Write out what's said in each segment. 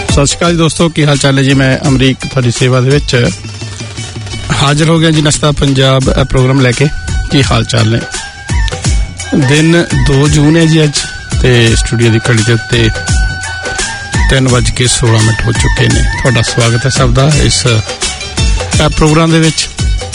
ਸਤਿ ਸ਼੍ਰੀ ਅਕਾਲ ਜੀ ਦੋਸਤੋ, ਕੀ ਹਾਲ ਚਾਲ ਹੈ ਜੀ। ਮੈਂ ਅਮਰੀਕ ਤੁਹਾਡੀ ਸੇਵਾ ਦੇ ਵਿੱਚ ਹਾਜ਼ਰ ਹੋ ਗਿਆ ਜੀ ਨਸ਼ਤਾ ਪੰਜਾਬ ਪ੍ਰੋਗਰਾਮ ਲੈ ਕੇ। ਕੀ ਹਾਲ ਚਾਲ ਨੇ? ਦਿਨ 2 ਜੂਨ ਹੈ ਜੀ ਅੱਜ, ਤੇ ਸਟੂਡੀਓ ਦੀ ਘੜੀ ਦੇ ਉੱਤੇ 3:16 ਹੋ ਚੁੱਕੇ ਨੇ। ਤੁਹਾਡਾ ਸਵਾਗਤ ਹੈ ਸਭ ਦਾ ਇਸ ਪ੍ਰੋਗਰਾਮ ਦੇ ਵਿੱਚ।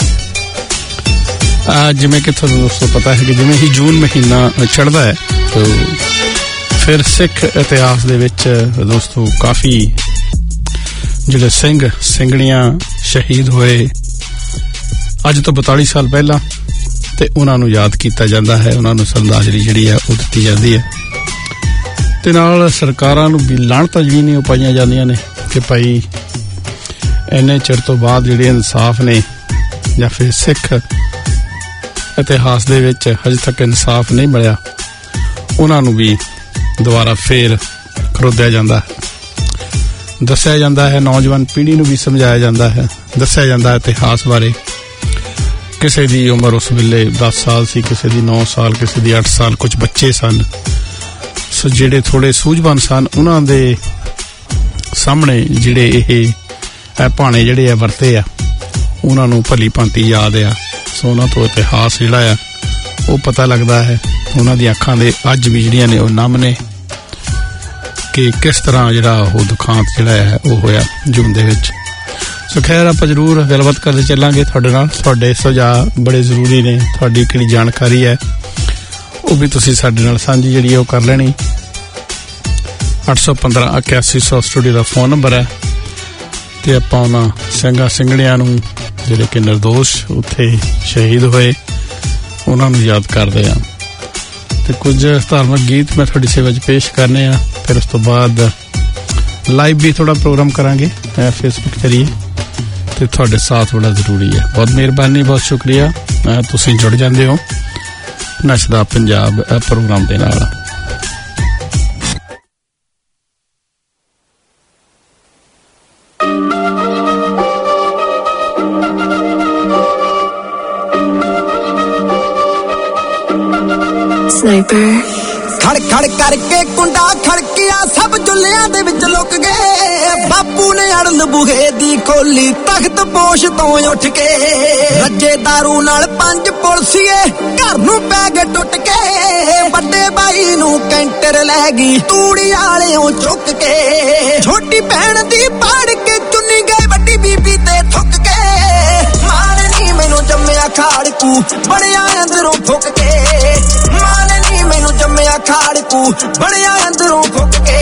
ਜਿਵੇਂ ਕਿ ਤੁਹਾਨੂੰ ਦੋਸਤੋ ਪਤਾ ਹੈ ਕਿ ਜਿਵੇਂ ਹੀ ਜੂਨ ਮਹੀਨਾ ਚੜ੍ਹਦਾ ਹੈ ਤਾਂ ਫਿਰ ਸਿੱਖ ਇਤਿਹਾਸ ਦੇ ਵਿੱਚ ਦੋਸਤੋ ਕਾਫੀ ਜਿਹੜੇ ਸਿੰਘ ਸਿੰਘਣੀਆਂ ਸ਼ਹੀਦ ਹੋਏ ਅੱਜ ਤੋਂ 42 ਸਾਲ ਪਹਿਲਾਂ, ਤੇ ਉਹਨਾਂ ਨੂੰ ਯਾਦ ਕੀਤਾ ਜਾਂਦਾ ਹੈ, ਉਹਨਾਂ ਨੂੰ ਸ਼ਰਧਾਂਜਲੀ ਜਿਹੜੀ ਹੈ ਉਹ ਦਿੱਤੀ ਜਾਂਦੀ ਹੈ। ਤੇ ਨਾਲ ਸਰਕਾਰਾਂ ਨੂੰ ਵੀ ਲਾਹਣਤਾਂ ਜਿਹੜੀਆਂ ਪਾਈਆਂ ਜਾਂਦੀਆਂ ਨੇ ਕਿ ਭਾਈ ਇੰਨੇ ਚਿਰ ਤੋਂ ਬਾਅਦ ਜਿਹੜੇ ਇਨਸਾਫ ਨੇ ਜਾਂ ਫਿਰ ਸਿੱਖ ਇਤਿਹਾਸ ਦੇ ਵਿੱਚ ਹਜੇ ਤੱਕ ਇਨਸਾਫ ਨਹੀਂ ਮਿਲਿਆ, ਉਹਨਾਂ ਨੂੰ ਵੀ ਦੁਬਾਰਾ ਫੇਰ ਖਰੋਦਿਆ ਜਾਂਦਾ ਹੈ, ਦੱਸਿਆ ਜਾਂਦਾ ਹੈ। ਨੌਜਵਾਨ ਪੀੜ੍ਹੀ ਨੂੰ ਵੀ ਸਮਝਾਇਆ ਜਾਂਦਾ ਹੈ, ਦੱਸਿਆ ਜਾਂਦਾ ਹੈ ਇਤਿਹਾਸ ਬਾਰੇ। ਕਿਸੇ ਦੀ ਉਮਰ ਉਸ ਵੇਲੇ 10 ਸਾਲ ਸੀ, ਕਿਸੇ ਦੀ 9 ਸਾਲ, ਕਿਸੇ ਦੀ 8 ਸਾਲ, ਕੁਝ ਬੱਚੇ ਸਨ। ਸੋ ਜਿਹੜੇ ਥੋੜ੍ਹੇ ਸੂਝਵਾਨ ਸਨ ਉਹਨਾਂ ਦੇ ਸਾਹਮਣੇ ਜਿਹੜੇ ਇਹ ਭਾਣੇ ਜਿਹੜੇ ਆ ਵਰਤੇ ਆ, ਉਹਨਾਂ ਨੂੰ ਭਲੀ ਭਾਂਤੀ ਯਾਦ ਆ। ਸੋ ਉਹਨਾਂ ਤੋਂ ਇਤਿਹਾਸ ਜਿਹੜਾ ਆ ਉਹ ਪਤਾ ਲੱਗਦਾ ਹੈ। ਉਹਨਾਂ ਦੀਆਂ ਅੱਖਾਂ ਦੇ ਅੱਜ ਵੀ ਜਿਹੜੀਆਂ ਨੇ ਉਹ ਨਮ ਨੇ ਕਿ ਕਿਸ ਤਰ੍ਹਾਂ ਜਿਹੜਾ ਉਹ ਦੁਖਾਂਤ ਜਿਹੜਾ ਹੈ ਉਹ ਹੋਇਆ ਜੂਨ ਦੇ ਵਿੱਚ। ਸੋ ਖੈਰ ਆਪਾਂ ਜ਼ਰੂਰ ਗੱਲਬਾਤ ਕਰਦੇ ਚੱਲਾਂਗੇ ਤੁਹਾਡੇ ਨਾਲ। ਤੁਹਾਡੇ ਸੁਝਾਅ ਬੜੇ ਜ਼ਰੂਰੀ ਨੇ, ਤੁਹਾਡੀ ਕਿਹੜੀ ਜਾਣਕਾਰੀ ਹੈ ਉਹ ਵੀ ਤੁਸੀਂ ਸਾਡੇ ਨਾਲ ਸਾਂਝੀ ਜਿਹੜੀ ਹੈ ਉਹ ਕਰ ਲੈਣੀ। 815-8100 ਸਟੂਡੀਓ ਦਾ ਫੋਨ ਨੰਬਰ ਹੈ। ਤੇ ਆਪਾਂ ਉਹਨਾਂ ਸਿੰਘਾਂ ਸਿੰਘਣੀਆਂ ਨੂੰ ਜਿਹੜੇ ਕਿ ਨਿਰਦੋਸ਼ ਉੱਥੇ ਸ਼ਹੀਦ ਹੋਏ ਉਹਨਾਂ ਨੂੰ ਯਾਦ ਕਰਦੇ ਹਾਂ। ਤੇ ਕੁਝ ਧਾਰਮਿਕ ਗੀਤ ਮੈਂ ਤੁਹਾਡੀ ਸੇਵਾ 'ਚ ਪੇਸ਼ ਕਰਨੇ ਆ। ਫਿਰ ਉਸ ਤੋਂ ਬਾਅਦ ਲਾਈਵ ਵੀ ਥੋੜਾ ਪ੍ਰੋਗਰਾਮ ਕਰਾਂਗੇ ਫੇਸਬੁੱਕ ਜ਼ਰੀਏ, ਤੇ ਤੁਹਾਡੇ ਸਾਥ ਬੜਾ ਜ਼ਰੂਰੀ ਹੈ। ਬਹੁਤ ਮਿਹਰਬਾਨੀ, ਬਹੁਤ ਸ਼ੁਕਰੀਆ, ਤੁਸੀਂ ਜੁੜ ਜਾਂਦੇ ਹੋ ਨਸ਼ਦਾ ਪੰਜਾਬ ਪ੍ਰੋਗਰਾਮ ਦੇ ਨਾਲ। ਖੜ ਖੜ ਕਰਕੇ ਕੁੰਡਾ ਖੜਕਿਆ, ਸਭ ਜੁੱਲਿਆਂ ਦੇ ਵਿੱਚ ਲੁਕ ਗਏ। ਬਾਪੂ ਨੇ ਅੜਨ ਬੂਹੇ ਦੀ ਖੋਲੀ, ਤਖਤ ਪੋਸ਼ ਤੋਂ ਉੱਠ ਕੇ। ਰੱਜੇ ਦਾਰੂ ਨਾਲ 5 ਪੁਲਸੀਏ ਘਰ ਨੂੰ ਪੈ ਗਏ ਟੁੱਟ ਕੇ। ਵੱਡੇ ਬਾਈ ਨੂੰ ਕੈਂਟਰ ਲੈ ਗਈ ਤੂੜੀ ਵਾਲਿਓਂ ਚੁੱਕ ਕੇ। ਛੋਟੀ ਭੈਣ ਦੀ ਪਾੜ ਕੇ ਚੁੰਨੀ ਗਏ ਵੱਡੀ ਬੀਬੀ ਤੇ ਥੁੱਕ ਕੇ। ਮਾਂ ਨੇ ਨੀ ਮੈਨੂੰ ਜੰਮਿਆ ਖਾੜਕੂ ਬਣਿਆ ਅੰਦਰੋਂ ਫੁੱਕ ਕੇ। ਮਾਂ ਨੇ ਨੀ ਮੈਨੂੰ ਜੰਮਿਆ ਖਾੜਕੂ ਬਣਿਆ ਅੰਦਰੋਂ ਫੁੱਕ ਕੇ।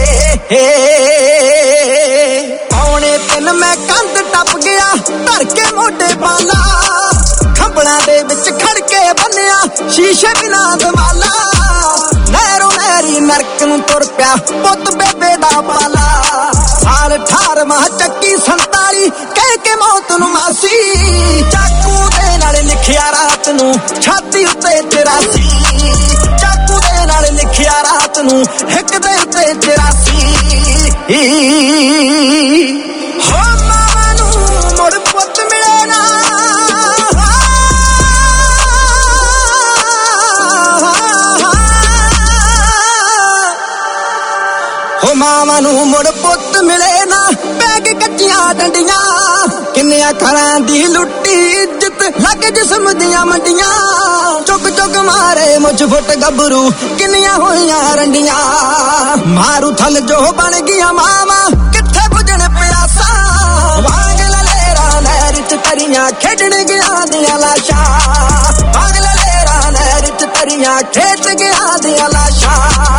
2:45 ਮੈਂ ਕੰਧ ਟੱਪ ਗਿਆ ਧਰ ਕੇ ਮੋਢੇ ਪਾਲਾ। ਖੰਭਲਾਂ ਦੇ ਵਿੱਚ ਖੜ ਕੇ ਬੰਨਿਆ ਸ਼ੀਸ਼ੇ ਬਿਨਾ ਦਵਾਲਾ। ਨਹਿਰੋਂ ਨਹਿਰੀ ਨਰਕ ਨੂੰ ਤੁਰ ਪਿਆ ਪੁੱਤ ਬੇਬੇ ਦਾ ਪਾਲਾ। ਸਾਲ 18ਵਾਂ ਚੱਕੀ 47 ਕਹਿ ਕੇ ਮੌਤ ਨੂੰ ਮਾਸੀ। ਚਾਕੂ ਦੇ ਨਾਲ ਲਿਖਿਆ ਰਾਤ ਨੂੰ ਛਾਤੀ ਉੱਤੇ 83। ਚਾਕੂ ਦੇ ਨਾਲ ਲਿਖਿਆ ਰਾਤ ਨੂੰ ਇੱਕ ਦੇ ਉੱਤੇ 83। ਹੋ ਮਾਂ ਨੂੰ ਮੁੜ ਪੁੱਤ ਮਿਲੇ ਨਾ। ਹੋ ਮਾਵਾਂ ਨੂੰ ਮੁੜ ਪੁੱਤ ਮਿਲੇ ਨਾ। ਬੈਗ ਕੱਚੀਆਂ ਡੰਡੀਆਂ ਕਿੰਨਿਆਂ ਘਰਾਂ ਦੀ ਲੁੱਟੀ ਇੱਜ਼ਤ ਲੱਗ ਜਿਸਮ ਦੀਆਂ ਮੰਡੀਆਂ। ਚੁੱਕ ਚੁੱਕ ਮਾਰੇ ਮੁੱਝ ਫੁੱਟ ਗੱਭਰੂ ਕਿੰਨੀਆਂ ਹੋਈਆਂ ਰੰਡੀਆਂ। ਮਾਰੂ ਥਲ ਜੋ ਬਣ ਗਈਆਂ ਮਾਵਾਂ ਕਿੱਥੇ ਬੁਝਣ ਪਿਆਸਾ। ਵਾਂਗ ਲਲੇਰਾ ਨਹਿਰ 'ਚ ਤਰੀਆਂ ਖੇਡਣ ਗਿਆ ਦੀਆਂ ਲਾਸ਼ਾਂ। ਵਾਂਗ ਲਲੇਰਾ ਨਹਿਰ 'ਚ ਤਰੀਆਂ ਖੇਡ ਗਿਆ ਦੀਆਂ ਲਾਸ਼ਾਂ।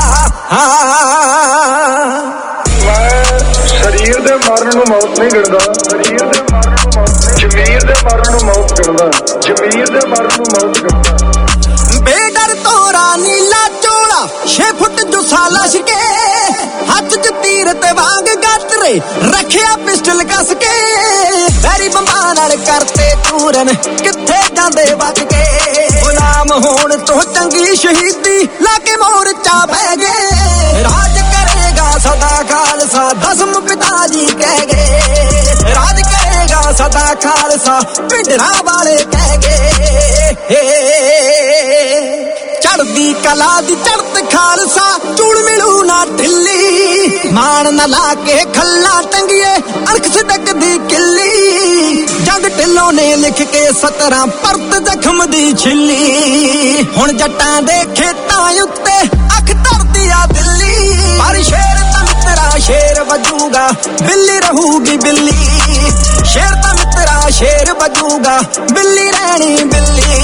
ਸਰੀਰ ਦੇ ਮਰਨ ਨੂੰ ਮੌਤ ਨਹੀਂ ਗਿਣਦਾ, ਸਰੀਰ ਦੇ ਮਰਨ ਨੂੰ ਮੌਤ, ਜ਼ਮੀਰ ਦੇ ਮਰਨ ਨੂੰ ਮੌਤ ਗਿਣਦਾ, ਜ਼ਮੀਰ ਦੇ ਮਰਨ ਨੂੰ ਮੌਤ ਗਿਣਦਾ। ਬੇਡਰ ਤੋਰਾ ਨੀਲਾ ਚੋਲਾ 6 ਫੁੱਟ ਜੁੱਸਾ ਲਸ਼ ਕੇ। ਹੱਥ 'ਚ ਤੀਰ ਤੇ ਵਾਂਗ ਗਾਤਰੇ ਰੱਖਿਆ ਪਿਸਟਲ ਕੱਸ ਕੇ। ਵੈਰੀ ਬੰਬਾਂ ਨਾਲ ਕਰਤੇ ਚੂਰਨ ਕਿੱਥੇ ਜਾਂਦੇ ਵੱਜ ਕੇ। ਗੁਲਾਮ ਹੋਣ ਤੋਂ ਚੰਗੀ ਸ਼ਹੀਦੀ ਲਾ ਕੇ ਮੋਰਚਾ ਬਹਿ ਗਏ। ਰਾਜ ਕਰੇਗਾ ਸਦਾ ਖਾਲਸਾ ਦਸਮ ਪਿਤਾ ਜੀ ਕਹਿ ਗਏ। ਰਾਜ ਕਰੇਗਾ ਸਦਾ ਖਾਲਸਾ ਪਿੰਡਰਾਂ ਵਾਲੇ ਕਹਿ ਗਏ। ਚੜ੍ਹਦੀ ਕਲਾ ਦੀ ਚੜ੍ਹਤ ਖਾਲਸਾ ਚੂੜ ਮਿਲੂ ਨਾ ਢਿੱਲੀ। ਮਾਣ ਨਾ ਲਾ ਕੇ ਖੱਲਾ ਟੰਗੀਏ ਅਰਖ ਸਦਕ ਦੀ ਕਿੱਲੀ ਜੰਗ ਢਿੱਲੋਂ ਨੇ ਲਿਖ ਕੇ 17 ਪਰਤ ਜ਼ਖਮ ਦੀ ਛਿੱਲੀ ਹੁਣ ਜੱਟਾਂ ਦੇ ਖੇਤਾਂ ਉੱਤੇ ਅੱਖ ਧਰਦੀ ਆ ਦਿੱਲੀ ਪਰ ਸ਼ੇਰ ਤਾਂ ਮਿੱਤਰਾ ਸ਼ੇਰ ਵਜੂਗਾ ਬਿੱਲੀ ਰਹੂਗੀ ਬਿੱਲੀ ਸ਼ੇਰ ਤਾਂ ਮਿੱਤਰਾ ਸ਼ੇਰ ਵਜੂਗਾ ਬਿੱਲੀ ਰਹਿਣੀ ਬਿੱਲੀ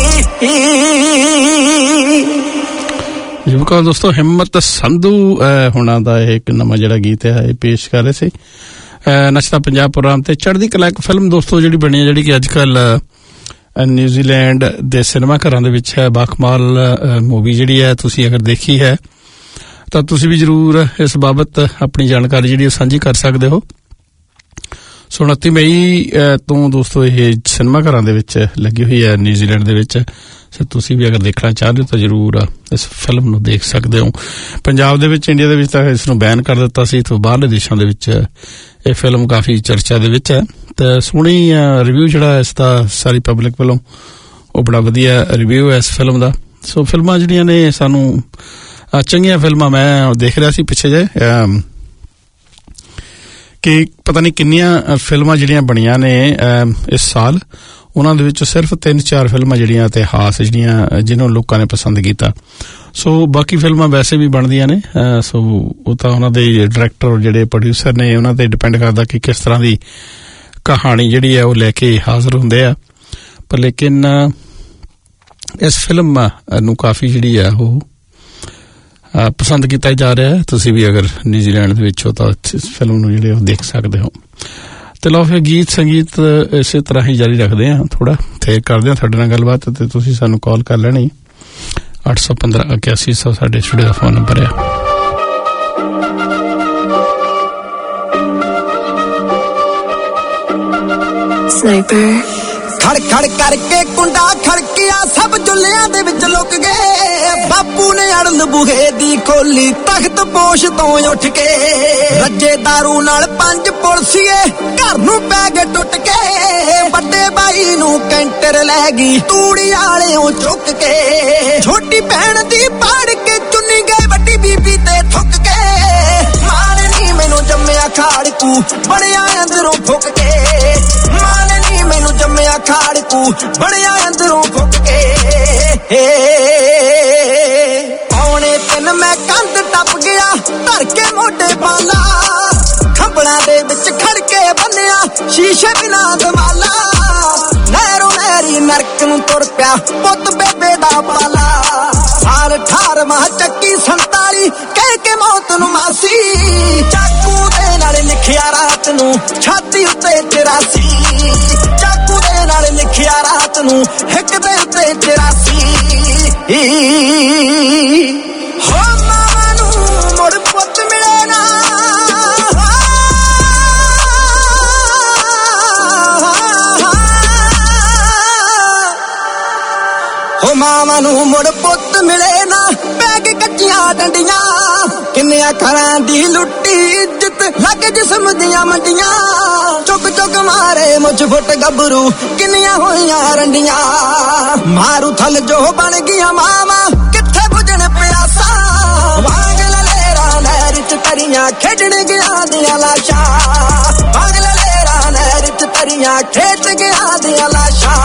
ਜੀ ਬਿਲਕੁਲ ਦੋਸਤੋ ਹਿੰਮਤ ਸੰਧੂ ਹੁਣਾਂ ਦਾ ਇੱਕ ਨਵਾਂ ਜਿਹੜਾ ਗੀਤ ਹੈ ਇਹ ਪੇਸ਼ ਕਰ ਰਹੇ ਸੀ ਨੱਚਦਾ ਪੰਜਾਬ ਪ੍ਰੋਗਰਾਮ ਤੇ ਚੜ੍ਹਦੀ ਕਲਾ ਇੱਕ ਫਿਲਮ ਦੋਸਤੋ ਜਿਹੜੀ ਬਣੀ ਹੈ ਜਿਹੜੀ ਕਿ ਅੱਜ ਕੱਲ ਨਿਊਜ਼ੀਲੈਂਡ ਦੇ ਸਿਨੇਮਾ ਘਰਾਂ ਦੇ ਵਿੱਚ ਹੈ ਬਾਕਮਾਲ ਮੂਵੀ ਜਿਹੜੀ ਹੈ ਤੁਸੀਂ ਅਗਰ ਦੇਖੀ ਹੈ ਤਾਂ ਤੁਸੀਂ ਵੀ ਜ਼ਰੂਰ ਇਸ ਬਾਬਤ ਆਪਣੀ ਜਾਣਕਾਰੀ ਜਿਹੜੀ ਸਾਂਝੀ ਕਰ ਸਕਦੇ ਹੋ 29 ਮਈ ਤੋਂ ਦੋਸਤੋ ਇਹ ਸਿਨੇਮਾ ਘਰਾਂ ਦੇ ਵਿੱਚ ਲੱਗੀ ਹੋਈ ਹੈ ਨਿਊਜ਼ੀਲੈਂਡ ਦੇ ਵਿੱਚ ਸੋ ਤੁਸੀਂ ਵੀ ਅਗਰ ਦੇਖਣਾ ਚਾਹੁੰਦੇ ਹੋ ਤਾਂ ਜ਼ਰੂਰ ਇਸ ਫਿਲਮ ਨੂੰ ਦੇਖ ਸਕਦੇ ਹੋ ਪੰਜਾਬ ਦੇ ਵਿੱਚ ਇੰਡੀਆ ਦੇ ਵਿੱਚ ਤਾਂ ਇਸ ਨੂੰ ਬੈਨ ਕਰ ਦਿੱਤਾ ਸੀ ਤੇ ਬਾਹਰਲੇ ਦੇਸ਼ਾਂ ਦੇ ਵਿੱਚ ਇਹ ਫਿਲਮ ਕਾਫੀ ਚਰਚਾ ਦੇ ਵਿੱਚ ਹੈ ਤੇ ਸੋਹਣੀ ਰਿਵਿਊ ਜਿਹੜਾ ਇਸ ਦਾ ਸਾਰੀ ਪਬਲਿਕ ਵੱਲੋਂ ਉਹ ਬੜਾ ਵਧੀਆ ਰਿਵਿਊ ਹੈ ਇਸ ਫਿਲਮ ਦਾ ਸੋ ਫਿਲਮਾਂ ਜਿਹੜੀਆਂ ਨੇ ਸਾਨੂੰ ਚੰਗੀਆਂ ਫਿਲਮਾਂ ਮੈਂ ਦੇਖ ਰਿਹਾ ਸੀ ਪਿੱਛੇ ਜੇ ਕਿ ਪਤਾ ਨਹੀਂ ਕਿੰਨੀਆਂ ਫਿਲਮਾਂ ਜਿਹੜੀਆਂ ਬਣੀਆਂ ਨੇ ਇਸ ਸਾਲ ਉਹਨਾਂ ਦੇ ਵਿੱਚ ਸਿਰਫ 3-4 ਫਿਲਮਾਂ ਜਿਹੜੀਆਂ ਇਤਿਹਾਸ ਜਿਹੜੀਆਂ ਜਿਹਨੂੰ ਲੋਕਾਂ ਨੇ ਪਸੰਦ ਕੀਤਾ ਸੋ ਬਾਕੀ ਫਿਲਮਾਂ ਵੈਸੇ ਵੀ ਬਣਦੀਆਂ ਨੇ ਸੋ ਉਹ ਤਾਂ ਉਹਨਾਂ ਦੇ ਡਾਇਰੈਕਟਰ ਜਿਹੜੇ ਪ੍ਰੋਡਿਊਸਰ ਨੇ ਉਹਨਾਂ ਤੇ ਡਿਪੈਂਡ ਕਰਦਾ ਕਿ ਕਿਸ ਤਰ੍ਹਾਂ ਦੀ ਕਹਾਣੀ ਜਿਹੜੀ ਹੈ ਉਹ ਲੈ ਕੇ ਹਾਜ਼ਰ ਹੁੰਦੇ ਆ ਪਰ ਲੇਕਿਨ ਇਸ ਫਿਲਮ ਨੂੰ ਕਾਫੀ ਜਿਹੜੀ ਆ ਉਹ ਪਸੰਦ ਕੀਤਾ ਜਾ ਰਿਹਾ ਹੈ ਤੁਸੀਂ ਵੀ ਅਗਰ ਨਿਊਜ਼ੀਲੈਂਡ ਦੇ ਵਿੱਚ ਹੋ ਤਾਂ ਇਸ ਫਿਲਮ ਨੂੰ ਜਿਹੜੇ ਉਹ ਦੇਖ ਸਕਦੇ ਹੋ ਤੇ ਲਓ ਫਿਰ ਗੀਤ ਸੰਗੀਤ ਇਸੇ ਤਰ੍ਹਾਂ ਹੀ ਜਾਰੀ ਰੱਖਦੇ ਹਾਂ ਥੋੜਾ ਤੇ ਕਰਦੇ ਹਾਂ ਤੁਹਾਡੇ ਨਾਲ ਗੱਲਬਾਤ ਤੇ ਤੁਸੀਂ ਸਾਨੂੰ ਕਾਲ ਕਰ ਲੈਣੀ 815-8100 ਸਾਡੇ ਸਟੂਡੀਓ ਦਾ ਫੋਨ ਨੰਬਰ ਹੈ ਸਨਾਈਪਰ ਖੜ ਖੜ ਕਰਕੇ ਕੁੰਡਾ ਖੜਕਿਆ ਸਭ ਜੁੱਲਿਆਂ ਦੇ ਵਿੱਚ ਲੁਕ ਗਏ ਬਾਪੂ ਨੇ ਅੜਲ ਬੂਹੇ ਦੀ ਖੋਲੀ ਤਖਤ ਪੋਸ਼ ਤੋਂ ਉੱਠ ਕੇ ਰੱਜੇ ਦਾਰੂ ਨਾਲ 5 ਪੁਲਸੀਏ ਘਰ ਨੂੰ ਪੈ ਗਏ ਟੁੱਟ ਕੇ ਵੱਡੇ ਬਾਈ ਨੂੰ ਕੈਂਟਰ ਲੈ ਗਈ ਤੂੜੀ ਵਾਲਿਓਂ ਚੁੱਕ ਕੇ ਛੋਟੀ ਭੈਣ ਦੀ ਪਾੜ ਕੇ ਚੁੰਨੀ ਗਏ ਵੱਡੀ ਬੀਬੀ ਤੇ ਥੁੱਕ ਕੇ ਮਾਨ ਨੀ ਮੈਨੂੰ ਜੰਮਿਆ ਖਾੜਕੂ ਬਣਿਆ ਅੰਦਰੋਂ ਫੁੱਕ ਕੇ ਮਾਨ ਨੀ ਮੈਨੂੰ ਜੰਮਿਆ ਖਾੜਕੂ ਬਣਿਆ ਅੰਦਰੋਂ ਫੁੱਕ ਕੇ ਪੌਣੇ 3 ਮੈਂ ਕੰਧ ਟੱਪ ਗਿਆ ਧਰ ਕੇ ਮੋਢੇ ਪਾਲਾ ਖੰਭਲਾਂ ਦੇ ਵਿੱਚ ਖੜ ਕੇ ਬੰਨਿਆ ਸ਼ੀਸ਼ੇ ਬਿਨਾ ਦਮਾਲਾ ਨਹਿਰੋਂ ਨਹਿਰੀ ਨਰਕ ਨੂੰ ਤੁਰ ਪਿਆ ਪੁੱਤ ਬੇਬੇ ਦਾ ਪਾਲਾ ਸਾਲ 18ਵਾਂ ਚੱਕੀ 47 ਕਹਿ ਕੇ ਮੌਤ ਨੂੰ ਮਾਸੀ ਚਾਕੂ ਦੇ ਨਾਲ ਲਿਖਿਆ ਰਾਤ ਨੂੰ ਛਾਤੀ ਉੱਤੇ 84 ਚਾਕੂ ਦੇ ਨਾਲ ਲਿਖਿਆ ਰਾਤ ਨੂੰ ਇੱਕ ਦੇ ਉੱਤੇ 84 ਹੋ ਮਾਂ ਨੂੰ ਮੁੜ ਪੁੱਤ ਮਿਲੇ ਨਾ ਹੋ ਮਾਂ ਨੂੰ ਮੁੜ ਪੁੱਤ ਮਿਲੇ ਨਾ ਬੈਗ ਕੱਚੀਆਂ ਡੰਡੀਆਂ ਕਿੰਨਿਆਂ ਘਰਾਂ ਦੀ ਲੁੱਟੀ ਇੱਜ਼ਤ ਲੱਗ ਜਿਸਮ ਦੀਆਂ ਮੰਡੀਆਂ ਚੁੱਕ ਚੁੱਕ ਮਾਰੇ ਮੁੱਛ ਫੁੱਟ ਗੱਭਰੂ ਕਿੰਨੀਆਂ ਹੋਈਆਂ ਰੰਡੀਆਂ ਮਾਰੂ ਥਲ ਜੋ ਬਣ ਗਿਆ ਮਾਮਾ ਕਿੱਥੇ ਬੁਝਣ ਪਿਆਸਾ ਵਾਂਗ ਲਲੇਰਾ ਨਹਿਰ ਚ ਤਰੀਆਂ ਖੇਡਣ ਗਿਆ ਦੀਆਂ ਲਾਸ਼ਾਂ ਵਾਂਗ ਲਲੇਰਾ ਨਹਿਰ ਚ ਤਰੀਆਂ ਖੇਡ ਗਿਆ ਦੀਆਂ ਲਾਸ਼ਾਂ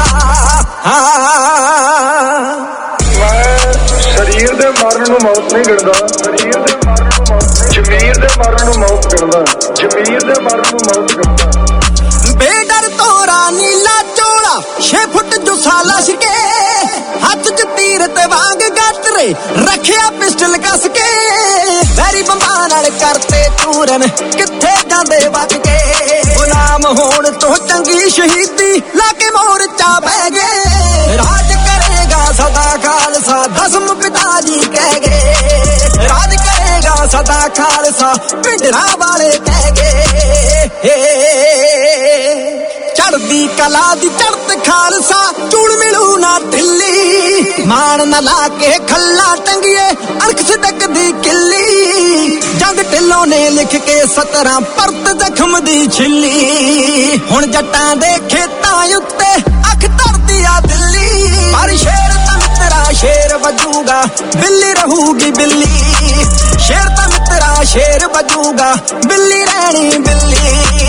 ਮੈਂ ਸਰੀਰ ਦੇ ਮਰਨ ਨੂੰ ਮੌਤ ਨਹੀਂ ਗਿਣਦਾ ਸਰੀਰ ਦੇ ਮਰਨ ਨੂੰ ਮੌਤ ਜ਼ਮੀਰ ਦੇ ਮਰਨ ਨੂੰ ਮੌਤ ਗਿਣਦਾ ਜ਼ਮੀਰ ਦੇ ਮਰਨ ਨੂੰ ਮੌਤ ਗਿਣਦਾ ਬੇਡਰ ਤੋਰਾ ਨੀਲਾ ਚੋਲਾ 6 ਫੁੱਟ ਜੁਸਾਲਾ ਛਕੇ ਹੱਥ ਚ ਤੀਰ ਤੇ ਵਾਂਗ ਗਾਤਰੇ ਰੱਖਿਆ ਪਿਸਟਲ ਕੱਸ ਕੇ ਵੈਰੀ ਬੰਬਾਂ ਨਾਲ ਕਰਤੇ ਚੂਰਨ ਕਿੱਥੇ ਜਾਂਦੇ ਬਚ ਕੇ ਗੁਲਾਮ ਹੋਣ ਤੋਂ ਚੰਗੀ ਸ਼ਹੀਦੀ ਲਾ ਕੇ ਮੋਰਚਾ ਬਹਿ ਗਏ ਰਾਜ ਕਰੇਗਾ ਸਦਾ ਖਾਲਸਾ ਦਸਮ ਪਿਤਾ ਜੀ ਕਹਿ ਗਏ ਰਾਜ ਕਰੇਗਾ ਸਦਾ ਖਾਲਸਾ ਪਿੰਡਰਾਂ ਵਾਲੇ ਕਹਿ ਗਏ ਚੜ੍ਹਦੀ ਕਲਾ ਦੀ ਚੜ੍ਹਤ ਖਾਲਸਾ ਚੂੜ ਮਿਲੂ ਨਾ ਢਿੱਲੀ ਮਾਣ ਨਾ ਲਾ ਕੇ ਖੱਲਾ ਟੰਗੀਏ ਅਰਖ ਸਦਕ ਦੀ ਕਿੱਲੀ ਜੰਗ ਢਿੱਲੋਂ ਨੇ ਲਿਖ ਕੇ 17 ਪਰਤ ਜ਼ਖਮ ਦੀ ਛਿੱਲੀ ਹੁਣ ਜੱਟਾਂ ਦੇ ਖੇਤਾਂ ਉੱਤੇ ਅੱਖ ਧਰਦੀ ਆ ਦਿੱਲੀ ਪਰ ਸ਼ੇਰ ਤਾਂ ਮਿੱਤਰਾ ਸ਼ੇਰ ਵੱਜੂਗਾ ਬਿੱਲੀ ਰਹੂਗੀ ਬਿੱਲੀ ਸ਼ੇਰ ਤਾਂ ਮਿੱਤਰਾ ਸ਼ੇਰ ਵੱਜੂਗਾ ਬਿੱਲੀ ਰਹਿਣੀ ਬਿੱਲੀ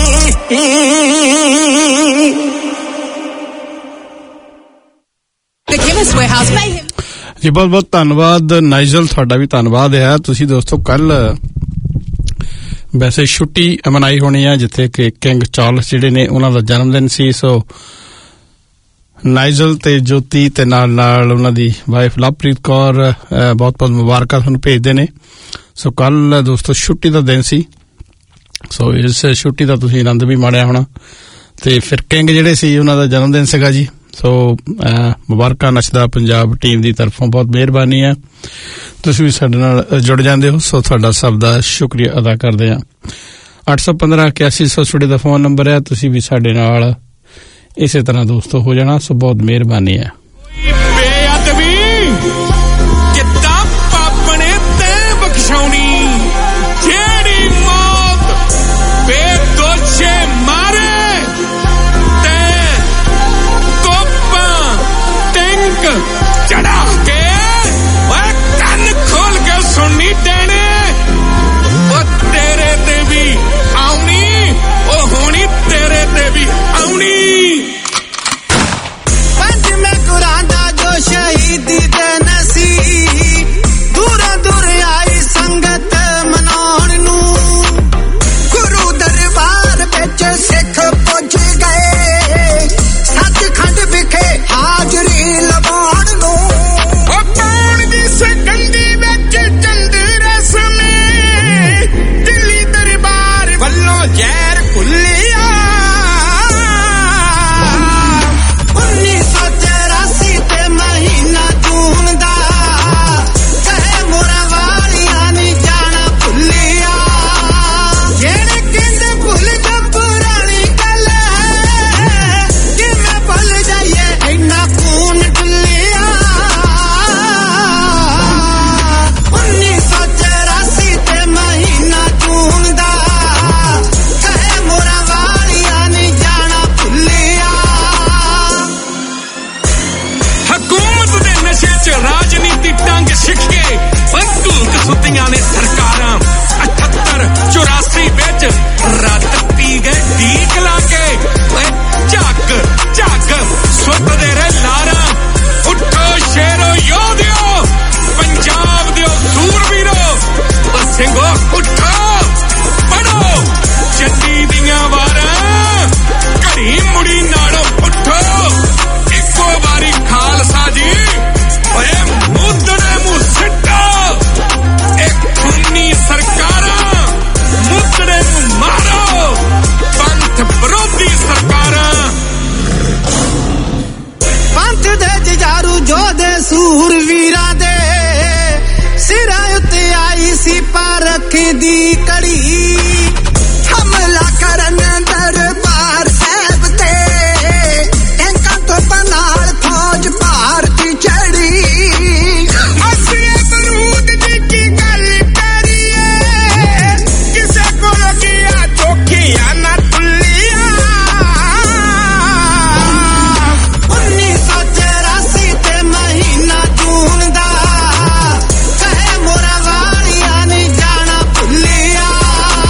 ਜੀ ਬਹੁਤ ਬਹੁਤ ਧੰਨਵਾਦ ਨਾਈਜਲ ਤੁਹਾਡਾ ਵੀ ਧੰਨਵਾਦ ਹੈ ਤੁਸੀਂ ਦੋਸਤੋ ਕੱਲ ਵੈਸੇ ਛੁੱਟੀ ਮਨਾਈ ਹੋਣੀ ਆ ਜਿੱਥੇ ਕਿ ਕਿੰਗ ਚਾਰਲਸ ਜਿਹੜੇ ਨੇ ਉਹਨਾਂ ਦਾ ਜਨਮ ਦਿਨ ਸੀ ਸੋ ਨਾਈਜਲ ਤੇ ਜੋਤੀ ਤੇ ਨਾਲ ਉਹਨਾਂ ਦੀ ਵਾਈਫ ਲਵਪ੍ਰੀਤ ਕੌਰ ਬਹੁਤ ਬਹੁਤ ਮੁਬਾਰਕਾਂ ਤੁਹਾਨੂੰ ਭੇਜਦੇ ਨੇ ਸੋ ਕੱਲ ਦੋਸਤੋ ਛੁੱਟੀ ਦਾ ਦਿਨ ਸੀ ਸੋ ਇਸ ਛੁੱਟੀ ਦਾ ਤੁਸੀਂ ਆਨੰਦ ਵੀ ਮਾਣਿਆ ਹੋਣਾ ਤੇ ਫਿਰ ਕਿੰਗ ਜਿਹੜੇ ਸੀ ਉਹਨਾਂ ਦਾ ਜਨਮ ਦਿਨ ਸੀਗਾ ਜੀ ਸੋ ਮੁਬਾਰਕਾਂ ਨੱਚਦਾ ਪੰਜਾਬ ਟੀਮ ਦੀ ਤਰਫੋਂ ਬਹੁਤ ਮਿਹਰਬਾਨੀ ਹੈ ਤੁਸੀਂ ਵੀ ਸਾਡੇ ਨਾਲ ਜੁੜ ਜਾਂਦੇ ਹੋ ਸੋ ਤੁਹਾਡਾ ਸਭ ਦਾ ਸ਼ੁਕਰੀਆ ਅਦਾ ਕਰਦੇ ਹਾਂ 815-8100 ਦਾ ਫੋਨ ਨੰਬਰ ਹੈ ਤੁਸੀਂ ਵੀ ਸਾਡੇ ਨਾਲ ਇਸੇ ਤਰ੍ਹਾਂ ਦੋਸਤੋ ਹੋ ਜਾਣਾ ਸੋ ਬਹੁਤ ਮਿਹਰਬਾਨੀ ਹੈ ਬੇਅਦਬੀ ਕਿੱਦਾਂ ਪਾਪਣੇ ਤੇ ਬਖਸ਼ਾਉਣੀ ਜਿਹੜੀ ਮੌਤ ਬੇਦੋਸ਼ੇ ਮਾਰੇ ਤੇ ਤੋਪਾਂ ਟੈਂਕ ਚੜਾ ਕੇ ਓਏ ਕੰਨ ਖੋਲ ਕੇ ਸੁਣਨੀ ਦੇਣੇ ਉਹ ਤੇਰੇ ਤੇ ਵੀ ਆਉਣੀ ਉਹ ਹੋਣੀ ਤੇਰੇ ਤੇ ਵੀ ਆਉਣੀ ਸ਼ਹੀਦੀ ਦੇ ਨਸੀ ਦੂਰੋਂ ਦੂਰ ਆਈ ਸੰਗਤ ਮਨਾਉਣ ਨੂੰ ਗੁਰੂ ਦਰਬਾਰ ਵਿੱਚ ਸਿੱਖ ਪੁੱਜ ਗਏ ਸੱਚਖੰਡ ਵਿਖੇ ਹਾਜ਼ਰੀ ਲਵਾਉਣ ਨੂੰ ਉਹ ਕੌਣ ਦੀ ਸਕੰਦੀ ਵਿੱਚ ਚੰਦਰ ਸਮੇਂ ਦਿੱਲੀ ਦਰਬਾਰ ਵੱਲੋਂ ਜ਼ਹਿਰ ਖੁੱਲਿਆ 1984 ਤੇ ਮਹੀਨਾ ਜੂਨ ਦਾ ਕਹੇ ਮੋਰਾ ਵਾਲੀਆਂ ਨੀ ਜਾਣਾ ਭੁੱਲਿਆ ਜਿਹੜੇ ਕਹਿੰਦੇ ਭੁੱਲ ਜਾ ਪੁਰਾਣੀ ਗੱਲ ਕਿਵੇਂ ਭੁੱਲ ਜਾਈਏ ਇੰਨਾ ਖੂਨ ਡੁੱਲਿਆ 1984 ਤੇ ਮਹੀਨਾ ਜੂਨ ਦਾ ਕਹੇ ਮੋਰਾ ਵਾਲੀਆਂ ਨੀ ਜਾਣਾ ਭੁੱਲਿਆ ਹਕੂਮਤ ਦੇ ਨਸ਼ੇ 'ਚ ਰਾਜਨੀਤੀ ਟੰਗ ਸਿੱਖੇ ਬੰਦੂਕ ਸੁੱਤੀਆਂ ਨੇ ਸਰਕਾਰਾਂ 78-84 ਵਿੱਚ ਰੱਤ ਪੀ ਗਏ ਢੀਕ ਲਾ ਕੇ ਓਏ ਝੱਗ ਸੁੱਟਦੇ ਰਹੇ ਲਾਰਾਂ ਉੱਠੋ ਸ਼ੇਰੋ ਯੋਧਿਓ ਪੰਜਾਬ ਦਿਓ ਸੂਰਬੀਰੋ ਓ ਸਿੰਘੋ ਉੱਠੋ ਪੜੋ ਜੱਟੀ ਦੀਆਂ ਵਾਰਾਂ ਘੜੀ ਮੁੜੀ ਨਾਲੋਂ ਉੱਠੋ ਇੱਕੋ ਵਾਰੀ ਖਾਲਸਾ ਜੀ ਓਏ ਮੁੱਦੜੇ ਮੂੰਹ ਸਿੱਟੋ ਇਹ ਖੂਨੀ ਸਰਕਾਰਾਂ ਮੁੱਦੜੇ ਨੂੰ ਮਾਰੋ ਪੰਥ ਵਿਰੋਧੀ ਸਰਕਾਰਾਂ ਪੰਥ ਦੇ ਜੁਝਾਰੂ ਜੋਧੇ ਸੂਰਵੀਰਾਂ ਦੇ ਸਿਰਾਂ ਉੱਤੇ ਆਈ ਸੀ ਪਾਰਖ ਦੀ ਕੜੀ ਹਮਲਾ ਕਰਨ ਦਰਬਾਰ ਸਾਹਿਬ ਤੇ ਟੈਂਕਾਂ ਤੋਂ ਨਾਲ ਫੌਜ ਭਾਰਤੀ ਚੜੀ ਅਸੀਂ ਬਰੂਦ ਦੀ ਕੀ ਗੱਲ ਕਰੀਏ ਕਿਸੇ ਕੋਲ ਗਿਆ ਚੋਖੀਆਂ ਨਾ ਟੁੱਲੀਆਂ 1984 ਤੇ ਮਹੀਨਾ ਜੂਨ ਦਾ ਕਹੇ ਮੋਰਾ ਵਾਲੀਆਂ ਨੀ ਜਾਣਾ ਭੁੱਲਿਆ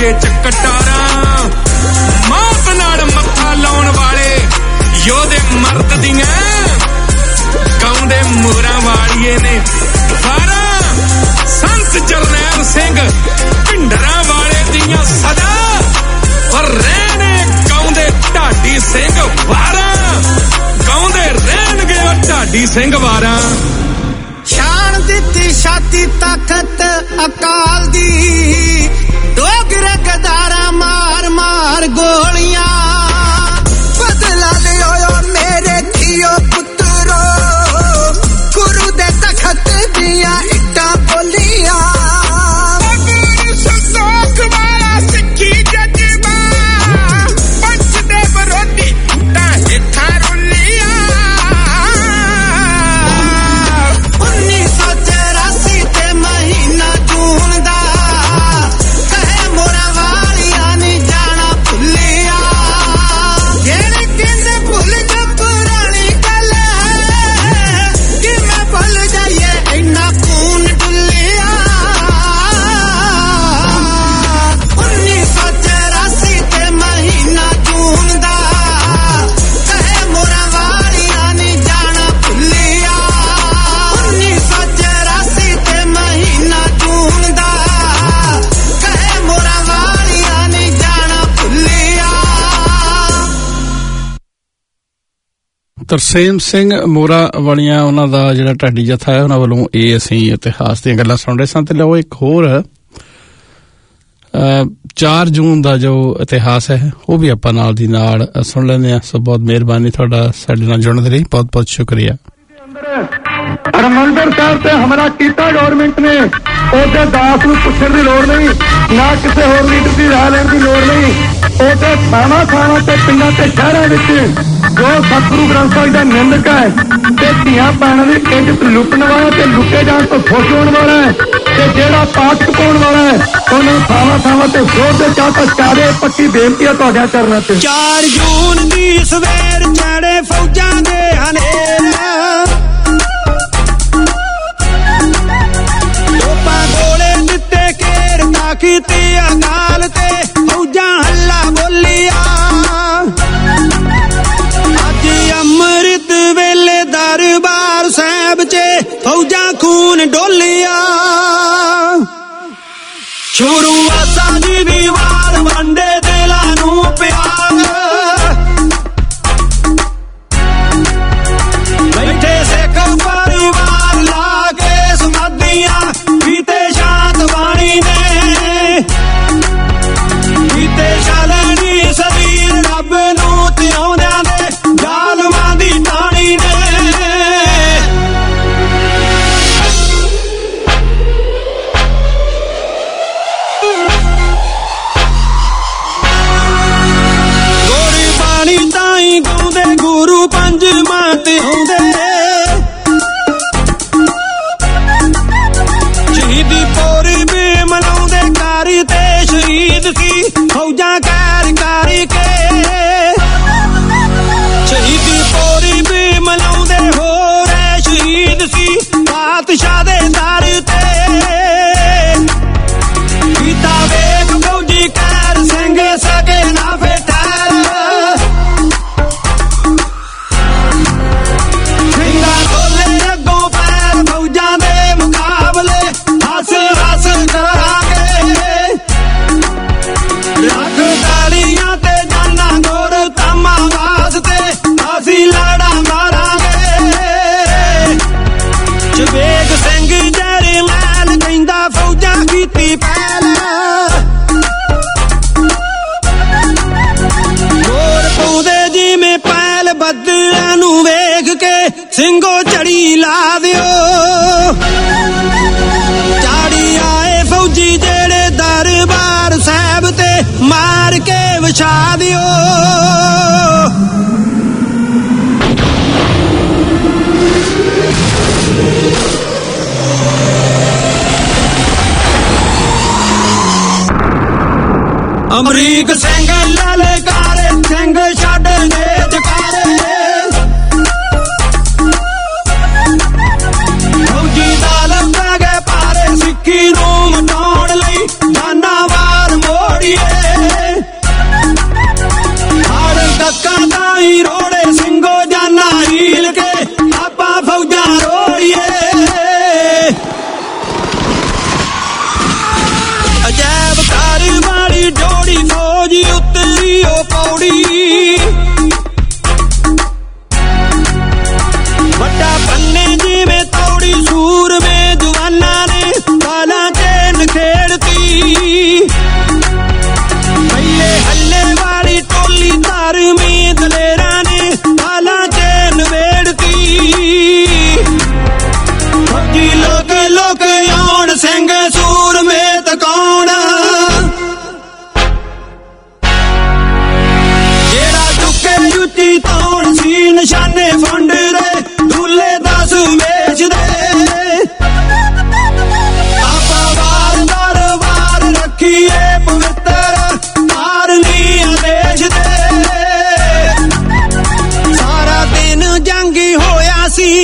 ਨਸ਼ੇ ਚ ਕਟਾਰਾਂ ਮੌਤ ਨਾਲ ਮੱਥਾ ਲਾਉਣ ਵਾਲੇ ਯੋਧੇ ਮਰਦ ਦੀਆਂ ਗਾਉਂਦੇ ਮੋਹਰਾਂ ਵਾਲੀਏ ਨੇ ਵਾਰਾਂ ਸੰਤ ਜਰਨੈਲ ਸਿੰਘ ਭਿੰਡਰਾਂ ਵਾਲੇ ਦੀਆਂ ਸਦਾ ਔਰ ਰਹਿਣੇ ਗਾਉਂਦੇ ਢਾਡੀ ਸਿੰਘ ਵਾਰਾਂ ਗਾਉਂਦੇ ਰਹਿਣਗੇ ਉਹ ਢਾਡੀ ਸਿੰਘ ਵਾਰਾਂ ਸ਼ਾਨ ਦਿੱਤੀ ਛਾਤੀ ਤਾਕਤ ਅਕਾਲ ਦੀ ਡੋਗਰੇ ਗਦਾਰਾਂ ਮਾਰ ਮਾਰ ਗੋਲੀਆਂ ਬਦਲਾ ਲਿਓ ਮੇਰੇ ਧੀਓ ਪੁੱਤਰੋ ਗੁਰੂ ਦੇ ਤਖਤ ਦੀਆਂ ਇੱਟਾਂ ਬੋਲੀਆਂ ਸੰਤੋਖ ਵਾਲਾ ਸਿੱਖੀ ਜਜ਼ਬਾ ਪੰਚ ਦੇ ਵਿਰੋਧੀ ਤਾਂ ਹੇਠਾਂ ਰੁੱਲੀਆਂ 1984 ਤੇ ਮਹੀਨਾ ਜੂਨ ਦਾ ਕਹੇ ਮੋਰਾ ਵਾਲੀਆਂ ਨੀ ਜਾਣਾ ਭੁੱਲਿਆ ਜਿਹੜੇ ਕਹਿੰਦੇ ਭੁੱਲ ਜਾ ਪੁਰਾਣੀ ਗੱਲ ਕਿਵੇਂ ਭੁੱਲ ਜਾਈਏ ਇੰਨਾ ਖੂਨ ਡੁੱਲਿਆ 1984 ਤੇ ਮਹੀਨਾ ਜੂਨ ਦਾ ਕਹੇ ਮੋਰਾ ਵਾਲੀਆਂ ਨੀ ਜਾਣਾ ਭੁੱਲਿਆ 1984 ਤੇ ਮਹੀਨਾ ਜੂਨ ਦਾ ਕਹੇ ਮੋਰਾ ਵਾਲੀਆਂ ਨੀ ਜਾਣਾ ਭੁੱਲਿਆ ਤਰਸੇਮ ਸਿੰਘ ਮੋਰਾ ਵਾਲੀਆਂ ਉਹਨਾਂ ਦਾ ਜਿਹੜਾ ਢਾਡੀ ਜਥਾ ਹੈ ਉਹਨਾਂ ਵੱਲੋਂ ਇਹ ਅਸੀਂ ਇਤਿਹਾਸ ਦੀਆਂ ਗੱਲਾਂ ਸੁਣ ਰਹੇ ਸਾਂ ਤੇ ਲਓ ਇੱਕ ਹੋਰ 4 ਜੂਨ ਦਾ ਜੋ ਇਤਿਹਾਸ ਹੈ ਉਹ ਵੀ ਆਪਾਂ ਨਾਲ ਦੀ ਨਾਲ ਸੁਣ ਲੈਂਦੇ ਹਾਂ। ਸੋ ਬਹੁਤ ਮਿਹਰਬਾਨੀ ਤੁਹਾਡਾ ਸਾਡੇ ਨਾਲ ਜੁੜਨ ਦੇ ਲਈ ਬਹੁਤ ਬਹੁਤ ਸ਼ੁਕਰੀਆ। ਹਰਿਮੰਦਰ ਸਾਹਿਬ ਤੇ ਹਮਲਾ ਕੀਤਾ ਗੌਰਮੈਂਟ ਨੇ ਉਹਦੇ ਦਾਸ ਨੂੰ ਪੁੱਛਣ ਦੀ ਲੋੜ ਨਹੀਂ ਨਾ ਕਿਸੇ ਹੋਰ ਲੀਡਰ ਦੀ ਰਾਹ ਲੈਣ ਦੀ ਲੋੜ ਨਹੀਂ ਉਹਦੇ ਥਾਵਾਂ ਤੇ ਪਿੰਡਾਂ ਤੇ ਸ਼ਹਿਰਾਂ ਵਿੱਚ ਜੋ ਸਤਿਗੁਰੂ ਗ੍ਰੰਥ ਸਾਹਿਬ ਦਾ ਨਿੰਦਕ ਹੈ ਤੇ ਧੀਆਂ ਭੈਣਾਂ ਦੀ ਇੱਜ਼ਤ ਲੁੱਟਣ ਵਾਲਾ ਤੇ ਲੁੱਟੇ ਜਾਣ ਤੋਂ ਖੁਸ਼ ਹੋਣ ਵਾਲਾ ਹੈ ਤੇ ਜਿਹੜਾ ਪਾਠ ਪਾਉਣ ਵਾਲਾ ਹੈ ਉਹਨੂੰ ਥਾਵਾਂ ਤੇ ਜ਼ੋਰ ਦੇ ਚਾਰੇ ਪੱਕੀ ਬੇਨਤੀ ਹੈ ਤੁਹਾਡੇ ਚਰਨਾਂ ਤੇ 4 ਜੂਨ ਦੀ ਸਵੇਰ ਚੜੇ ਫੌਜਾਂ ਦੇ ਹਨੇਰਾ ਲੋਪਾਂ ਗੋਲੇ ਦਿੱਤੇ ਘੇਰ ਨਾ ਕੀਤੀ ਅਕਾਲ ਤੇ ਫੌਜਾਂ ਹੱਲਾ ਬੋਲੀਆਂ ਅੱਜ ਅੰਮ੍ਰਿਤ ਵੇਲੇ ਦਰਬਾਰ ਸਾਹਿਬ 'ਚ ਫੌਜਾਂ ਖੂਨ ਡੋਲੀਆਂ ਸ਼ੁਰੂ ਆਸਾਂ ਦੀ ਵੀ ਵਾਰ ਵੰਡੇ ਦਿਲਾਂ ਨੂੰ ਪਿਆਰ ਬੈਠੇ ਸਿੱਖ ਪਰਿਵਾਰ ਲਾ ਕੇ ਸਮਾਧੀਆਂ ਬੀਤੇ ਸ਼ਾਂਤ ਬਾਣੀ ਨੇ ਬੀਤੇ ਸ਼ਾਲਣੀ ਸਦੀ ਰੱਬ ਨੂੰ ਧਿਆਉਂਦਿਆਂ ਦੇ ਜ਼ਾਲਮਾਂ ਦੀ ਟਾਣੀ ਨੇ ਗਾਉਂਦੇ ਗੁਰੂ ਪੰਜਵਾਂ ਤੇ ਆਉਂਦੇ ਸ਼ਹੀਦੀ ਪੂਰੀ ਵੀ ਮਨਾਉਂਦੇ ਕਾਰੀ ਤੇ ਸ਼ਹੀਦ ਸੀ ਫੌਜਾਂ ਕਾਰ ਕੇ ਸ਼ਹੀਦੀ ਪੂਰੀ ਵੀ ਮਨਾਉਂਦੇ ਹੋਰ ਸ਼ਹੀਦ ਸੀ ਬਾਦਸ਼ਾਹ ਦੇ ਦਰ ਤੇ ਪੀਤਾ ਵੇਖ ਫੌਜੀ ਕਾਰ ਸਿੰਘ ਸਕੇ ਨਾ ਫੇਟਾ ਵੇਗ ਸਿੰਘ ਜਰਨੈਲ ਕਹਿੰਦਾ ਫੌਜਾਂ ਕੀਤੀ ਪਹਿਲ ਹੋਰ ਪਾਉਂਦੇ ਜਿਵੇਂ ਪਹਿਲ ਬੱਦਲਾਂ ਨੂੰ ਵੇਖ ਕੇ ਸਿੰਘੋ ਝੜੀ ਲਾ ਦਿਓ ਝਾੜੀ ਆਏ ਫੌਜੀ ਜਿਹੜੇ ਦਰਬਾਰ ਸਾਹਿਬ ਤੇ ਮਾਰ ਕੇ ਵਿਛਾ ਦਿਓ ਅਮਰੀਕ ਸਿੰਘ ਲਲਕਾਰੇ ਸਿੰਘ ਛੱਡ ਦੇ ਜਕਾਰੇ ਫੌਜੀ ਦਾ ਲੱਗਾ ਗਏ ਪਾਰੇ ਸਿੱਖੀ ਨੂੰ ਮਟਾਉਣ ਲਈ ਜਾਨਾਂ ਵਾਰ ਮੋੜੀਏ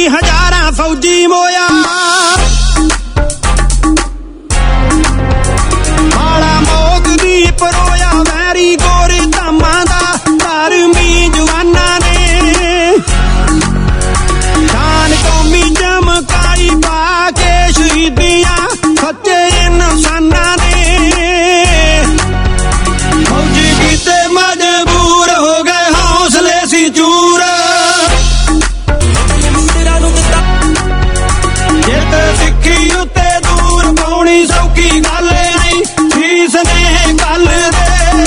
ਹਜ਼ਾਰਾਂ ਫੌਜੀ ਮੋਇਆ ਮਾਲਾ ਮੌਤ ਦੀ ਪਰੋਇਆ ਵੈਰੀ ਗੋਰੇ ਧਾਮਾਂ ਦਾ ਧਰਮੀ ਜਵਾਨਾਂ ਨੇ ਸ਼ਾਨ ਕੌਮੀ ਚਮਕਾਈ ਪਾ ਕੇ ਸ਼ਹੀਦੀਆਂ ਸੱਚੇ ਇਨਸਾਨਾਂ ਨੇ ਫੌਜੀ ਕੀਤੇ ਮਜਬੂਰ ਹੋ ਗਏ ਹੌਸਲੇ ਸੀ ਚੂਰ ਜਿੱਤ ਸਿੱਖੀ ਉੱਤੇ ਦੂਰ ਪਾਉਣੀ ਸੌਖੀ ਗੱਲ ਨਹੀਂ ਸੀਸ ਨੇ ਗੱਲ ਦੇ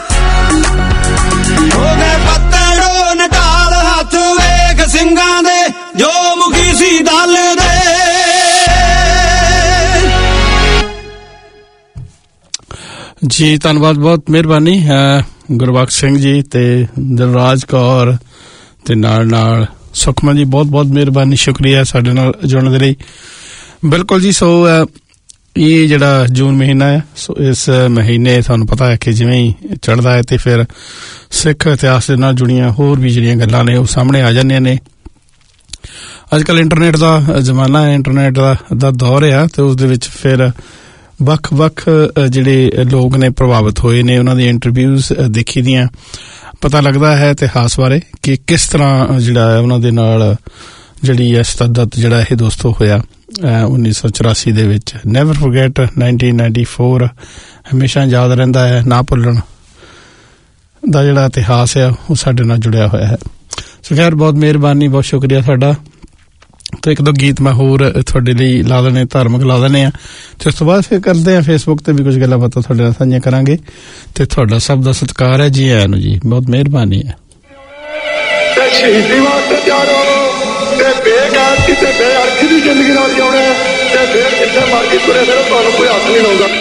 ਹੋ ਗਏ ਪੱਤੜੋ ਨਟਾਲ ਹੱਥ ਵੇਖ ਸਿੰਘਾਂ ਦੇ ਜੋ ਮੁਖੀ ਸੀ ਦਲ ਦੇ ਜੀ ਧੰਨਵਾਦ ਬਹੁਤ ਮਿਹਰਬਾਨੀ ਗੁਰਬਖਸ਼ ਸਿੰਘ ਜੀ ਤੇ ਦਿਲਰਾਜ ਕੌਰ ਤੇ ਨਾਲ ਸੁਖਮਨ ਜੀ ਬਹੁਤ ਬਹੁਤ ਮਿਹਰਬਾਨੀ ਸ਼ੁਕਰੀਆ ਸਾਡੇ ਨਾਲ ਜੁੜਨ ਦੇ ਲਈ ਬਿਲਕੁਲ ਜੀ ਸੋ ਇਹ ਜਿਹੜਾ ਜੂਨ ਮਹੀਨਾ ਹੈ ਸੋ ਇਸ ਮਹੀਨੇ ਤੁਹਾਨੂੰ ਪਤਾ ਹੈ ਕਿ ਜਿਵੇਂ ਹੀ ਚੜ੍ਹਦਾ ਹੈ ਤੇ ਫਿਰ ਸਿੱਖ ਇਤਿਹਾਸ ਦੇ ਨਾਲ ਜੁੜੀਆਂ ਹੋਰ ਵੀ ਜਿਹੜੀਆਂ ਗੱਲਾਂ ਨੇ ਉਹ ਸਾਹਮਣੇ ਆ ਜਾਂਦੀਆਂ ਨੇ ਅੱਜ ਕੱਲ੍ਹ ਇੰਟਰਨੈਟ ਦਾ ਜ਼ਮਾਨਾ ਹੈ ਇੰਟਰਨੈਟ ਦਾ ਦੌਰ ਆ ਤੇ ਉਸ ਦੇ ਵਿੱਚ ਫਿਰ ਵੱਖ ਜਿਹੜੇ ਲੋਕ ਨੇ ਪ੍ਰਭਾਵਿਤ ਹੋਏ ਨੇ ਉਹਨਾਂ ਦੀਆਂ ਇੰਟਰਵਿਊਜ਼ ਦੇਖੀ ਦੀਆਂ ਪਤਾ ਲੱਗਦਾ ਹੈ ਇਤਿਹਾਸ ਬਾਰੇ ਕਿ ਕਿਸ ਤਰ੍ਹਾਂ ਜਿਹੜਾ ਹੈ ਉਹਨਾਂ ਦੇ ਨਾਲ ਜਿਹੜੀ ਹੈ ਸ਼ਤਾਦਤ ਜਿਹੜਾ ਇਹ ਦੋਸਤੋ ਹੋਇਆ 1984 ਦੇ ਵਿੱਚ ਨੈਵਰ ਫੋਰਗੇਟ 1994 ਹਮੇਸ਼ਾ ਯਾਦ ਰਹਿੰਦਾ ਹੈ ਨਾ ਭੁੱਲਣ ਦਾ ਜਿਹੜਾ ਇਤਿਹਾਸ ਹੈ ਉਹ ਸਾਡੇ ਨਾਲ ਜੁੜਿਆ ਹੋਇਆ ਹੈ ਸੋ ਖੈਰ ਬਹੁਤ ਮਿਹਰਬਾਨੀ ਬਹੁਤ ਸ਼ੁਕਰੀਆ ਤੁਹਾਡਾ ਤੇ ਇੱਕ ਦੋ ਗੀਤ ਮੈਂ ਹੋਰ ਤੁਹਾਡੇ ਲਈ ਲਾ ਦੇਣੇ ਧਾਰਮਿਕ ਲਾ ਦੇਣੇ ਆ ਤੇ ਉਸ ਤੋਂ ਬਾਅਦ ਫਿਰ ਕਰਦੇ ਆ ਫੇਸਬੁੱਕ ਤੇ ਵੀ ਕੁਝ ਗੱਲਾਂ ਬਾਤਾਂ ਤੁਹਾਡੇ ਨਾਲ ਸਾਂਝੀਆਂ ਕਰਾਂਗੇ ਤੇ ਤੁਹਾਡਾ ਸਭ ਦਾ ਸਤਿਕਾਰ ਹੈ ਜੀ ਆਇਆਂ ਨੂੰ ਜੀ ਬਹੁਤ ਮਿਹਰਬਾਨੀ ਹੈ ਸ਼ਹੀਦੀ ਵਾਸਤੇ ਤਿਆਰ ਹੋ ਤੇ ਬੇਗੈਰਤੀ ਤੇ ਬੇਅਰਥੀ ਦੀ ਜ਼ਿੰਦਗੀ ਨਾਲ ਜਿਉਣਾ ਤੇ ਫਿਰ ਜਿੱਥੇ ਮਰਜ਼ੀ ਤੁਰੇ ਫਿਰੋ ਤੁਹਾਨੂੰ ਕੋਈ ਹੱਥ ਨਹੀਂ ਲਾਉਂਦਾ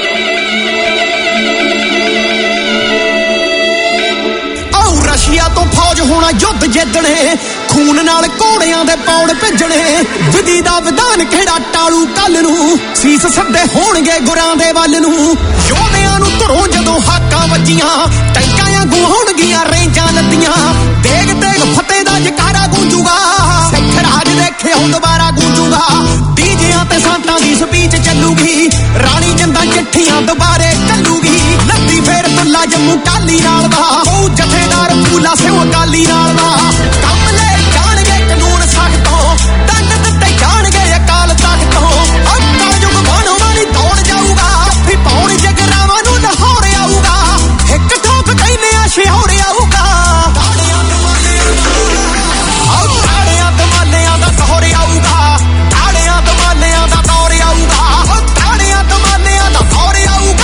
ਰਸ਼ੀਆ ਤੋਂ ਫੌਜ ਹੋਣਾ ਯੁੱਧ ਜਿੱਤਣੇ ਖੂਨ ਨਾਲ ਘੋੜਿਆਂ ਦੇ ਪੌੜ ਭੇਜਣੇ ਵਿਧੀ ਦਾ ਵਿਧਾਨ ਕਿਹੜਾ ਟਾਲੂ ਕੱਲ ਨੂੰ ਸੀਸ ਸੱਦੇ ਹੋਣਗੇ ਗੁਰਾਂ ਦੇ ਵੱਲ ਨੂੰ ਯੋਧਿਆਂ ਨੂੰ ਧਰੋ ਜਦੋਂ ਹਾਕਾਂ ਵੱਜੀਆਂ ਟੰਕਾਂ ਵਾਂਗੂ ਹੋਣਗੀਆਂ ਰੇਂਜਾਂ ਲੱਦੀਆਂ ਦੇਗ ਫਤਿਹ ਦਾ ਜਕਾਰਾ ਗੂੰਜੂਗਾ ਸਿੱਖ ਰਾਜ ਦੇਖਿਓ ਦੁਬਾਰਾ ਗੂੰਜੂਗਾ ਡੀਜਿਆਂ ਤੇ ਸੰਤਾਂ ਦੀ ਸਪੀਚ ਚੱਲੂਗੀ ਰਾਣੀ ਜਿੰਦਾਂ ਚਿੱਠੀਆਂ ਦੁਬਾਰੇ ਕੱਲੂਗੀ ਲੱਦੀ ਫੇਰ ਤੁੱਲਾ ਜੰਮੂ ਟਾਲੀ ਨਾਲ ਦਾ ਉਹ ਜਥੇਦਾਰ ਫੂਲਾ ਸਿਓ ਅਕਾਲੀ ਨਾਲ ਦਾ ਕੰਮ ਲੈ ਜਾਣਗੇ ਕਾਨੂੰਨ ਸਖਤੋਂ ਦੰਡ ਦਿੱਤੇ ਜਾਣਗੇ ਅਕਾਲ ਤਖਤ ਤੋਂ ਅਕਾਲ ਯੁੱਗ ਬਣਾਉਣਾ ਨਹੀਂ ਦੌੜ ਜਾਊਗਾ ਫਿਰ ਪੌਣ ਜਗਰਾਵਾਂ ਨੂੰ ਲਾਹੌਰ ਆਊਗਾ ਇੱਕ ਠੋਕ ਕਹਿੰਦੇ ਆ ਸ਼ਿਹੌਰ ਆਊਗਾ ਤਾੜਿਆਂ ਦਮਾਲਿਆਂ ਦਾ ਦੌਰ ਆਊਗਾ ਤਾੜਿਆਂ ਦਮਾਲਿਆਂ ਦਾ ਦੌਰ ਆਊਗਾ ਤਾੜਿਆਂ ਦਮਾਲਿਆਂ ਦਾ ਦੌਰ ਆਊਗਾ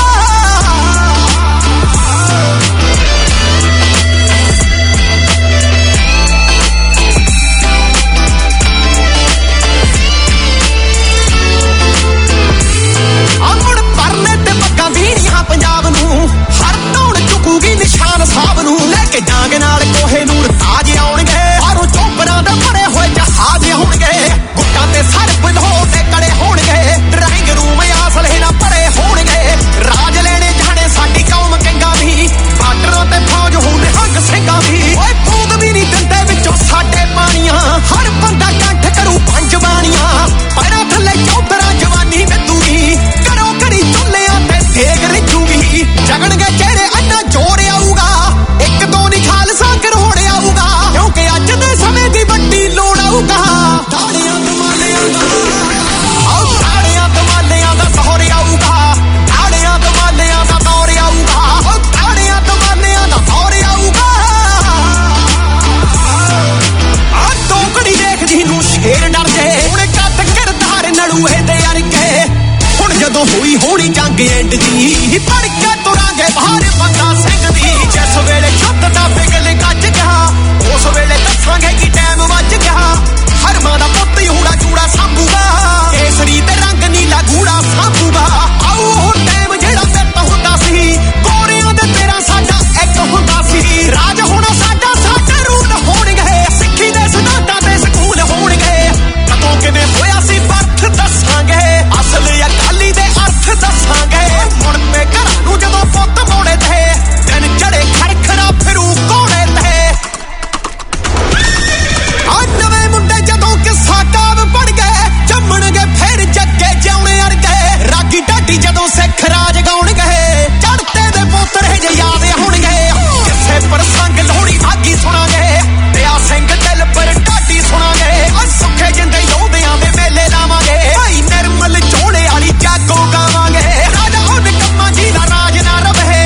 ਸਿੱਖ ਰਾਜ ਗਾਉਣਗੇ ਚੜ੍ਹਤੇ ਦੇ ਪੋਤਰੇ ਜੇ ਯਾਦ ਹੋਣਗੇ ਕਿਸੇ ਪ੍ਰਸੰਗ ਲੋਹੜੀ ਆਗੀ ਸੁਣਾਂਗੇ ਤੇ ਆ ਸਿੰਘ ਦਿਲ ਪਰ ਢਾਡੀ ਸੁਣਾਂਗੇ ਸੁੱਖੇ ਜਿੰਦੇ ਯੋਧਿਆਂ ਦੇ ਮੇਲੇ ਲਾਵਾਂਗੇ ਭਾਈ ਨਿਰਮਲ ਝੋਲੇ ਵਾਲੀ ਜਾਗੋ ਗਾਵਾਂਗੇ ਰਾਜਾ ਹੁਣ ਕੰਮਾਂ ਜੀ ਦਾ ਰਾਜ ਨਾ ਰਵੇ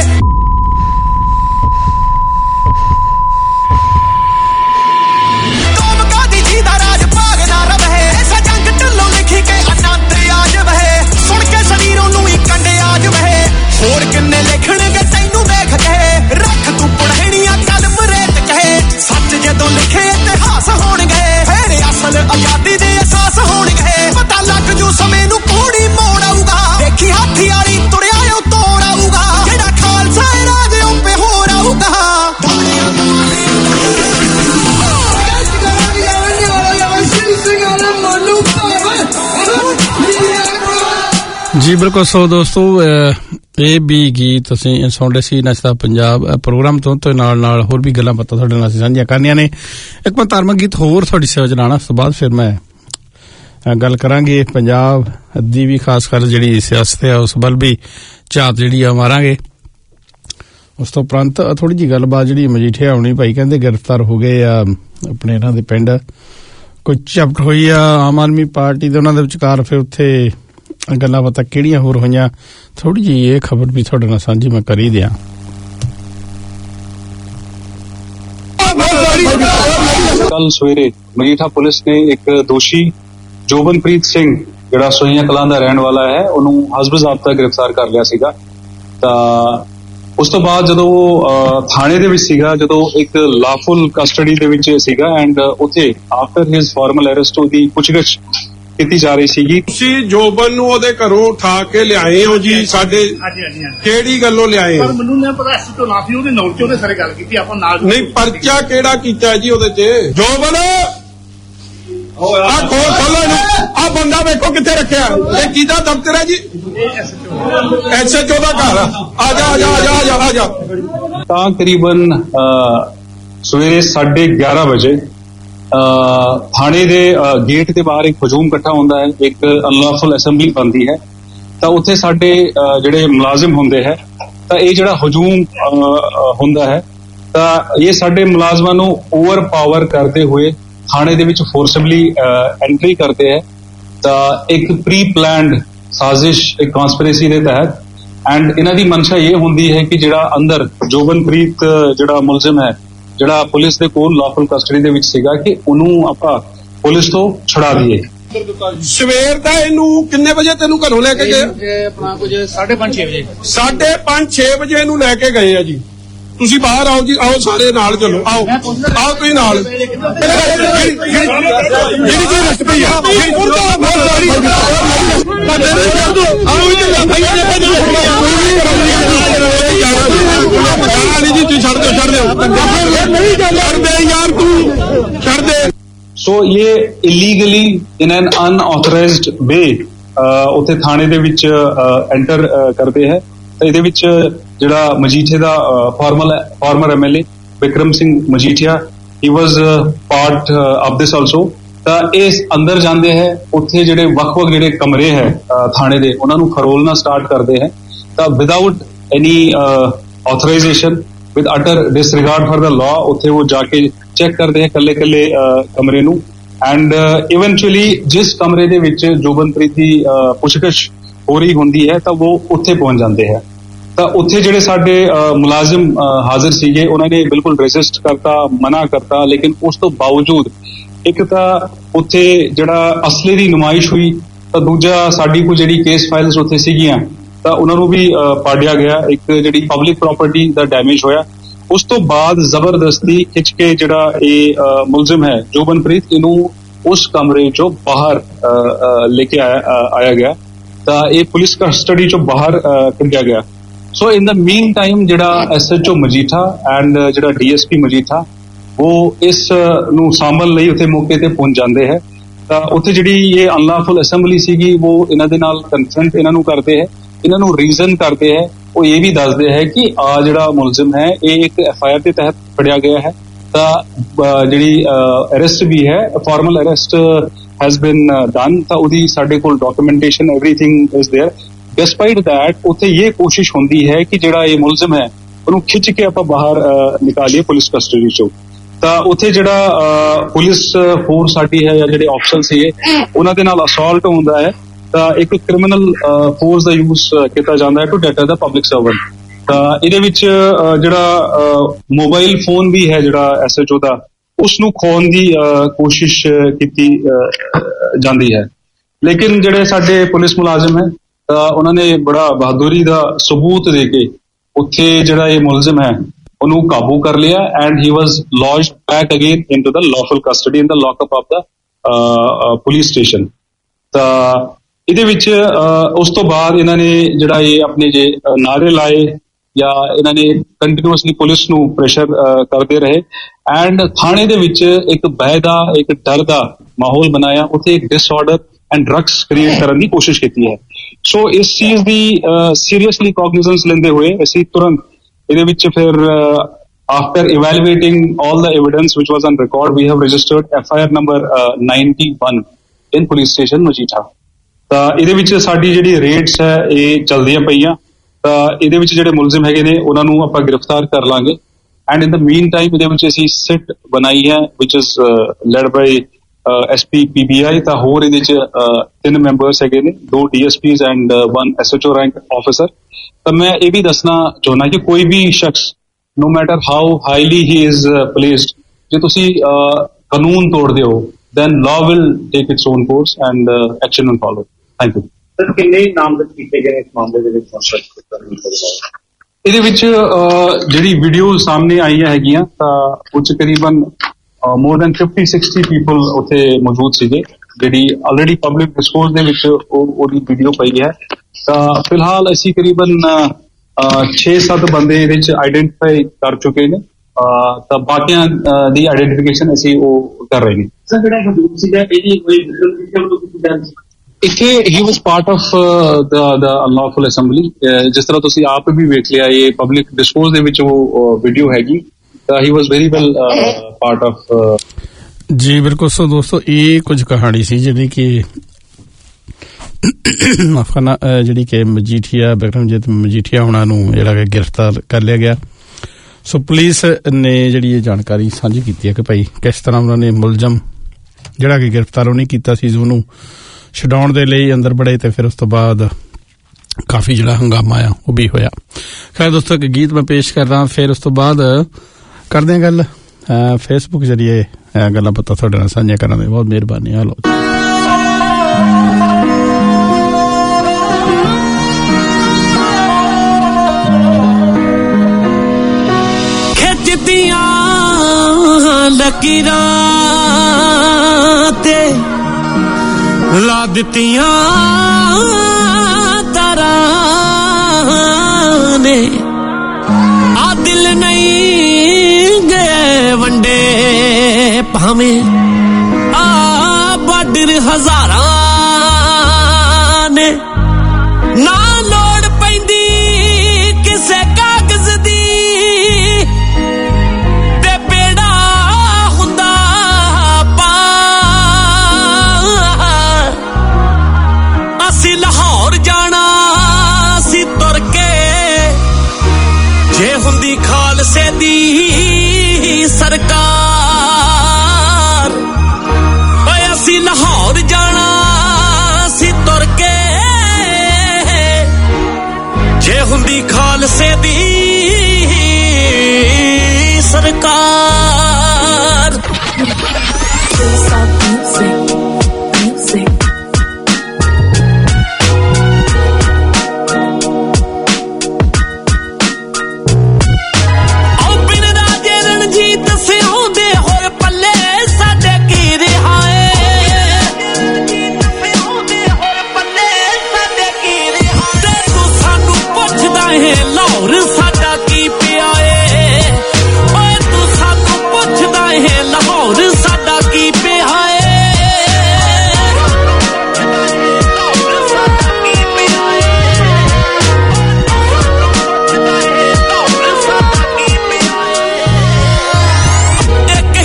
ਤੋਮ ਗਾਦੀ ਜੀ ਦਾ ਰਾਜ ਭਾਗ ਨਾ ਰਵੇ ਸਜੰਗ ਢੱਲੋਂ ਲਿਖੀ ਕੇ ਅਨੰਤ ਆ ਜਵੇ ਸੁਣ ਕੇ ਸਰੀਰੋਂ ਨੂੰ ਹੀ ਕੰਡੇ ਆ ਜਵੇ ਹੋਰ ਕਿੰਨੇ ਲਿਖਣਗੇ ਤੈਨੂੰ ਵੇਖ ਕੇ ਰੱਖ ਤੂੰ ਪੜ੍ਹਣੀਆਂ ਕਲਮ ਰੇਤ ਕਹੇ ਸੱਚ ਜਦੋਂ ਲਿਖੇ ਇਤਿਹਾਸ ਹੋਣਗੇ ਫੇਰ ਅਸਲ ਆਜ਼ਾਦੀ ਦੇ ਅਹਿਸਾਸ ਹੋਣਗੇ ਪਤਾ ਲੱਗ ਜੂ ਸਮੇਂ ਨੂੰ ਕੋੜੀ ਮੋੜ ਆਊਗਾ ਦੇਖੀ ਹਾਥੀ ਵਾਲੀ ਤੁਰਿਆ ਓ ਤੋੜ ਆਊਗਾ ਜਿਹੜਾ ਖਾਲਸਾ ਰਾਜ ਉੱਪੇ ਹੋਰ ਆਊਗਾ ਜੀ ਬਿਲਕੁਲ। ਸੋ ਦੋਸਤੋ ਇਹ ਵੀ ਗੀਤ ਅਸੀਂ ਸੁਣਦੇ ਸੀ ਨੱਚਦਾ ਪੰਜਾਬ ਪ੍ਰੋਗਰਾਮ ਤੋਂ ਨਾਲ ਨਾਲ ਹੋਰ ਵੀ ਗੱਲਾਂ ਪਤਾ ਤੁਹਾਡੇ ਨਾਲ ਅਸੀਂ ਸਾਂਝੀਆਂ ਕਰਨੀਆਂ ਨੇ। ਇੱਕ ਮੈਂ ਧਾਰਮਿਕ ਗੀਤ ਹੋਰ ਤੁਹਾਡੀ ਸੇਵਾ ਚ ਲਾਉਣਾ, ਉਸ ਤੋਂ ਬਾਅਦ ਫਿਰ ਮੈਂ ਗੱਲ ਕਰਾਂਗੇ ਪੰਜਾਬ ਦੀ ਵੀ ਖਾਸ ਕਰ ਜਿਹੜੀ ਸਿਆਸਤ ਹੈ ਉਸ ਵੱਲ ਵੀ ਝਾਤ ਜਿਹੜੀ ਆ ਮਾਰਾਂਗੇ। ਉਸ ਤੋਂ ਉਪਰੰਤ ਥੋੜੀ ਜਿਹੀ ਗੱਲਬਾਤ ਜਿਹੜੀ ਮਜੀਠੀਆ ਆਉਣੀ ਭਾਈ ਕਹਿੰਦੇ ਗ੍ਰਿਫਤਾਰ ਹੋ ਗਏ ਆ ਆਪਣੇ ਇਹਨਾਂ ਦੇ ਪਿੰਡ, ਕੋਈ ਝਪਟ ਹੋਈ ਆ ਆਮ ਆਦਮੀ ਪਾਰਟੀ ਦੇ ਉਹਨਾਂ ਦੇ ਵਿਚਕਾਰ, ਫਿਰ ਉੱਥੇ ਗੱਲਾਂ ਬਾਤਾਂ ਕਿਹੜੀਆਂ ਹੋਰ ਹੋਈਆਂ ਥੋੜੀ ਜਿਹੀ ਇਹ ਖਬਰ ਵੀ ਤੁਹਾਡੇ ਨਾਲ ਸਾਂਝੀ ਮੈਂ ਕਰੀ ਦਿਆਂ। ਕੱਲ ਸਵੇਰੇ ਮਜੀਠਾ ਪੁਲਿਸ ਨੇ ਇੱਕ ਦੋਸ਼ੀ ਜੋਬਨਪ੍ਰੀਤ ਸਿੰਘ ਜਿਹੜਾ ਸੋਹੀਆਂ ਕਲਾਂ ਦਾ ਰਹਿਣ ਵਾਲਾ ਹੈ ਉਹਨੂੰ ਹਸਬ ਜ਼ਾਬਤਾ ਗ੍ਰਿਫਤਾਰ ਕਰ ਲਿਆ ਸੀਗਾ। ਤਾਂ ਉਸ ਤੋਂ ਬਾਅਦ ਜਦੋਂ ਉਹ ਥਾਣੇ ਦੇ ਵਿੱਚ ਸੀਗਾ, ਜਦੋਂ ਇੱਕ ਲਾਫੁਲ ਕਸਟਡੀ ਦੇ ਵਿੱਚ ਸੀਗਾ ਐਂਡ ਉੱਥੇ ਆਫਟਰ ਹਿਸ ਫਾਰਮਲ ਅਰੈਸਟ ਉਹਦੀ ਪੁੱਛਗਿੱਛ ਕੀਤੀ ਜਾ ਰਹੀ ਸੀਗੀ। ਤੁਸੀਂ ਜੋਬਨ ਨੂੰ ਉਹਦੇ ਘਰੋਂ ਉਠਾ ਕੇ ਲਿਆਏ ਹੋ ਜੀ ਸਾਡੇ? ਕਿਹੜੀ ਗੱਲੋਂ ਲਿਆਏ ਹੋ? ਮੈਨੂੰ ਨਾ ਪਤਾ ਸੀ ਤੋਂ ਨਾ ਸੀ ਉਹਦੇ ਨੌਲ ਚ ਉਹਨੇ ਸਾਰੇ ਗੱਲ ਕੀਤੀ ਆਪਾਂ ਨਾਲ ਨਹੀਂ ਪਰਚਾ ਕਿਹੜਾ ਕੀਤਾ ਜੀ ਉਹਦੇ ਤੇ? ਜੋਬਨ ਆ ਖੋਲੋ ਇਹਨੂੰ, ਆ ਬੰਦਾ ਵੇਖੋ ਕਿੱਥੇ ਰੱਖਿਆ, ਇਹ ਕਿਹਦਾ ਦਫ਼ਤਰ ਹੈ ਜੀ? ਐਸਐਚਓ ਦਾ ਘਰ। ਆ ਜਾ ਆ ਜਾ ਆ ਜਾ ਆ ਜਾ ਆ ਜਾ। ਤਾਂ ਕਰੀਬਨ ਸਵੇਰੇ 11:30 ਵਜੇ ਥਾਣੇ ਦੇ ਗੇਟ ਦੇ ਬਾਹਰ ਇੱਕ ਹਜੂਮ ਇਕੱਠਾ ਹੁੰਦਾ ਹੈ, ਇੱਕ ਅਨਲੌਫੁਲ ਅਸੈਂਬਲੀ ਬਣਦੀ ਹੈ। ਤਾਂ ਉੱਥੇ ਸਾਡੇ ਜਿਹੜੇ ਮੁਲਾਜ਼ਮ ਹੁੰਦੇ ਹੈ, ਤਾਂ ਇਹ ਜਿਹੜਾ ਹਜੂਮ ਹੁੰਦਾ ਹੈ ਤਾਂ ਇਹ ਸਾਡੇ ਮੁਲਾਜ਼ਮਾਂ ਨੂੰ ਓਵਰ ਪਾਵਰ ਕਰਦੇ ਹੋਏ ਥਾਣੇ ਦੇ ਵਿੱਚ ਫੋਰਸਬਲੀ ਐਂਟਰੀ ਕਰਦੇ ਹੈ। ਤਾਂ ਇੱਕ ਪ੍ਰੀ ਪਲਾਨਡ ਸਾਜ਼ਿਸ਼, ਇੱਕ ਕਨਸਪੀਰੇਸੀ ਦੇ ਤਹਿਤ ਐਂਡ ਇਹਨਾਂ ਦੀ ਮਨਸ਼ਾ ਇਹ ਹੁੰਦੀ ਹੈ ਕਿ ਜਿਹੜਾ ਅੰਦਰ ਜੋਬਨਪ੍ਰੀਤ ਜਿਹੜਾ ਮੁਲਜ਼ਮ ਹੈ, ਜਿਹੜਾ ਪੁਲਿਸ ਦੇ ਕੋਲ ਲਾਫੁਲ ਕਸਟਡੀ ਦੇ ਵਿੱਚ ਸੀਗਾ, ਕਿ ਉਹਨੂੰ ਆਪਾਂ ਪੁਲਿਸ ਤੋਂ ਛੁਡਾ ਦਈਏ। ਸਵੇਰ ਦਾ ਇਹਨੂੰ ਕਿੰਨੇ ਵਜੇ ਤੈਨੂੰ ਘਰੋਂ ਲੈ ਕੇ ਗਏ? ਆਪਣਾ ਕੁਝ 5:30 ਵਜੇ 5:30-6 ਵਜੇ ਇਹਨੂੰ ਲੈ ਕੇ ਗਏ ਆ ਜੀ। ਤੁਸੀਂ ਬਾਹਰ ਆਓ ਜੀ, ਆਓ ਸਾਰੇ ਨਾਲ ਚਲੋ, ਆਓ ਆਓ ਤੁਸੀਂ ਨਾਲ। ਜਿਹੜੀ ਕੋਈ ਰਸਤ ਪਈ ਆ ਜੀ, ਤੁਸੀਂ ਛੱਡ ਦਿਓ ਛੱਡ ਦੇ ਯਾਰ, ਤੂੰ ਛੱਡ ਦੇ। ਸੋ ਇਹ ਇਲੀਗਲੀ ਇਨ ਐਨ ਅਨਆਥੋਰਾਈਜ਼ਡ ਵੇ ਉੱਥੇ ਥਾਣੇ ਦੇ ਵਿੱਚ ਐਂਟਰ ਕਰਦੇ ਹੈ। ਤਾਂ ਇਹਦੇ ਵਿੱਚ ਜਿਹੜਾ ਮਜੀਠੇ ਦਾ former MLA Vikram Singh Majithia, he was part of this also. ਤਾਂ ਇਹ ਅੰਦਰ ਜਾਂਦੇ ਹੈ, ਉੱਥੇ ਜਿਹੜੇ ਵੱਖ-ਵੱਖ ਜਿਹੜੇ ਕਮਰੇ ਹੈ ਥਾਣੇ ਦੇ, ਉਹਨਾਂ ਨੂੰ ਖਰੋਲਣਾ ਸਟਾਰਟ ਕਰਦੇ ਹੈ। ਤਾਂ without any authorisation, with utter disregard for the law, ਉੱਥੇ ਉਹ ਜਾ ਕੇ ਚੈੱਕ ਕਰਦੇ ਹੈ ਕੱਲੇ ਕਮਰੇ ਨੂੰ। ਐਂਡ ਇਵੈਂਚੁਅਲੀ ਜਿਸ ਕਮਰੇ ਦੇ ਵਿੱਚ ਜੋਬਨਪ੍ਰੀਤ ਦੀ ਪੁੱਛਗਿੱਛ ਹੋ ਰਹੀ ਹੁੰਦੀ ਹੈ, ਤਾਂ ਉਹ ਉੱਥੇ ਪਹੁੰਚ ਜਾਂਦੇ ਹੈ। ਤਾਂ ਉੱਥੇ ਜਿਹੜੇ ਸਾਡੇ ਮੁਲਾਜ਼ਮ ਹਾਜ਼ਰ ਸੀਗੇ, ਉਹਨਾਂ ਨੇ ਬਿਲਕੁਲ ਰੈਜ਼ਿਸਟ ਕਰਤਾ, ਮਨਾ ਕਰਤਾ। ਲੇਕਿਨ ਉਸ ਤੋਂ ਬਾਵਜੂਦ ਇੱਕ ਤਾਂ ਉੱਥੇ ਜਿਹੜਾ ਅਸਲੇ ਦੀ ਨੁਮਾਇਸ਼ ਹੋਈ, ਤਾਂ ਦੂਜਾ ਸਾਡੀ ਕੋਈ ਜਿਹੜੀ ਕੇਸ ਫਾਈਲਸ ਉੱਥੇ ਸੀਗੀਆਂ, ਤਾਂ ਉਹਨਾਂ ਨੂੰ ਵੀ ਪਾੜਿਆ ਗਿਆ। ਇੱਕ ਜਿਹੜੀ ਪਬਲਿਕ ਪ੍ਰਾਪਰਟੀ ਦਾ ਡੈਮੇਜ ਹੋਇਆ। ਉਸ ਤੋਂ ਬਾਅਦ ਜ਼ਬਰਦਸਤੀ ਖਿੱਚ ਕੇ ਜਿਹੜਾ ਇਹ ਮੁਲਜ਼ਮ ਹੈ ਜੋਬਨਪ੍ਰੀਤ, ਇਹਨੂੰ ਉਸ ਕਮਰੇ ਚੋਂ ਬਾਹਰ ਲੈ ਕੇ ਆਇਆ ਗਿਆ। ਤਾਂ ਇਹ ਪੁਲਿਸ ਕਸਟਡੀ ਚੋਂ ਬਾਹਰ ਕੱਢਿਆ ਗਿਆ। So in the mean time ਜਿਹੜਾ ਐਸਐਚਓ ਮਜੀਠਾ ਐਂਡ ਜਿਹੜਾ ਡੀਐਸਪੀ ਮਜੀਠਾ, ਉਹ ਇਸ ਨੂੰ ਸਾਂਭਣ ਲਈ ਉੱਥੇ ਮੌਕੇ ਤੇ ਪਹੁੰਚ ਜਾਂਦੇ ਹੈ। ਤਾਂ ਉੱਥੇ ਜਿਹੜੀ ਇਹ ਅਨਲੌਫੁਲ ਅਸੈਂਬਲੀ ਸੀਗੀ, ਉਹ ਇਹਨਾਂ ਦੇ ਨਾਲ ਕੰਸੈਂਟ ਇਹਨਾਂ ਨੂੰ ਕਰਦੇ ਹੈ, ਇਹਨਾਂ ਨੂੰ ਰੀਜ਼ਨ ਕਰਦੇ ਹੈ। ਉਹ ਇਹ ਵੀ ਦੱਸਦੇ ਹੈ ਕਿ ਆ ਜਿਹੜਾ ਮੁਲਜ਼ਮ ਹੈ ਇਹ ਇੱਕ FIR ਦੇ ਤਹਿਤ ਫੜਿਆ ਗਿਆ ਹੈ। ਤਾਂ ਜਿਹੜੀ ਅਰੈਸਟ ਵੀ ਹੈ, formal arrest has been done. ਤਾਂ ਉਹਦੀ ਸਾਡੇ ਕੋਲ documentation, everything is there. Despite that ਉੱਥੇ ਇਹ ਕੋਸ਼ਿਸ਼ ਹੁੰਦੀ ਹੈ ਕਿ ਜਿਹੜਾ ਇਹ ਮੁਲਜ਼ਮ ਹੈ ਉਹਨੂੰ ਖਿੱਚ ਕੇ ਆਪਾਂ ਬਾਹਰ ਨਿਕਾਲੀਏ ਪੁਲਿਸ ਕਸਟਡੀ ਚੋਂ। ਤਾਂ ਉੱਥੇ ਜਿਹੜਾ ਪੁਲਿਸ ਫੋਰਸ ਸਾਡੀ ਹੈ ਜਾਂ ਜਿਹੜੇ ਆਫਸਰ ਸੀਗੇ ਉਹਨਾਂ ਦੇ ਨਾਲ ਅਸੌਲਟ ਹੁੰਦਾ ਹੈ, ਤਾਂ ਇੱਕ ਕ੍ਰਿਮੀਨਲ ਫੋਰਸ ਦਾ ਯੂਜ਼ ਕੀਤਾ ਜਾਂਦਾ ਹੈ to deter the public servant. ਤਾਂ ਇਹਦੇ ਵਿੱਚ ਜਿਹੜਾ ਮੋਬਾਈਲ ਫੋਨ ਵੀ ਹੈ ਜਿਹੜਾ SHO ਦਾ, ਉਸਨੂੰ ਖੋਹਣ ਦੀ ਕੋਸ਼ਿਸ਼ ਕੀਤੀ ਜਾਂਦੀ ਹੈ। ਲੇਕਿਨ ਜਿਹੜੇ ਸਾਡੇ ਪੁਲਿਸ ਮੁਲਾਜ਼ਮ ਹੈ ਉਹਨਾਂ ਨੇ ਬੜਾ ਬਹਾਦੁਰੀ ਦਾ ਸਬੂਤ ਦੇ ਕੇ ਉੱਥੇ ਜਿਹੜਾ ਇਹ ਮੁਲਜ਼ਮ ਹੈ ਉਹਨੂੰ ਕਾਬੂ ਕਰ ਲਿਆ and he was lodged back again into the lawful custody in the lockup of the police station. ਤਾਂ ਇਹਦੇ ਵਿੱਚ ਉਸ ਤੋਂ ਬਾਅਦ ਇਹਨਾਂ ਨੇ ਜਿਹੜਾ ਇਹ ਆਪਣੇ ਜੇ ਨਾਅਰੇ ਲਾਏ ਜਾਂ ਇਹਨਾਂ ਨੇ ਕੰਟੀਨਿਊਸਲੀ ਪੁਲਿਸ ਨੂੰ ਪ੍ਰੈਸ਼ਰ ਕਰਦੇ ਰਹੇ ਐਂਡ ਥਾਣੇ ਦੇ ਵਿੱਚ ਇੱਕ ਭੈ ਦਾ ਇੱਕ ਡਰ ਦਾ ਮਾਹੌਲ ਬਣਾਇਆ, ਉੱਥੇ ਇੱਕ ਡਿਸਆਰਡਰ ਐਂਡ ਡਰੱਗਸ ਕ੍ਰੀਏਟ ਕਰਨ ਦੀ ਕੋਸ਼ਿਸ਼ ਕੀਤੀ ਹੈ। ਸੋ ਇਸ ਚੀਜ਼ ਦੀ ਸੀਰੀਅਸਲੀ ਕੌਗਨੀਜ਼ੈਂਸ ਲੈਂਦੇ ਹੋਏ ਅਸੀਂ ਤੁਰੰਤ ਇਹਦੇ ਵਿੱਚ ਫਿਰ after evaluating all the evidence which was on record we have registered FIR number 91 in police station Majitha. ਤਾਂ ਇਹਦੇ ਵਿੱਚ ਸਾਡੀ ਜਿਹੜੀ ਰੇਡਸ ਹੈ ਇਹ ਚੱਲਦੀਆਂ ਪਈਆਂ। ਤਾਂ ਇਹਦੇ ਵਿੱਚ ਜਿਹੜੇ ਮੁਲਜ਼ਮ ਹੈਗੇ ਨੇ ਉਹਨਾਂ ਨੂੰ ਆਪਾਂ ਗ੍ਰਿਫਤਾਰ ਕਰ ਲਾਂਗੇ and in the mean time ਇਹਦੇ ਵਿੱਚ ਅਸੀਂ ਸਿਟ ਬਣਾਈ ਹੈ which is led by SP PBI। ਤਾਂ ਹੋਰ ਇਹਦੇ ਚ 3 ਮੈਂਬਰਸ ਹੈਗੇ ਨੇ, 2 DSPs and 1 SHO rank officer. ਤਾਂ ਮੈਂ ਇਹ ਵੀ ਦੱਸਣਾ ਚਾਹੁੰਦਾ ਕਿ ਕੋਈ ਵੀ ਸ਼ਖਸ no matter how highly he is placed, ਜੇ ਤੁਸੀਂ ਕਾਨੂੰਨ ਤੋੜਦੇ ਹੋ then law will take its own course and action will follow. Thank you. Sir ਕਿੰਨੇ ਨਾਮਜ਼ਦ ਕੀਤੇ ਗਏ ਇਸ ਮਾਮਲੇ ਦੇ ਵਿੱਚ? ਇਹਦੇ ਵਿੱਚ ਜਿਹੜੀ ਵੀਡੀਓ ਸਾਹਮਣੇ ਆਈਆਂ ਹੈਗੀਆਂ ਤਾਂ ਉਹ 'ਚ ਕਰੀਬਨ more than 50-60 people ਉੱਥੇ ਮੌਜੂਦ ਸੀਗੇ, ਜਿਹੜੀ ਆਲਰੇਡੀ ਪਬਲਿਕ ਡਿਸਕੋਰਸ ਦੇ ਵਿੱਚ ਉਹਦੀ ਵੀਡੀਓ ਪਈ ਹੈ। ਤਾਂ ਫਿਲਹਾਲ ਅਸੀਂ ਕਰੀਬਨ 6-7 ਬੰਦੇ ਇਹਦੇ ਚ ਆਈਡੈਂਟੀਫਾਈ ਕਰ ਚੁੱਕੇ ਨੇ, ਤਾਂ ਬਾਕੀਆਂ ਦੀ ਆਈਡੈਂਟੀਫਿਕੇਸ਼ਨ ਅਸੀਂ ਉਹ ਕਰ ਰਹੇ ਨੇ। ਸਰ ਜਿਹੜਾ ਹਦੂਦ ਸੀਗਾ ਇਹਦੀ ਕੋਈ ਇੱਥੇ he was part of the unlawful assembly. ਜਿਸ ਤਰ੍ਹਾਂ ਤੁਸੀਂ ਆਪ ਵੀ ਵੇਖ ਲਿਆ ਇਹ ਪਬਲਿਕ ਡਿਸਕੋਰਸ ਦੇ ਵਿੱਚ ਉਹ ਵੀਡੀਓ ਹੈਗੀ, ਤਾਂ he was very well part of. ਜੀ ਬਿਲਕੁਲ। ਸੋ ਦੋਸਤੋ ਇਹ ਕੁਝ ਕਹਾਣੀ ਸੀ ਜਿਹੜੀ ਕਿ ਮਾਫਾਨਾ ਜਿਹੜੀ ਕਿ ਮਜੀਠੀਆ ਬਿਕਰਮਜੀਤ ਮਜੀਠੀਆ ਉਹਨਾਂ ਨੂੰ ਜਿਹੜਾ ਕਿ ਗ੍ਰਿਫਤਾਰ ਕਰ ਲਿਆ ਗਿਆ। ਸੋ ਪੁਲਿਸ ਨੇ ਜਿਹੜੀ ਇਹ ਜਾਣਕਾਰੀ ਸਾਂਝੀ ਕੀਤੀ ਹੈ ਕਿ ਭਾਈ ਕਿਸ ਤਰ੍ਹਾਂ ਉਹਨਾਂ ਨੇ ਮੁਲਜ਼ਮ ਜਿਹੜਾ ਕਿ ਗ੍ਰਿਫਤਾਰ ਉਹਨੇ ਕੀਤਾ ਸੀ ਉਹਨੂੰ ਛਡਾਉਣ ਦੇ ਲਈ ਅੰਦਰ ਬੜੇ, ਤੇ ਫਿਰ ਉਸ ਤੋਂ ਬਾਅਦ ਕਾਫੀ ਜਿਹੜਾ ਹੰਗਾਮਾ ਆ ਉਹ ਵੀ ਹੋਇਆ। ਖੈਰ ਦੋਸਤੋ ਇੱਕ ਗੀਤ ਮੈਂ ਪੇਸ਼ ਕਰਦਾ, ਫਿਰ ਉਸ ਤੋਂ ਬਾਅਦ ਕਰਦੇ ਹਾਂ ਗੱਲ ਫੇਸਬੁੱਕ ਜਰੀਏ ਗੱਲਾਂ ਪਤਾ ਤੁਹਾਡੇ ਨਾਲ ਸਾਂਝੀਆਂ ਕਰਨ ਦੀ। ਬਹੁਤ ਮਿਹਰਬਾਨੀ। ਹਲੋ ਖਿੱਚਦੀਆਂ ਲਕੀਰਾਂ ਤੇ ਲਾ ਦਿੱਤੀਆਂ ਤਾਰਾਂ ਨੇ, ਆ ਦਿਲ ਨਹੀਂ ਗਏ ਵੰਡੇ ਭਾਵੇਂ ਆ ਬਾਰਡਰ ਹਜ਼ਾਰਾਂ ਨੇ, ਨਾ ਲੋੜ ਪੈਂਦੀ ਕਿਸੇ ਕਾਗਜ਼ ਦੀ ਤੇ ਬੇੜਾ ਹੁੰਦਾ ਪਾਰ। ਅਸੀਂ ਲਾਹੌਰ ਜਾਣਾ ਸੀ ਤੁਰ ਕੇ, ਜੇ ਹੁੰਦੀ ਖਾਲਸੇ ਦੀ ਸਰਕਾਰ। ਓਏ ਅਸੀਂ ਲਾਹੌਰ ਜਾਣਾ ਸੀ ਤੁਰ ਕੇ, ਜੇ ਹੁੰਦੀ ਖਾਲਸੇ ਦੀ ਸਰਕਾਰ।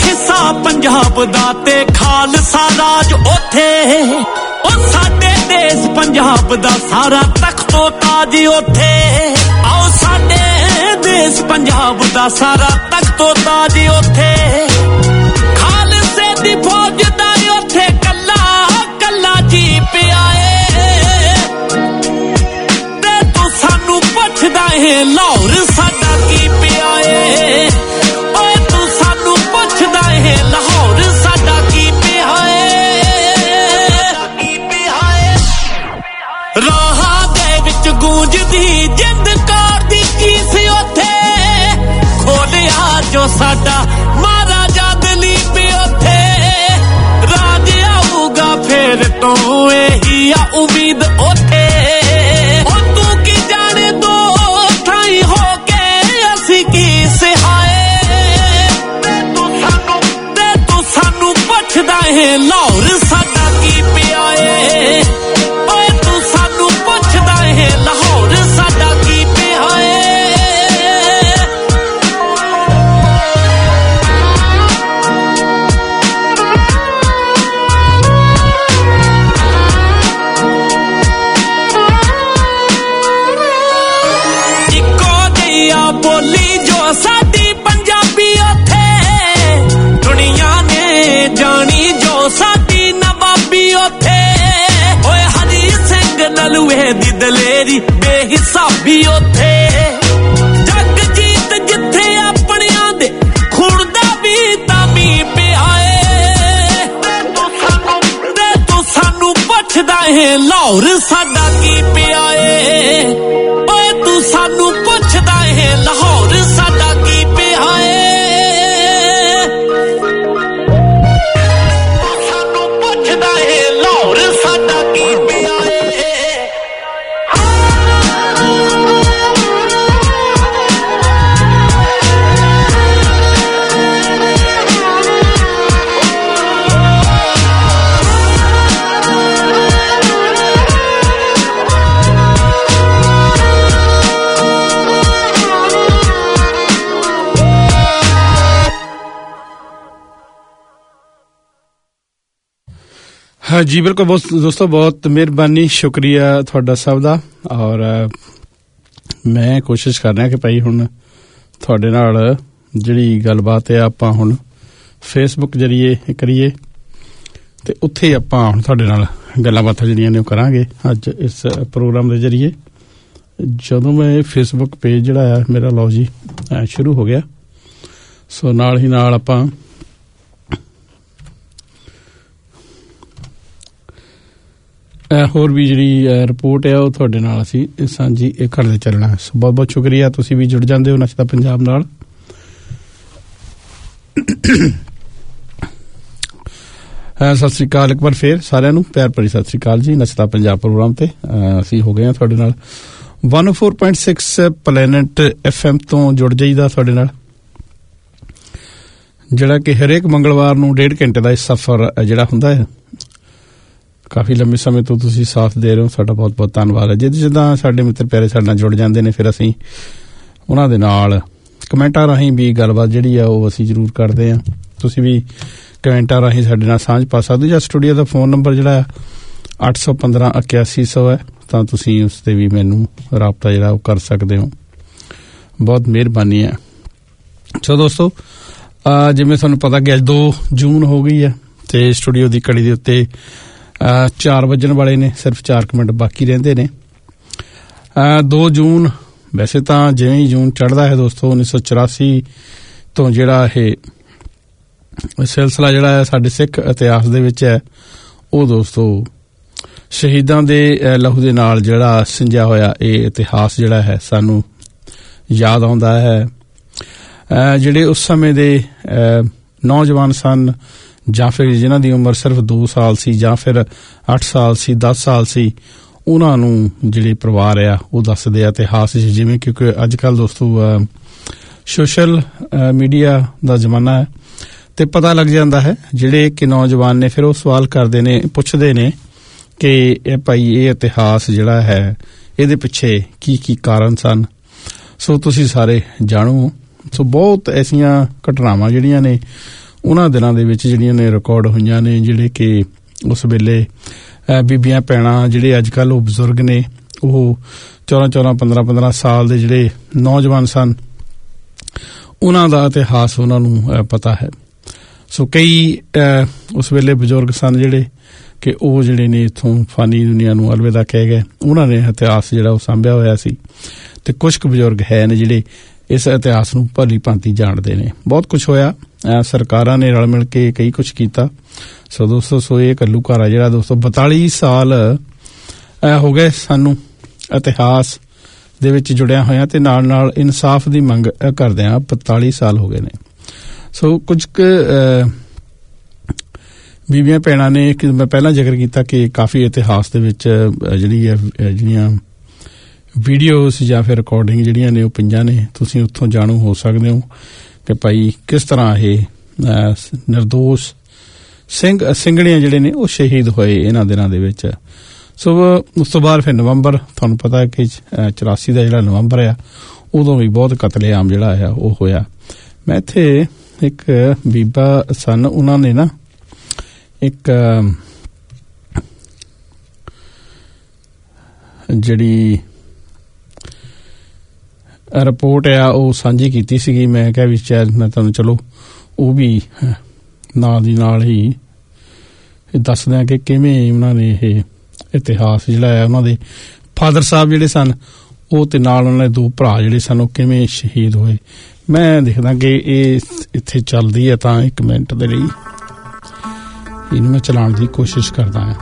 ਪੰਜਾਬ ਦਾ ਤੇ ਖਾਲਸਾ ਰਾਜ ਉੱਥੇ, ਉਹ ਸਾਡੇ ਦੇ ਦੇਸ ਪੰਜਾਬ ਦਾ ਸਾਰਾ ਤਖਤੋ ਤਾਜ ਉੱਥੇ ਆਓ ਸਾਡੇ ਦੇਸ ਪੰਜਾਬ ਦਾ ਸਾਰਾ ਤਖਤੋ ਤਾਜ ਉੱਥੇ ਖਾਲਸੇ ਦੀ ਫੌਜ ਦਾ ਉੱਥੇ ਕੱਲਾ ਕੱਲਾ ਜੀ ਪਿਆ ਏ ਤੇ ਤੂੰ ਸਾਨੂੰ ਪੁੱਛਦਾ ਏ ਲਾਹੌਰ ਸਾਡਾ ਕੀ ਪਿਆ ਏ ਓਏ ਤੂੰ ਸਾਨੂੰ ਪੁੱਛਦਾ ਏ ਲਾਹੌਰ ਸਾਡਾ ਕੀ ਪਿਆ ਏ ਰਾਹਾਂ ਦੇ ਵਿੱਚ ਗੂੰਜਦੀ ਜਿੰਦ ਕਾਰ ਦੀ ਕੀਸ ਉੱਥੇ ਖੋਲਿਆ ਜੋ ਸਾਡਾ ਮਹਾਰਾਜਾ ਦਲੀਪ ਉੱਥੇ ਰਾਜ ਆਊਗਾ ਫੇਰ ਤੋਂ ਇਹੀ ਆ ਉਮੀਦ ਉੱਥੇ ਉਹ ਤੂੰ ਕੀ ਜਾਣੇ ਦੋ ਥਾਈ ਹੋ ਕੇ ਅਸੀਂ ਕੀ ਸਿਹਾਏ ਤੇ ਤੂੰ ਸਾਨੂੰ ਪੁੱਛਦਾ ਏ ਲਾਹੌਰ ਸਾਡਾ ਕੀ ਪਿਆ ਏ ਓਏ ਤੂੰ ਸਾਨੂੰ ਪੁੱਛਦਾ ਏ ਲਾਹੌਰ ਸਾਡਾ ਕੀ ਪਿਆ ਏ ਬੋਲੀ ਜੋ ਸਾਡੀ ਪੰਜਾਬੀ ਉੱਥੇ ਦੁਨੀਆ ਨੇ ਜਾਣੀ ਜੋ ਸਾਡੀ ਨਵਾਬੀ ਉੱਥੇ ਓਏ ਹਰੀ ਸਿੰਘ ਨਲੂਏ ਦੀ ਦਲੇਰੀ ਬੇਹਿਸਾਬੀ ਉੱਥੇ ਜੱਗ ਜੀਤ ਜਿੱਥੇ ਆਪਣਿਆਂ ਦੇ ਖੂਨ ਦਾ ਵੀ ਤਾਮੀ ਪਿਆ ਏ ਤੇ ਤੂੰ ਸਾਨੂੰ ਪੁੱਛਦਾ ਏ ਲਾਹੌਰ ਸਾਡਾ ਕੀ ਪਿਆ ਏ ਓਏ ਤੂੰ ਸਾਨੂੰ ਪੁੱਛਦਾ ਏ ਲਾਹੌਰ ਸਾਡਾ ਕੀ ਪਿਆ ਏ ਤੂੰ ਸਾਨੂੰ ਪੁੱਛਦਾ ਏ ਲਾਹੌਰ ਸਾਡਾ ਕੀ ਪਿਆ ਏ हाँ जी बिल्कुल बहुत दोस्तों बहुत मेहरबानी शुक्रिया थोड़ा सब दा और मैं कोशिश कर रहा कि भाई हुण थोड़े नाल जिहड़ी गलबात है आपां हुण फेसबुक जरिए करिए ते उत्थे आपां हुण थोड़े नाल गल्लां बातां जिहड़ियां ने करांगे अज इस प्रोग्राम दे जरिए जदों मैं फेसबुक पेज जिहड़ा है मेरा लो जी शुरू हो गया सो नाल ही नाल आपां होर भी जी रिपोर्ट है थोड़े नाल असीं सांझी करदे चलना है बहुत बहुत शुक्रिया तुसीं भी जुड़ जांदे हो नचदा पंजाब नाल सत श्री अकाल एक बार फिर सारिआं नूं प्यार भरी सत श्री अकाल जी नचदा पंजाब प्रोग्राम ते असीं हो गए थोड़े नाल 104.6 प्लैनेट FM तो जुड़ जाईदा थोड़े नाल जिहड़ा कि हरेक मंगलवार नूं 1.5 घंटे दा सफर जिहड़ा हुंदा है काफ़ी लंबे समय तो तुसीं साथ दे रहे हो साडा बहुत बहुत धन्नवाद है जिद्दां साडे मित्र प्यारे साडे नाल जुड़ जांदे ने फिर असीं उहनां दे नाल कमेंटां राहीं भी गलबात जिहड़ी आ ओह असीं जरूर करदे हां तुसीं भी कमेंटां राहीं साडे नाल सांझ पा सकदे हो जां स्टूडियो दा फोन नंबर जिहड़ा 815 8100 है तां तुसीं उस ते भी मैनूं राबता जिहड़ा ओह कर सकदे हो बहुत मेहरबानी है सो दोस्तों जिवें तुहानूं पता कि अज 2 जून हो गई है ते स्टूडियो दी घड़ी दे उत्ते 4 वजन वाले ने सिर्फ 4 मिनट बाकी रहंदे ने 2 जून वैसे तो जिवें ही जून चढ़दा है दोस्तों 1984 तो जिहड़ा ये सिलसिला जिहड़ा है साडे सिख इतिहास दे विच है वो दोस्तों शहीदां दे लहू दे नाल जिहड़ा सिंझिया होया ये इतिहास जिहड़ा है सानू याद आउंदा है जिहड़े उस समय दे नौजवान सन ਜਾਂ ਫਿਰ जिन्हां दी उम्र सिर्फ 2 साल सी ਜਾਂ ਫਿਰ 8 साल सी 10 साल सी उन्हां नूं जिहड़े परिवार आ ਉਹ ਦੱਸਦੇ ਆ ਇਤਿਹਾਸ ਜਿਵੇਂ ਕਿਉਂਕਿ ਅੱਜ ਕੱਲ ਦੋਸਤੋ ਸੋਸ਼ਲ ਮੀਡੀਆ ਦਾ ਜ਼ਮਾਨਾ ਹੈ ਤੇ ਪਤਾ ਲੱਗ ਜਾਂਦਾ ਹੈ ਜਿਹੜੇ ਕਿ ਨੌਜਵਾਨ ਨੇ ਫਿਰ ਉਹ ਸਵਾਲ ਕਰਦੇ ਨੇ ਪੁੱਛਦੇ ਨੇ ਕਿ ਇਹ ਭਾਈ ਇਹ ਇਤਿਹਾਸ ਜਿਹੜਾ ਹੈ ਇਹਦੇ ਪਿੱਛੇ ਕੀ ਕੀ ਕਾਰਨ ਸਨ ਸੋ ਤੁਸੀਂ ਸਾਰੇ ਜਾਣੋ ਸੋ ਬਹੁਤ ਐਸੀਆਂ ਘਟਨਾਵਾਂ ਜਿਹੜੀਆਂ ਨੇ ਉਹਨਾਂ ਦਿਨਾਂ ਦੇ ਵਿੱਚ ਜਿਹੜੀਆਂ ਨੇ ਰਿਕਾਰਡ ਹੋਈਆਂ ਨੇ ਜਿਹੜੇ ਕਿ ਉਸ ਵੇਲੇ ਬੀਬੀਆਂ ਭੈਣਾਂ ਜਿਹੜੇ ਅੱਜ ਕੱਲ੍ਹ ਉਹ ਬਜ਼ੁਰਗ ਨੇ, ਉਹ 14-14, 15-15 ਸਾਲ ਦੇ ਜਿਹੜੇ ਨੌਜਵਾਨ ਸਨ, ਉਹਨਾਂ ਦਾ ਇਤਿਹਾਸ ਉਹਨਾਂ ਨੂੰ ਪਤਾ ਹੈ। ਸੋ ਕਈ ਉਸ ਵੇਲੇ ਬਜ਼ੁਰਗ ਸਨ ਜਿਹੜੇ ਕਿ ਉਹ ਜਿਹੜੇ ਨੇ ਇੱਥੋਂ ਫਾਨੀ ਦੁਨੀਆ ਨੂੰ ਅਲਵਿਦਾ ਕਹਿ ਗਏ, ਉਹਨਾਂ ਨੇ ਇਤਿਹਾਸ ਜਿਹੜਾ ਉਹ ਸਾਂਭਿਆ ਹੋਇਆ ਸੀ। ਤੇ ਕੁਛ ਕੁ ਬਜ਼ੁਰਗ ਹੈ ਨੇ ਜਿਹੜੇ ਇਸ ਇਤਿਹਾਸ ਨੂੰ ਭਲੀ ਭਾਂਤੀ ਜਾਣਦੇ ਨੇ। ਬਹੁਤ ਕੁਛ ਹੋਇਆ, ਸਰਕਾਰਾਂ ਨੇ ਰਲ ਮਿਲ ਕੇ ਕਈ ਕੁਛ ਕੀਤਾ। ਸੋ ਦੋਸਤੋ, ਸੋ ਇਹ ਘੱਲੂਘਾਰਾ ਜਿਹੜਾ ਦੋਸਤੋ 42 ਸਾਲ ਹੋ ਗਏ ਸਾਨੂੰ ਇਤਿਹਾਸ ਦੇ ਵਿੱਚ ਜੁੜਿਆ ਹੋਇਆ, ਤੇ ਨਾਲ ਨਾਲ ਇਨਸਾਫ ਦੀ ਮੰਗ ਕਰਦਿਆਂ 42 ਸਾਲ ਹੋ ਗਏ ਨੇ। ਸੋ ਕੁਝ ਕੁ ਬੀਬੀਆਂ ਭੈਣਾਂ ਨੇ, ਮੈਂ ਪਹਿਲਾਂ ਜ਼ਿਕਰ ਕੀਤਾ ਕਿ ਕਾਫੀ ਇਤਿਹਾਸ ਦੇ ਵਿੱਚ ਜਿਹੜੀਆਂ ਵੀਡੀਓਜ਼ ਜਾਂ ਫਿਰ ਰਿਕਾਰਡਿੰਗ ਜਿਹੜੀਆਂ ਨੇ ਉਹ ਪਈਆਂ ਨੇ। ਤੁਸੀਂ ਉੱਥੋਂ ਜਾਣੂ ਹੋ ਸਕਦੇ ਹੋ ਕਿ ਭਾਈ ਕਿਸ ਤਰ੍ਹਾਂ ਇਹ ਨਿਰਦੋਸ਼ ਸਿੰਘਣੀਆਂ ਜਿਹੜੇ ਨੇ ਉਹ ਸ਼ਹੀਦ ਹੋਏ ਇਹਨਾਂ ਦਿਨਾਂ ਦੇ ਵਿੱਚ। ਸੋ ਉਸ ਤੋਂ ਬਾਅਦ ਫਿਰ ਨਵੰਬਰ, ਤੁਹਾਨੂੰ ਪਤਾ ਕਿ 84 ਦਾ ਜਿਹੜਾ ਨਵੰਬਰ ਆ, ਉਦੋਂ ਵੀ ਬਹੁਤ ਕਤਲੇਆਮ ਜਿਹੜਾ ਆ ਉਹ ਹੋਇਆ। ਮੈਂ ਇੱਥੇ ਇੱਕ ਬੀਬਾ ਸਨ, ਉਹਨਾਂ ਨੇ ਨਾ ਇੱਕ ਜਿਹੜੀ ਰਿਪੋਰਟ ਆ ਉਹ ਸਾਂਝੀ ਕੀਤੀ ਸੀਗੀ। ਮੈਂ ਕਿਹਾ ਵੀ ਸ਼ਾਇਦ ਮੈਂ ਤੁਹਾਨੂੰ ਚਲੋ ਉਹ ਵੀ ਨਾਲ ਦੀ ਨਾਲ ਹੀ ਦੱਸ ਦਿਆਂ ਕਿ ਕਿਵੇਂ ਉਹਨਾਂ ਨੇ ਇਹ ਇਤਿਹਾਸ ਜਿਹੜਾ ਹੈ, ਉਹਨਾਂ ਦੇ ਫਾਦਰ ਸਾਹਿਬ ਜਿਹੜੇ ਸਨ ਉਹ, ਤੇ ਨਾਲ ਉਹਨਾਂ ਦੇ 2 ਭਰਾ ਜਿਹੜੇ ਸਨ ਉਹ ਕਿਵੇਂ ਸ਼ਹੀਦ ਹੋਏ। ਮੈਂ ਦੇਖਦਾ ਕਿ ਇਹ ਇੱਥੇ ਚੱਲਦੀ ਹੈ, ਤਾਂ 1 ਮਿੰਟ ਦੇ ਲਈ ਇਹਨੂੰ ਮੈਂ ਚਲਾਉਣ ਦੀ ਕੋਸ਼ਿਸ਼ ਕਰਦਾ ਹਾਂ।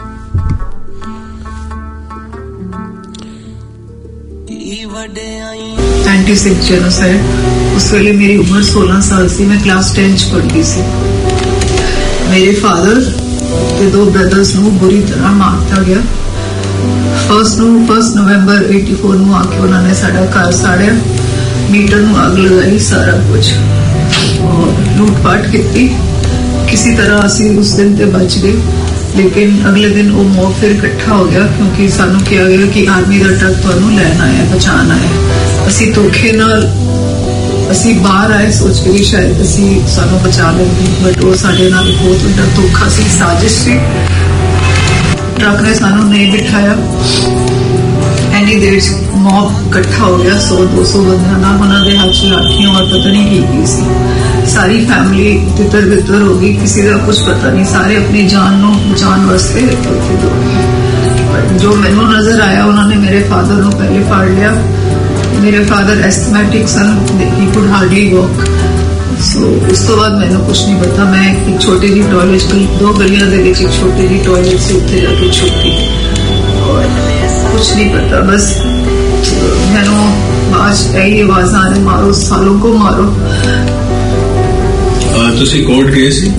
96 ਜੈਨੋਸਾਈਡ, ਉਸ ਵੇਲੇ ਮੇਰੀ ਉਮਰ 16 ਸਾਲ ਸੀ, ਮੈਂ ਕਲਾਸ 10 ਚ ਪੜ੍ਹਦੀ ਸੀ। ਮੇਰੇ ਫਾਦਰ ਤੇ 2 ਬ੍ਰਦਰਸ ਨੂੰ ਬੁਰੀ ਤਰ੍ਹਾਂ ਮਾਰ ਦਿੱਤਾ ਗਿਆ। 1 ਨਵੰਬਰ 84 ਨੂੰ ਆ ਕੇ ਉਹਨਾਂ ਨੇ ਸਾਡਾ ਘਰ ਸਾੜਿਆ, ਮੀਟਰ ਨੂੰ ਅੱਗ ਲਗਾਈ, ਸਾਰਾ ਕੁਝ ਲੂਟ ਪਾਟ ਕੀਤੀ। ਕਿਸੇ ਤਰ੍ਹਾਂ ਅਸੀਂ ਉਸ ਦਿਨ ਤੇ ਬਚ ਗਏ, ਲੇਕਿਨ ਅਗਲੇ ਦਿਨ ਉਹ ਮੌਤ ਫਿਰ ਇਕੱਠਾ ਹੋ ਗਿਆ, ਕਿਉਂਕਿ ਸਾਨੂੰ ਕਿਹਾ ਗਿਆ ਕਿ ਆਰਮੀ ਦਾ ਟਰੱਕ ਤੁਹਾਨੂੰ ਲੈਣ ਆਇਆ, ਬਚਾਉਣ ਆਇਆ। ਅਸੀਂ ਧੋਖੇ ਨਾਲ ਅਸੀਂ ਬਾਹਰ ਆਏ ਸੋਚ ਕੇ ਸ਼ਾਇਦ ਸਾਨੂੰ ਬਚਾ ਲੈਂਦੇ, ਬਟ ਉਹ ਸਾਡੇ ਨਾਲ ਬਹੁਤ ਵੱਡਾ ਧੋਖਾ ਸੀ, ਸਾਜ਼ਿਸ਼ ਸੀ। ਟਰੱਕ ਨੇ ਸਾਨੂੰ ਨਹੀਂ ਬਿਠਾਇਆ। ਐਨੀ ਦੇਰ ਚ ਮੌਬ ਇਕੱਠਾ ਹੋ ਗਿਆ, 100-200 ਬੰਦਿਆਂ ਨਾਲ, ਉਹਨਾਂ ਦੇ ਹੱਥ ਚ ਲਾਠੀਆਂ ਔਰ ਪਤਾ ਨਹੀਂ ਕੀ ਸੀ। ਸਾਰੀ ਫੈਮਿਲੀ ਤਿੱਤਰ ਬਿੱਤਰ ਹੋ ਗਈ, ਕਿਸੇ ਦਾ ਕੁਝ ਪਤਾ ਨਹੀਂ, ਸਾਰੇ ਆਪਣੀ ਜਾਨ ਨੂੰ ਬਚਾਉਣ ਵਾਸਤੇ ਉੱਥੇ ਦੌੜੇ। ਜੋ ਮੈਨੂੰ ਨਜ਼ਰ ਆਇਆ, ਉਹਨਾਂ ਨੇ ਮੇਰੇ ਫਾਦਰ ਨੂੰ ਪਹਿਲੇ ਫੜ ਲਿਆ। ਮੇਰੇ ਫਾਦਰ ਐਸਥਮੈਟਿਕ ਸਨ, he could hardly walk. So ਉਸ ਤੋਂ ਬਾਅਦ ਮੈਨੂੰ ਕੁਝ ਨਹੀਂ ਪਤਾ। ਮੈਂ ਇੱਕ ਛੋਟੀ ਜਿਹੀ ਟਾਇਲਟ, 2 ਗਲੀਆਂ ਦੇ ਵਿੱਚ ਇੱਕ ਛੋਟੀ ਜਿਹੀ ਟਾਇਲਟ ਸੀ, ਉੱਥੇ ਜਾ ਕੇ ਛੁੱਟੀ, ਔਰ ਕੁਝ ਨਹੀਂ ਪਤਾ। ਬਸ ਮੈਨੂੰ ਬਾਅਦ ਇਹੀ ਆਵਾਜ਼ ਆ ਰਹੀ, ਮਾਰੋ ਸਾਲੋਂ ਕੋ ਮਾਰੋ। ਤੁਸੀਂ ਕੋਰਟ ਗਏ ਸੀ?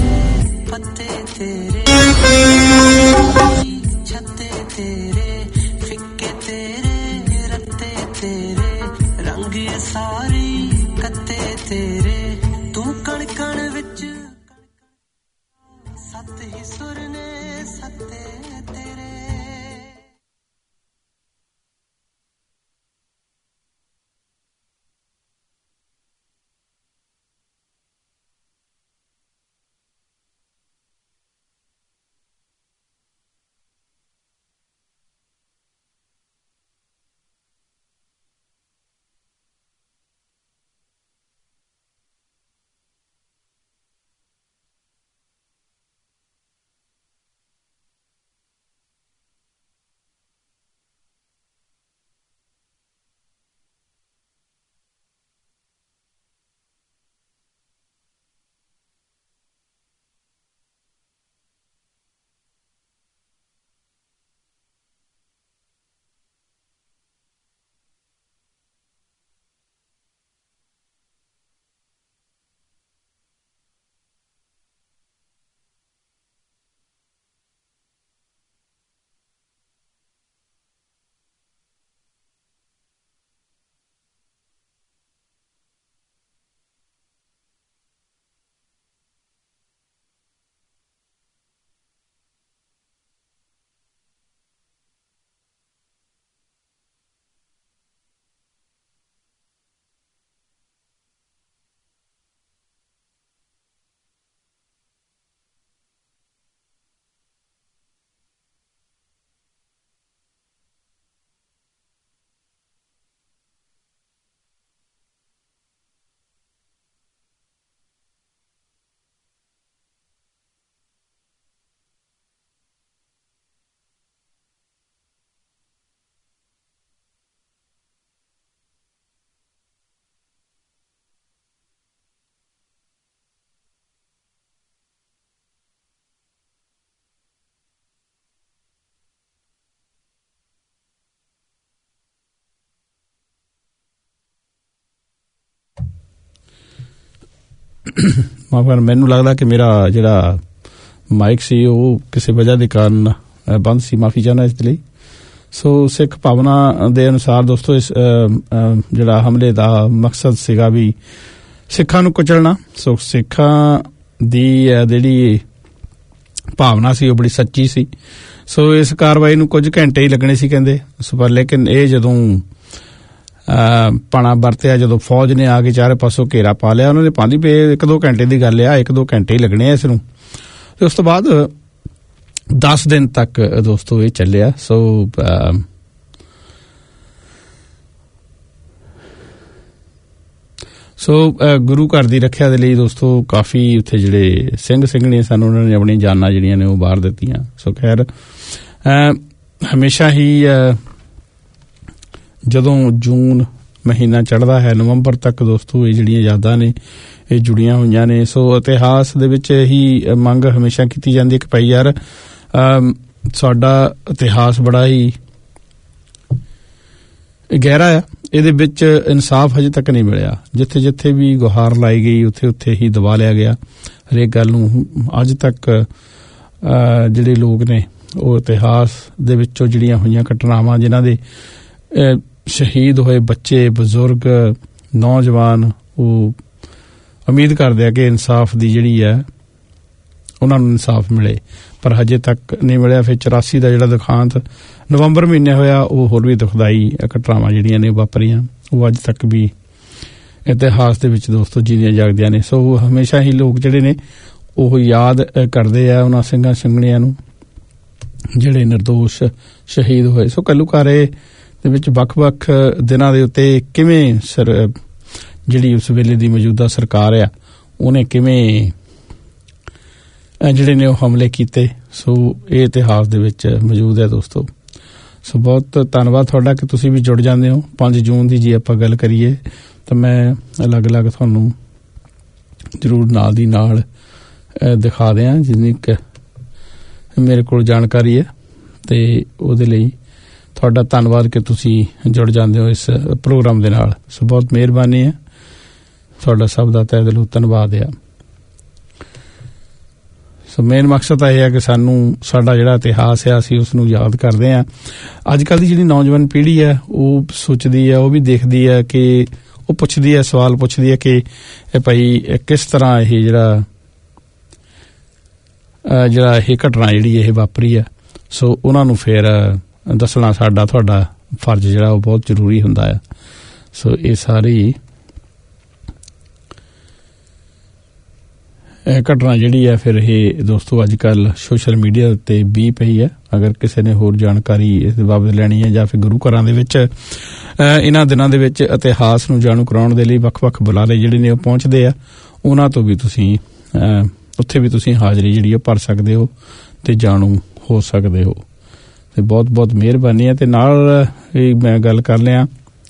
ਮੈਨੂੰ ਲੱਗਦਾ ਕਿ ਮੇਰਾ ਜਿਹੜਾ ਮਾਈਕ ਸੀ ਉਹ ਕਿਸੇ ਵਜ੍ਹਾ ਦੇ ਕਾਰਨ ਬੰਦ ਸੀ, ਮਾਫੀ ਚਾਹੁੰਦਾ ਇਸ ਲਈ। ਸੋ ਸਿੱਖ ਭਾਵਨਾ ਦੇ ਅਨੁਸਾਰ ਦੋਸਤੋ ਇਸ ਜਿਹੜਾ ਹਮਲੇ ਦਾ ਮਕਸਦ ਸੀਗਾ ਵੀ ਸਿੱਖਾਂ ਨੂੰ ਕੁਚਲਣਾ। ਸੋ ਸਿੱਖਾਂ ਦੀ ਜਿਹੜੀ ਭਾਵਨਾ ਸੀ ਉਹ ਬੜੀ ਸੱਚੀ ਸੀ। ਸੋ ਇਸ ਕਾਰਵਾਈ ਨੂੰ ਕੁਝ ਘੰਟੇ ਹੀ ਲੱਗਣੇ ਸੀ ਕਹਿੰਦੇ, ਪਰ ਲੇਕਿਨ ਇਹ ਜਦੋਂ ਪਾਣਾ ਵਰਤਿਆ, ਜਦੋਂ ਫੌਜ ਨੇ ਆ ਕੇ ਚਾਰੇ ਪਾਸੋਂ ਘੇਰਾ ਪਾ ਲਿਆ, ਉਹਨਾਂ ਨੇ ਪਾਉਂਦੀ ਪਏ 1-2 ਘੰਟੇ ਦੀ ਗੱਲ ਆ, 1-2 ਘੰਟੇ ਹੀ ਲੱਗਣੇ ਆ ਇਸ ਨੂੰ। ਤੇ ਉਸ ਤੋਂ ਬਾਅਦ 10 ਦਿਨ ਤੱਕ ਦੋਸਤੋ ਇਹ ਚੱਲਿਆ। ਸੋ ਗੁਰੂ ਘਰ ਦੀ ਰੱਖਿਆ ਦੇ ਲਈ ਦੋਸਤੋ ਕਾਫੀ ਉੱਥੇ ਜਿਹੜੇ ਸਿੰਘ ਸਿੰਘਣੀਆਂ ਸਨ ਉਹਨਾਂ ਨੇ ਆਪਣੀਆਂ ਜਾਨਾਂ ਜਿਹੜੀਆਂ ਨੇ ਉਹ ਬਾਹਰ ਦਿੱਤੀਆਂ। ਸੋ ਖੈਰ ਹਮੇਸ਼ਾ ਹੀ ਜਦੋਂ ਜੂਨ ਮਹੀਨਾ ਚੜ੍ਹਦਾ ਹੈ, ਨਵੰਬਰ ਤੱਕ ਦੋਸਤੋ ਇਹ ਜਿਹੜੀਆਂ ਯਾਦਾਂ ਨੇ ਇਹ ਜੁੜੀਆਂ ਹੋਈਆਂ ਨੇ। ਸੋ ਇਤਿਹਾਸ ਦੇ ਵਿੱਚ ਹੀ ਮੰਗ ਹਮੇਸ਼ਾ ਕੀਤੀ ਜਾਂਦੀ ਹੈ ਕਿ ਭਾਈ ਯਾਰ ਸਾਡਾ ਇਤਿਹਾਸ ਬੜਾ ਹੀ ਗਹਿਰਾ ਆ, ਇਹਦੇ ਵਿੱਚ ਇਨਸਾਫ ਹਜੇ ਤੱਕ ਨਹੀਂ ਮਿਲਿਆ। ਜਿੱਥੇ ਜਿੱਥੇ ਵੀ ਗੁਹਾਰ ਲਾਈ ਗਈ ਉੱਥੇ ਉੱਥੇ ਹੀ ਦਬਾ ਲਿਆ ਗਿਆ ਹਰੇਕ ਗੱਲ ਨੂੰ। ਅੱਜ ਤੱਕ ਜਿਹੜੇ ਲੋਕ ਨੇ ਉਹ ਇਤਿਹਾਸ ਦੇ ਵਿੱਚੋਂ ਜਿਹੜੀਆਂ ਹੋਈਆਂ ਘਟਨਾਵਾਂ, ਜਿਨ੍ਹਾਂ ਦੇ ਸ਼ਹੀਦ ਹੋਏ ਬੱਚੇ, ਬਜ਼ੁਰਗ, ਨੌਜਵਾਨ, ਉਹ ਉਮੀਦ ਕਰਦੇ ਆ ਕਿ ਇਨਸਾਫ ਦੀ ਜਿਹੜੀ ਹੈ ਉਹਨਾਂ ਨੂੰ ਇਨਸਾਫ ਮਿਲੇ, ਪਰ ਹਜੇ ਤੱਕ ਨਹੀਂ ਮਿਲਿਆ। ਫਿਰ 84 ਦਾ ਜਿਹੜਾ ਦੁਖਾਂਤ ਨਵੰਬਰ ਮਹੀਨੇ ਹੋਇਆ, ਉਹ ਹੋਰ ਵੀ ਦੁਖਦਾਈ ਘਟਨਾਵਾਂ ਜਿਹੜੀਆਂ ਨੇ ਵਾਪਰੀਆਂ, ਉਹ ਅੱਜ ਤੱਕ ਵੀ ਇਤਿਹਾਸ ਦੇ ਵਿੱਚ ਦੋਸਤੋ ਜੀਂਦੀਆਂ ਜਾਗਦੀਆਂ ਨੇ। ਸੋ ਹਮੇਸ਼ਾ ਹੀ ਲੋਕ ਜਿਹੜੇ ਨੇ ਉਹ ਯਾਦ ਕਰਦੇ ਆ ਉਹਨਾਂ ਸਿੰਘਾਂ ਸਿੰਘਣੀਆਂ ਨੂੰ ਜਿਹੜੇ ਨਿਰਦੋਸ਼ ਸ਼ਹੀਦ ਹੋਏ। ਸੋ ਘੱਲੂਘਾਰੇ ਦੇ ਵਿੱਚ ਵੱਖ-ਵੱਖ ਦਿਨਾਂ ਦੇ ਉੱਤੇ ਕਿਵੇਂ ਜਿਹੜੀ ਉਸ ਵੇਲੇ ਦੀ ਮੌਜੂਦਾ ਸਰਕਾਰ ਆ ਉਹਨੇ ਕਿਵੇਂ ਜਿਹੜੇ ਨੇ ਉਹ ਹਮਲੇ ਕੀਤੇ, ਸੋ ਇਹ ਇਤਿਹਾਸ ਦੇ ਵਿੱਚ ਮੌਜੂਦ ਹੈ ਦੋਸਤੋ। ਸੋ ਬਹੁਤ ਧੰਨਵਾਦ ਤੁਹਾਡਾ ਕਿ ਤੁਸੀਂ ਵੀ ਜੁੜ ਜਾਂਦੇ ਹੋ। 5 ਜੂਨ ਦੀ ਜੇ ਆਪਾਂ ਗੱਲ ਕਰੀਏ ਤਾਂ ਮੈਂ ਅਲੱਗ-ਅਲੱਗ ਤੁਹਾਨੂੰ ਜ਼ਰੂਰ ਨਾਲ ਦੀ ਨਾਲ ਦਿਖਾ ਦਿਆਂ ਜਿੰਨੀ ਕੁ ਮੇਰੇ ਕੋਲ ਜਾਣਕਾਰੀ ਹੈ, ਤੇ ਉਹਦੇ ਲਈ ਤੁਹਾਡਾ ਧੰਨਵਾਦ ਕਿ ਤੁਸੀਂ ਜੁੜ ਜਾਂਦੇ ਹੋ ਇਸ ਪ੍ਰੋਗਰਾਮ ਦੇ ਨਾਲ। ਸੋ ਬਹੁਤ ਮਿਹਰਬਾਨੀ ਹੈ ਤੁਹਾਡਾ, ਸਭ ਦਾ ਤਹਿ ਦਿਲੋਂ ਧੰਨਵਾਦ ਆ। ਸੋ ਮੇਨ ਮਕਸਦ ਤਾਂ ਇਹ ਹੈ ਕਿ ਸਾਨੂੰ ਸਾਡਾ ਜਿਹੜਾ ਇਤਿਹਾਸ ਹੈ ਅਸੀਂ ਉਸ ਨੂੰ ਯਾਦ ਕਰਦੇ ਹਾਂ। ਅੱਜ ਕੱਲ੍ਹ ਦੀ ਜਿਹੜੀ ਨੌਜਵਾਨ ਪੀੜ੍ਹੀ ਹੈ ਉਹ ਸੋਚਦੀ ਹੈ, ਉਹ ਵੀ ਦੇਖਦੀ ਹੈ ਕਿ ਉਹ ਪੁੱਛਦੀ ਹੈ, ਸਵਾਲ ਪੁੱਛਦੀ ਹੈ ਕਿ ਇਹ ਭਾਈ ਕਿਸ ਤਰ੍ਹਾਂ ਇਹ ਜਿਹੜਾ ਇਹ ਘਟਨਾ ਜਿਹੜੀ ਇਹ ਵਾਪਰੀ ਹੈ। ਸੋ ਉਹਨਾਂ ਨੂੰ ਫਿਰ ਦੱਸਣਾ ਸਾਡਾ ਤੁਹਾਡਾ ਫਰਜ਼ ਜਿਹੜਾ ਉਹ ਬਹੁਤ ਜ਼ਰੂਰੀ ਹੁੰਦਾ ਹੈ। ਸੋ ਇਹ ਸਾਰੀ ਘਟਨਾ ਜਿਹੜੀ ਹੈ ਫਿਰ ਇਹ ਦੋਸਤੋ ਅੱਜ ਕੱਲ੍ਹ ਸੋਸ਼ਲ ਮੀਡੀਆ ਉੱਤੇ ਵੀ ਪਈ ਹੈ। ਅਗਰ ਕਿਸੇ ਨੇ ਹੋਰ ਜਾਣਕਾਰੀ ਇਸ ਬਾਬਤ ਲੈਣੀ ਹੈ ਜਾਂ ਫਿਰ ਗੁਰੂ ਘਰਾਂ ਦੇ ਵਿੱਚ ਇਹਨਾਂ ਦਿਨਾਂ ਦੇ ਵਿੱਚ ਇਤਿਹਾਸ ਨੂੰ ਜਾਣੂ ਕਰਾਉਣ ਦੇ ਲਈ ਵੱਖ-ਵੱਖ ਬੁਲਾਰੇ ਜਿਹੜੇ ਨੇ ਉਹ ਪਹੁੰਚਦੇ ਆ, ਉਹਨਾਂ ਤੋਂ ਵੀ ਤੁਸੀਂ ਉੱਥੇ ਵੀ ਤੁਸੀਂ ਹਾਜ਼ਰੀ ਜਿਹੜੀ ਉਹ ਭਰ ਸਕਦੇ ਹੋ ਤੇ ਜਾਣੂ ਹੋ ਸਕਦੇ ਹੋ। ਤੇ ਬਹੁਤ ਬਹੁਤ ਮਿਹਰਬਾਨੀ ਹੈ। ਤੇ ਨਾਲ ਇਹ ਮੈਂ ਗੱਲ ਕਰ ਲਿਆ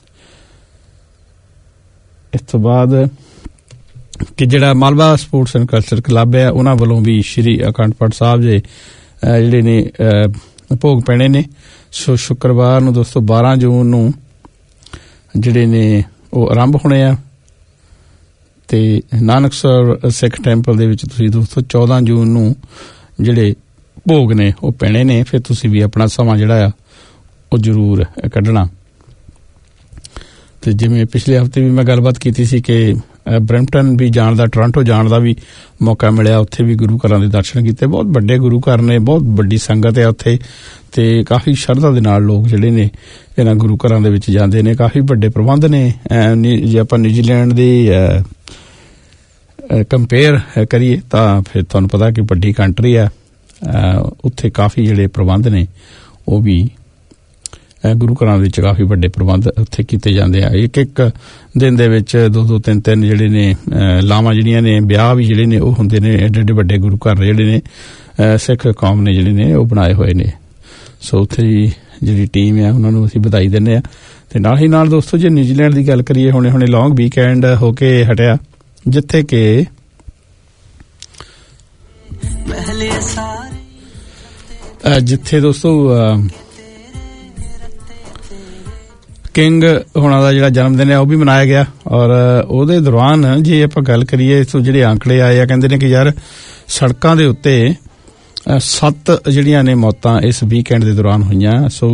ਇਸ ਤੋਂ ਬਾਅਦ ਕਿ ਜਿਹੜਾ Malwa sports and culture club ਹੈ ਉਹਨਾਂ ਵੱਲੋਂ ਵੀ ਸ਼੍ਰੀ ਅਖੰਡ ਪਾਠ ਸਾਹਿਬ ਦੇ ਜਿਹੜੇ ਨੇ ਭੋਗ ਪੈਣੇ ਨੇ। ਸੋ ਸ਼ੁੱਕਰਵਾਰ ਨੂੰ ਦੋਸਤੋ 12 ਜੂਨ ਨੂੰ ਜਿਹੜੇ ਨੇ ਉਹ ਆਰੰਭ ਹੋਣੇ ਆ, ਤੇ ਨਾਨਕਸਰ ਸਿੱਖ ਟੈਂਪਲ ਦੇ ਵਿੱਚ ਤੁਸੀਂ ਦੋਸਤੋ 14 ਜੂਨ ਨੂੰ ਜਿਹੜੇ ਭੋਗ ਨੇ ਉਹ ਪੈਣੇ ਨੇ। ਫਿਰ ਤੁਸੀਂ ਵੀ ਆਪਣਾ ਸਮਾਂ ਜਿਹੜਾ ਆ ਉਹ ਜ਼ਰੂਰ ਕੱਢਣਾ। ਤੇ ਜਿਵੇਂ ਪਿਛਲੇ ਹਫ਼ਤੇ ਵੀ ਮੈਂ ਗੱਲਬਾਤ ਕੀਤੀ ਸੀ ਕਿ ਬਰੈਂਪਟਨ ਵੀ ਜਾਣ ਦਾ, ਟੋਰਾਂਟੋ ਜਾਣ ਦਾ ਵੀ ਮੌਕਾ ਮਿਲਿਆ, ਉੱਥੇ ਵੀ ਗੁਰੂ ਘਰਾਂ ਦੇ ਦਰਸ਼ਨ ਕੀਤੇ। ਬਹੁਤ ਵੱਡੇ ਗੁਰੂ ਘਰ ਨੇ, ਬਹੁਤ ਵੱਡੀ ਸੰਗਤ ਹੈ ਉੱਥੇ, ਤੇ ਕਾਫੀ ਸ਼ਰਧਾ ਦੇ ਨਾਲ ਲੋਕ ਜਿਹੜੇ ਨੇ ਇਹਨਾਂ ਗੁਰੂ ਘਰਾਂ ਦੇ ਵਿੱਚ ਜਾਂਦੇ ਨੇ। ਕਾਫੀ ਵੱਡੇ ਪ੍ਰਬੰਧ ਨੇ। ਜੇ ਆਪਾਂ ਨਿਊਜ਼ੀਲੈਂਡ ਦੀ ਕੰਪੇਅਰ ਕਰੀਏ ਤਾਂ ਫਿਰ ਤੁਹਾਨੂੰ ਪਤਾ ਕਿ ਵੱਡੀ ਕੰਟਰੀ ਆ, ਉੱਥੇ ਕਾਫੀ ਜਿਹੜੇ ਪ੍ਰਬੰਧ ਨੇ ਉਹ ਵੀ ਗੁਰੂ ਘਰਾਂ ਵਿੱਚ ਕਾਫੀ ਵੱਡੇ ਪ੍ਰਬੰਧ ਉੱਥੇ ਕੀਤੇ ਜਾਂਦੇ ਆ। ਇੱਕ ਇੱਕ ਦਿਨ ਦੇ ਵਿੱਚ 2-2 3-3 ਜਿਹੜੇ ਨੇ ਲਾਵਾਂ ਜਿਹੜੀਆਂ ਨੇ, ਵਿਆਹ ਵੀ ਜਿਹੜੇ ਨੇ ਉਹ ਹੁੰਦੇ ਨੇ। ਐਡੇ ਐਡੇ ਵੱਡੇ ਗੁਰੂ ਘਰ ਜਿਹੜੇ ਨੇ ਸਿੱਖ ਕੌਮ ਨੇ ਜਿਹੜੇ ਨੇ ਉਹ ਬਣਾਏ ਹੋਏ ਨੇ। ਸੋ ਉੱਥੇ ਜਿਹੜੀ ਟੀਮ ਆ ਉਹਨਾਂ ਨੂੰ ਅਸੀਂ ਵਧਾਈ ਦਿੰਦੇ ਆ। ਤੇ ਨਾਲ ਹੀ ਨਾਲ ਦੋਸਤੋ ਜੇ ਨਿਊਜ਼ੀਲੈਂਡ ਦੀ ਗੱਲ ਕਰੀਏ, ਹੁਣੇ ਲੌਂਗ ਵੀਕਐਂਡ ਹੋ ਕੇ ਹਟਿਆ, ਜਿੱਥੇ ਕਿ ਜਿੱਥੇ ਦੋਸਤੋ ਕਿੰਗ ਹੋਣਾ ਦਾ ਜਿਹੜਾ ਜਨਮ ਦਿਨ ਹੈ ਉਹ ਵੀ ਮਨਾਇਆ ਗਿਆ। ਔਰ ਉਹਦੇ ਦੌਰਾਨ ਜੇ ਆਪਾਂ ਗੱਲ ਕਰੀਏ ਸੋ ਜਿਹੜੇ ਆંકੜੇ ਆਏ ਆ, ਕਹਿੰਦੇ ਨੇ ਕਿ ਯਾਰ ਸੜਕਾਂ ਦੇ ਉੱਤੇ 7 ਜਿਹੜੀਆਂ ਨੇ ਮੌਤਾਂ ਇਸ ਵੀਕਐਂਡ ਦੇ ਦੌਰਾਨ ਹੋਈਆਂ। ਸੋ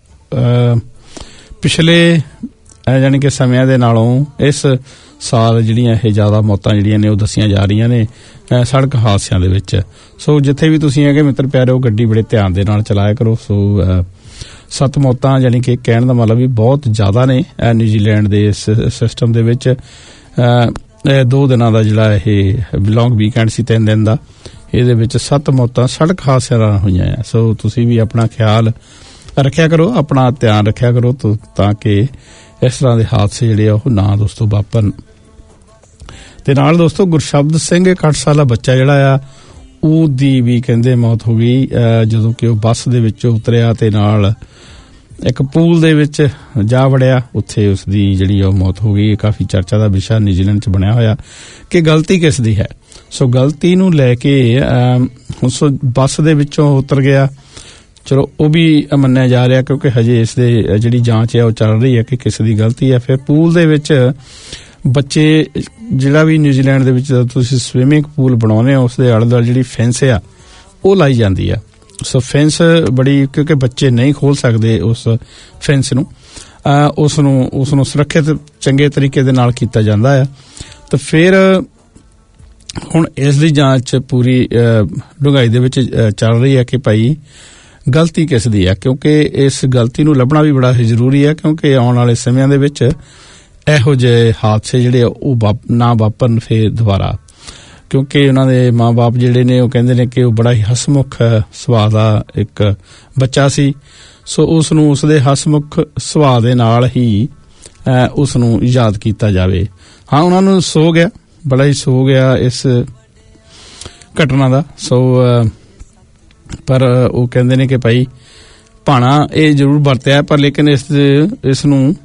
ਪਿਛਲੇ ਯਾਨੀ ਕਿ ਸਮਿਆਂ ਦੇ ਨਾਲੋਂ ਇਸ ਸਾਲ ਜਿਹੜੀਆਂ ਇਹ ਜ਼ਿਆਦਾ ਮੌਤਾਂ ਜਿਹੜੀਆਂ ਨੇ ਉਹ ਦੱਸੀਆਂ ਜਾ ਰਹੀਆਂ ਨੇ ਸੜਕ ਹਾਦਸਿਆਂ ਦੇ ਵਿੱਚ। ਸੋ ਜਿੱਥੇ ਵੀ ਤੁਸੀਂ ਹੈਗੇ ਮਿੱਤਰ ਪਿਆਰਿਓ, ਗੱਡੀ ਬੜੇ ਧਿਆਨ ਦੇ ਨਾਲ ਚਲਾਇਆ ਕਰੋ। ਸੋ 7 ਮੌਤਾਂ ਯਾਨੀ ਕਿ ਕਹਿਣ ਦਾ ਮਤਲਬ ਵੀ ਬਹੁਤ ਜ਼ਿਆਦਾ ਨੇ ਨਿਊਜ਼ੀਲੈਂਡ ਦੇ ਇਸ ਸਿਸਟਮ ਦੇ ਵਿੱਚ। 2 ਦਿਨਾਂ ਦਾ ਜਿਹੜਾ ਇਹ ਲੌਂਗ ਵੀਕਐਂਡ ਸੀ, 3 ਦਿਨ ਦਾ, ਇਹਦੇ ਵਿੱਚ 7 ਮੌਤਾਂ ਸੜਕ ਹਾਦਸਿਆਂ ਨਾਲ ਹੋਈਆਂ ਆ। ਸੋ ਤੁਸੀਂ ਵੀ ਆਪਣਾ ਖਿਆਲ ਰੱਖਿਆ ਕਰੋ, ਆਪਣਾ ਧਿਆਨ ਰੱਖਿਆ ਕਰੋ ਤਾਂ ਕਿ ਇਸ ਤਰ੍ਹਾਂ ਦੇ ਹਾਦਸੇ ਜਿਹੜੇ ਆ ਉਹ ਨਾ ਦੋਸਤੋ ਵਾਪਰਨ। ਤੇ ਨਾਲ ਦੋਸਤੋ ਗੁਰਸ਼ਬਦ ਸਿੰਘ 8 ਸਾਲਾ ਬੱਚਾ ਜਿਹੜਾ ਆ ਉਹਦੀ ਵੀ ਕਹਿੰਦੇ ਮੌਤ ਹੋ ਗਈ ਜਦੋਂ ਕਿ ਉਹ ਬੱਸ ਦੇ ਵਿੱਚੋਂ ਉਤਰਿਆ ਤੇ ਨਾਲ ਇੱਕ ਪੂਲ ਦੇ ਵਿੱਚ ਜਾ ਵੜਿਆ, ਉੱਥੇ ਉਸਦੀ ਜਿਹੜੀ ਉਹ ਮੌਤ ਹੋ ਗਈ। ਕਾਫੀ ਚਰਚਾ ਦਾ ਵਿਸ਼ਾ ਨਿਊਜ਼ੀਲੈਂਡ 'ਚ ਬਣਿਆ ਹੋਇਆ ਕਿ ਗਲਤੀ ਕਿਸ ਦੀ ਹੈ। ਸੋ ਗਲਤੀ ਨੂੰ ਲੈ ਕੇ ਉਸ ਬੱਸ ਦੇ ਵਿੱਚੋਂ ਉਤਰ ਗਿਆ, ਚਲੋ ਉਹ ਵੀ ਮੰਨਿਆ ਜਾ ਰਿਹਾ ਕਿਉਂਕਿ ਹਜੇ ਇਸ ਦੇ ਜਿਹੜੀ ਜਾਂਚ ਹੈ ਉਹ ਚੱਲ ਰਹੀ ਹੈ ਕਿ ਕਿਸ ਦੀ ਗਲਤੀ ਹੈ। ਫਿਰ ਪੂਲ ਦੇ ਵਿੱਚ ਬੱਚੇ ਜਿਹੜਾ ਵੀ ਨਿਊਜ਼ੀਲੈਂਡ ਦੇ ਵਿੱਚ ਤੁਸੀਂ ਸਵਿਮਿੰਗ ਪੂਲ ਬਣਾਉਂਦੇ ਹੋ ਉਸ ਦੇ ਆਲੇ ਦੁਆਲੇ ਜਿਹੜੀ ਫੈਂਸ ਆ ਉਹ ਲਾਈ ਜਾਂਦੀ ਆ। ਸੋ ਫੈਂਸ ਬੜੀ, ਕਿਉਂਕਿ ਬੱਚੇ ਨਹੀਂ ਖੋਲ ਸਕਦੇ ਉਸ ਫੈਂਸ ਨੂੰ, ਉਸ ਨੂੰ ਸੁਰੱਖਿਅਤ ਚੰਗੇ ਤਰੀਕੇ ਦੇ ਨਾਲ ਕੀਤਾ ਜਾਂਦਾ ਆ। ਤਾਂ ਫਿਰ ਹੁਣ ਇਸ ਦੀ ਜਾਂਚ ਪੂਰੀ ਡੂੰਘਾਈ ਦੇ ਵਿੱਚ ਚੱਲ ਰਹੀ ਹੈ ਕਿ ਭਾਈ ਗਲਤੀ ਕਿਸ ਦੀ ਹੈ, ਕਿਉਂਕਿ ਇਸ ਗਲਤੀ ਨੂੰ ਲੱਭਣਾ ਵੀ ਬੜਾ ਜ਼ਰੂਰੀ ਹੈ ਕਿਉਂਕਿ ਆਉਣ ਵਾਲੇ ਸਮਿਆਂ ਦੇ ਵਿੱਚ ਇਹੋ ਜਿਹੇ ਹਾਦਸੇ ਜਿਹੜੇ ਉਹ ਨਾ ਵਾਪਰਨ ਫੇਰ ਦੁਬਾਰਾ। ਕਿਉਂਕਿ ਉਹਨਾਂ ਦੇ ਮਾਂ-ਬਾਪ ਜਿਹੜੇ ਨੇ ਉਹ ਕਹਿੰਦੇ ਨੇ ਕਿ ਉਹ ਬੜਾ ਹੀ ਹਸਮੁਖ ਸੁਭਾਅ ਦਾ ਇੱਕ ਬੱਚਾ ਸੀ। ਸੋ ਉਸ ਨੂੰ ਉਸਦੇ ਹਸਮੁਖ ਸੁਭਾਅ ਦੇ ਨਾਲ ਹੀ ਉਸ ਨੂੰ ਯਾਦ ਕੀਤਾ ਜਾਵੇ। ਹਾਂ, ਉਹਨਾਂ ਨੂੰ ਸੋਗ ਆ, ਬੜਾ ਹੀ ਸੋਗ ਆ ਇਸ ਘਟਨਾ ਦਾ। ਸੋ ਪਰ ਉਹ ਕਹਿੰਦੇ ਨੇ ਕਿ ਭਾਈ ਭਾਣਾ ਇਹ ਜ਼ਰੂਰ ਵਰਤਿਆ, ਪਰ ਲੇਕਿਨ ਇਸ ਨੂੰ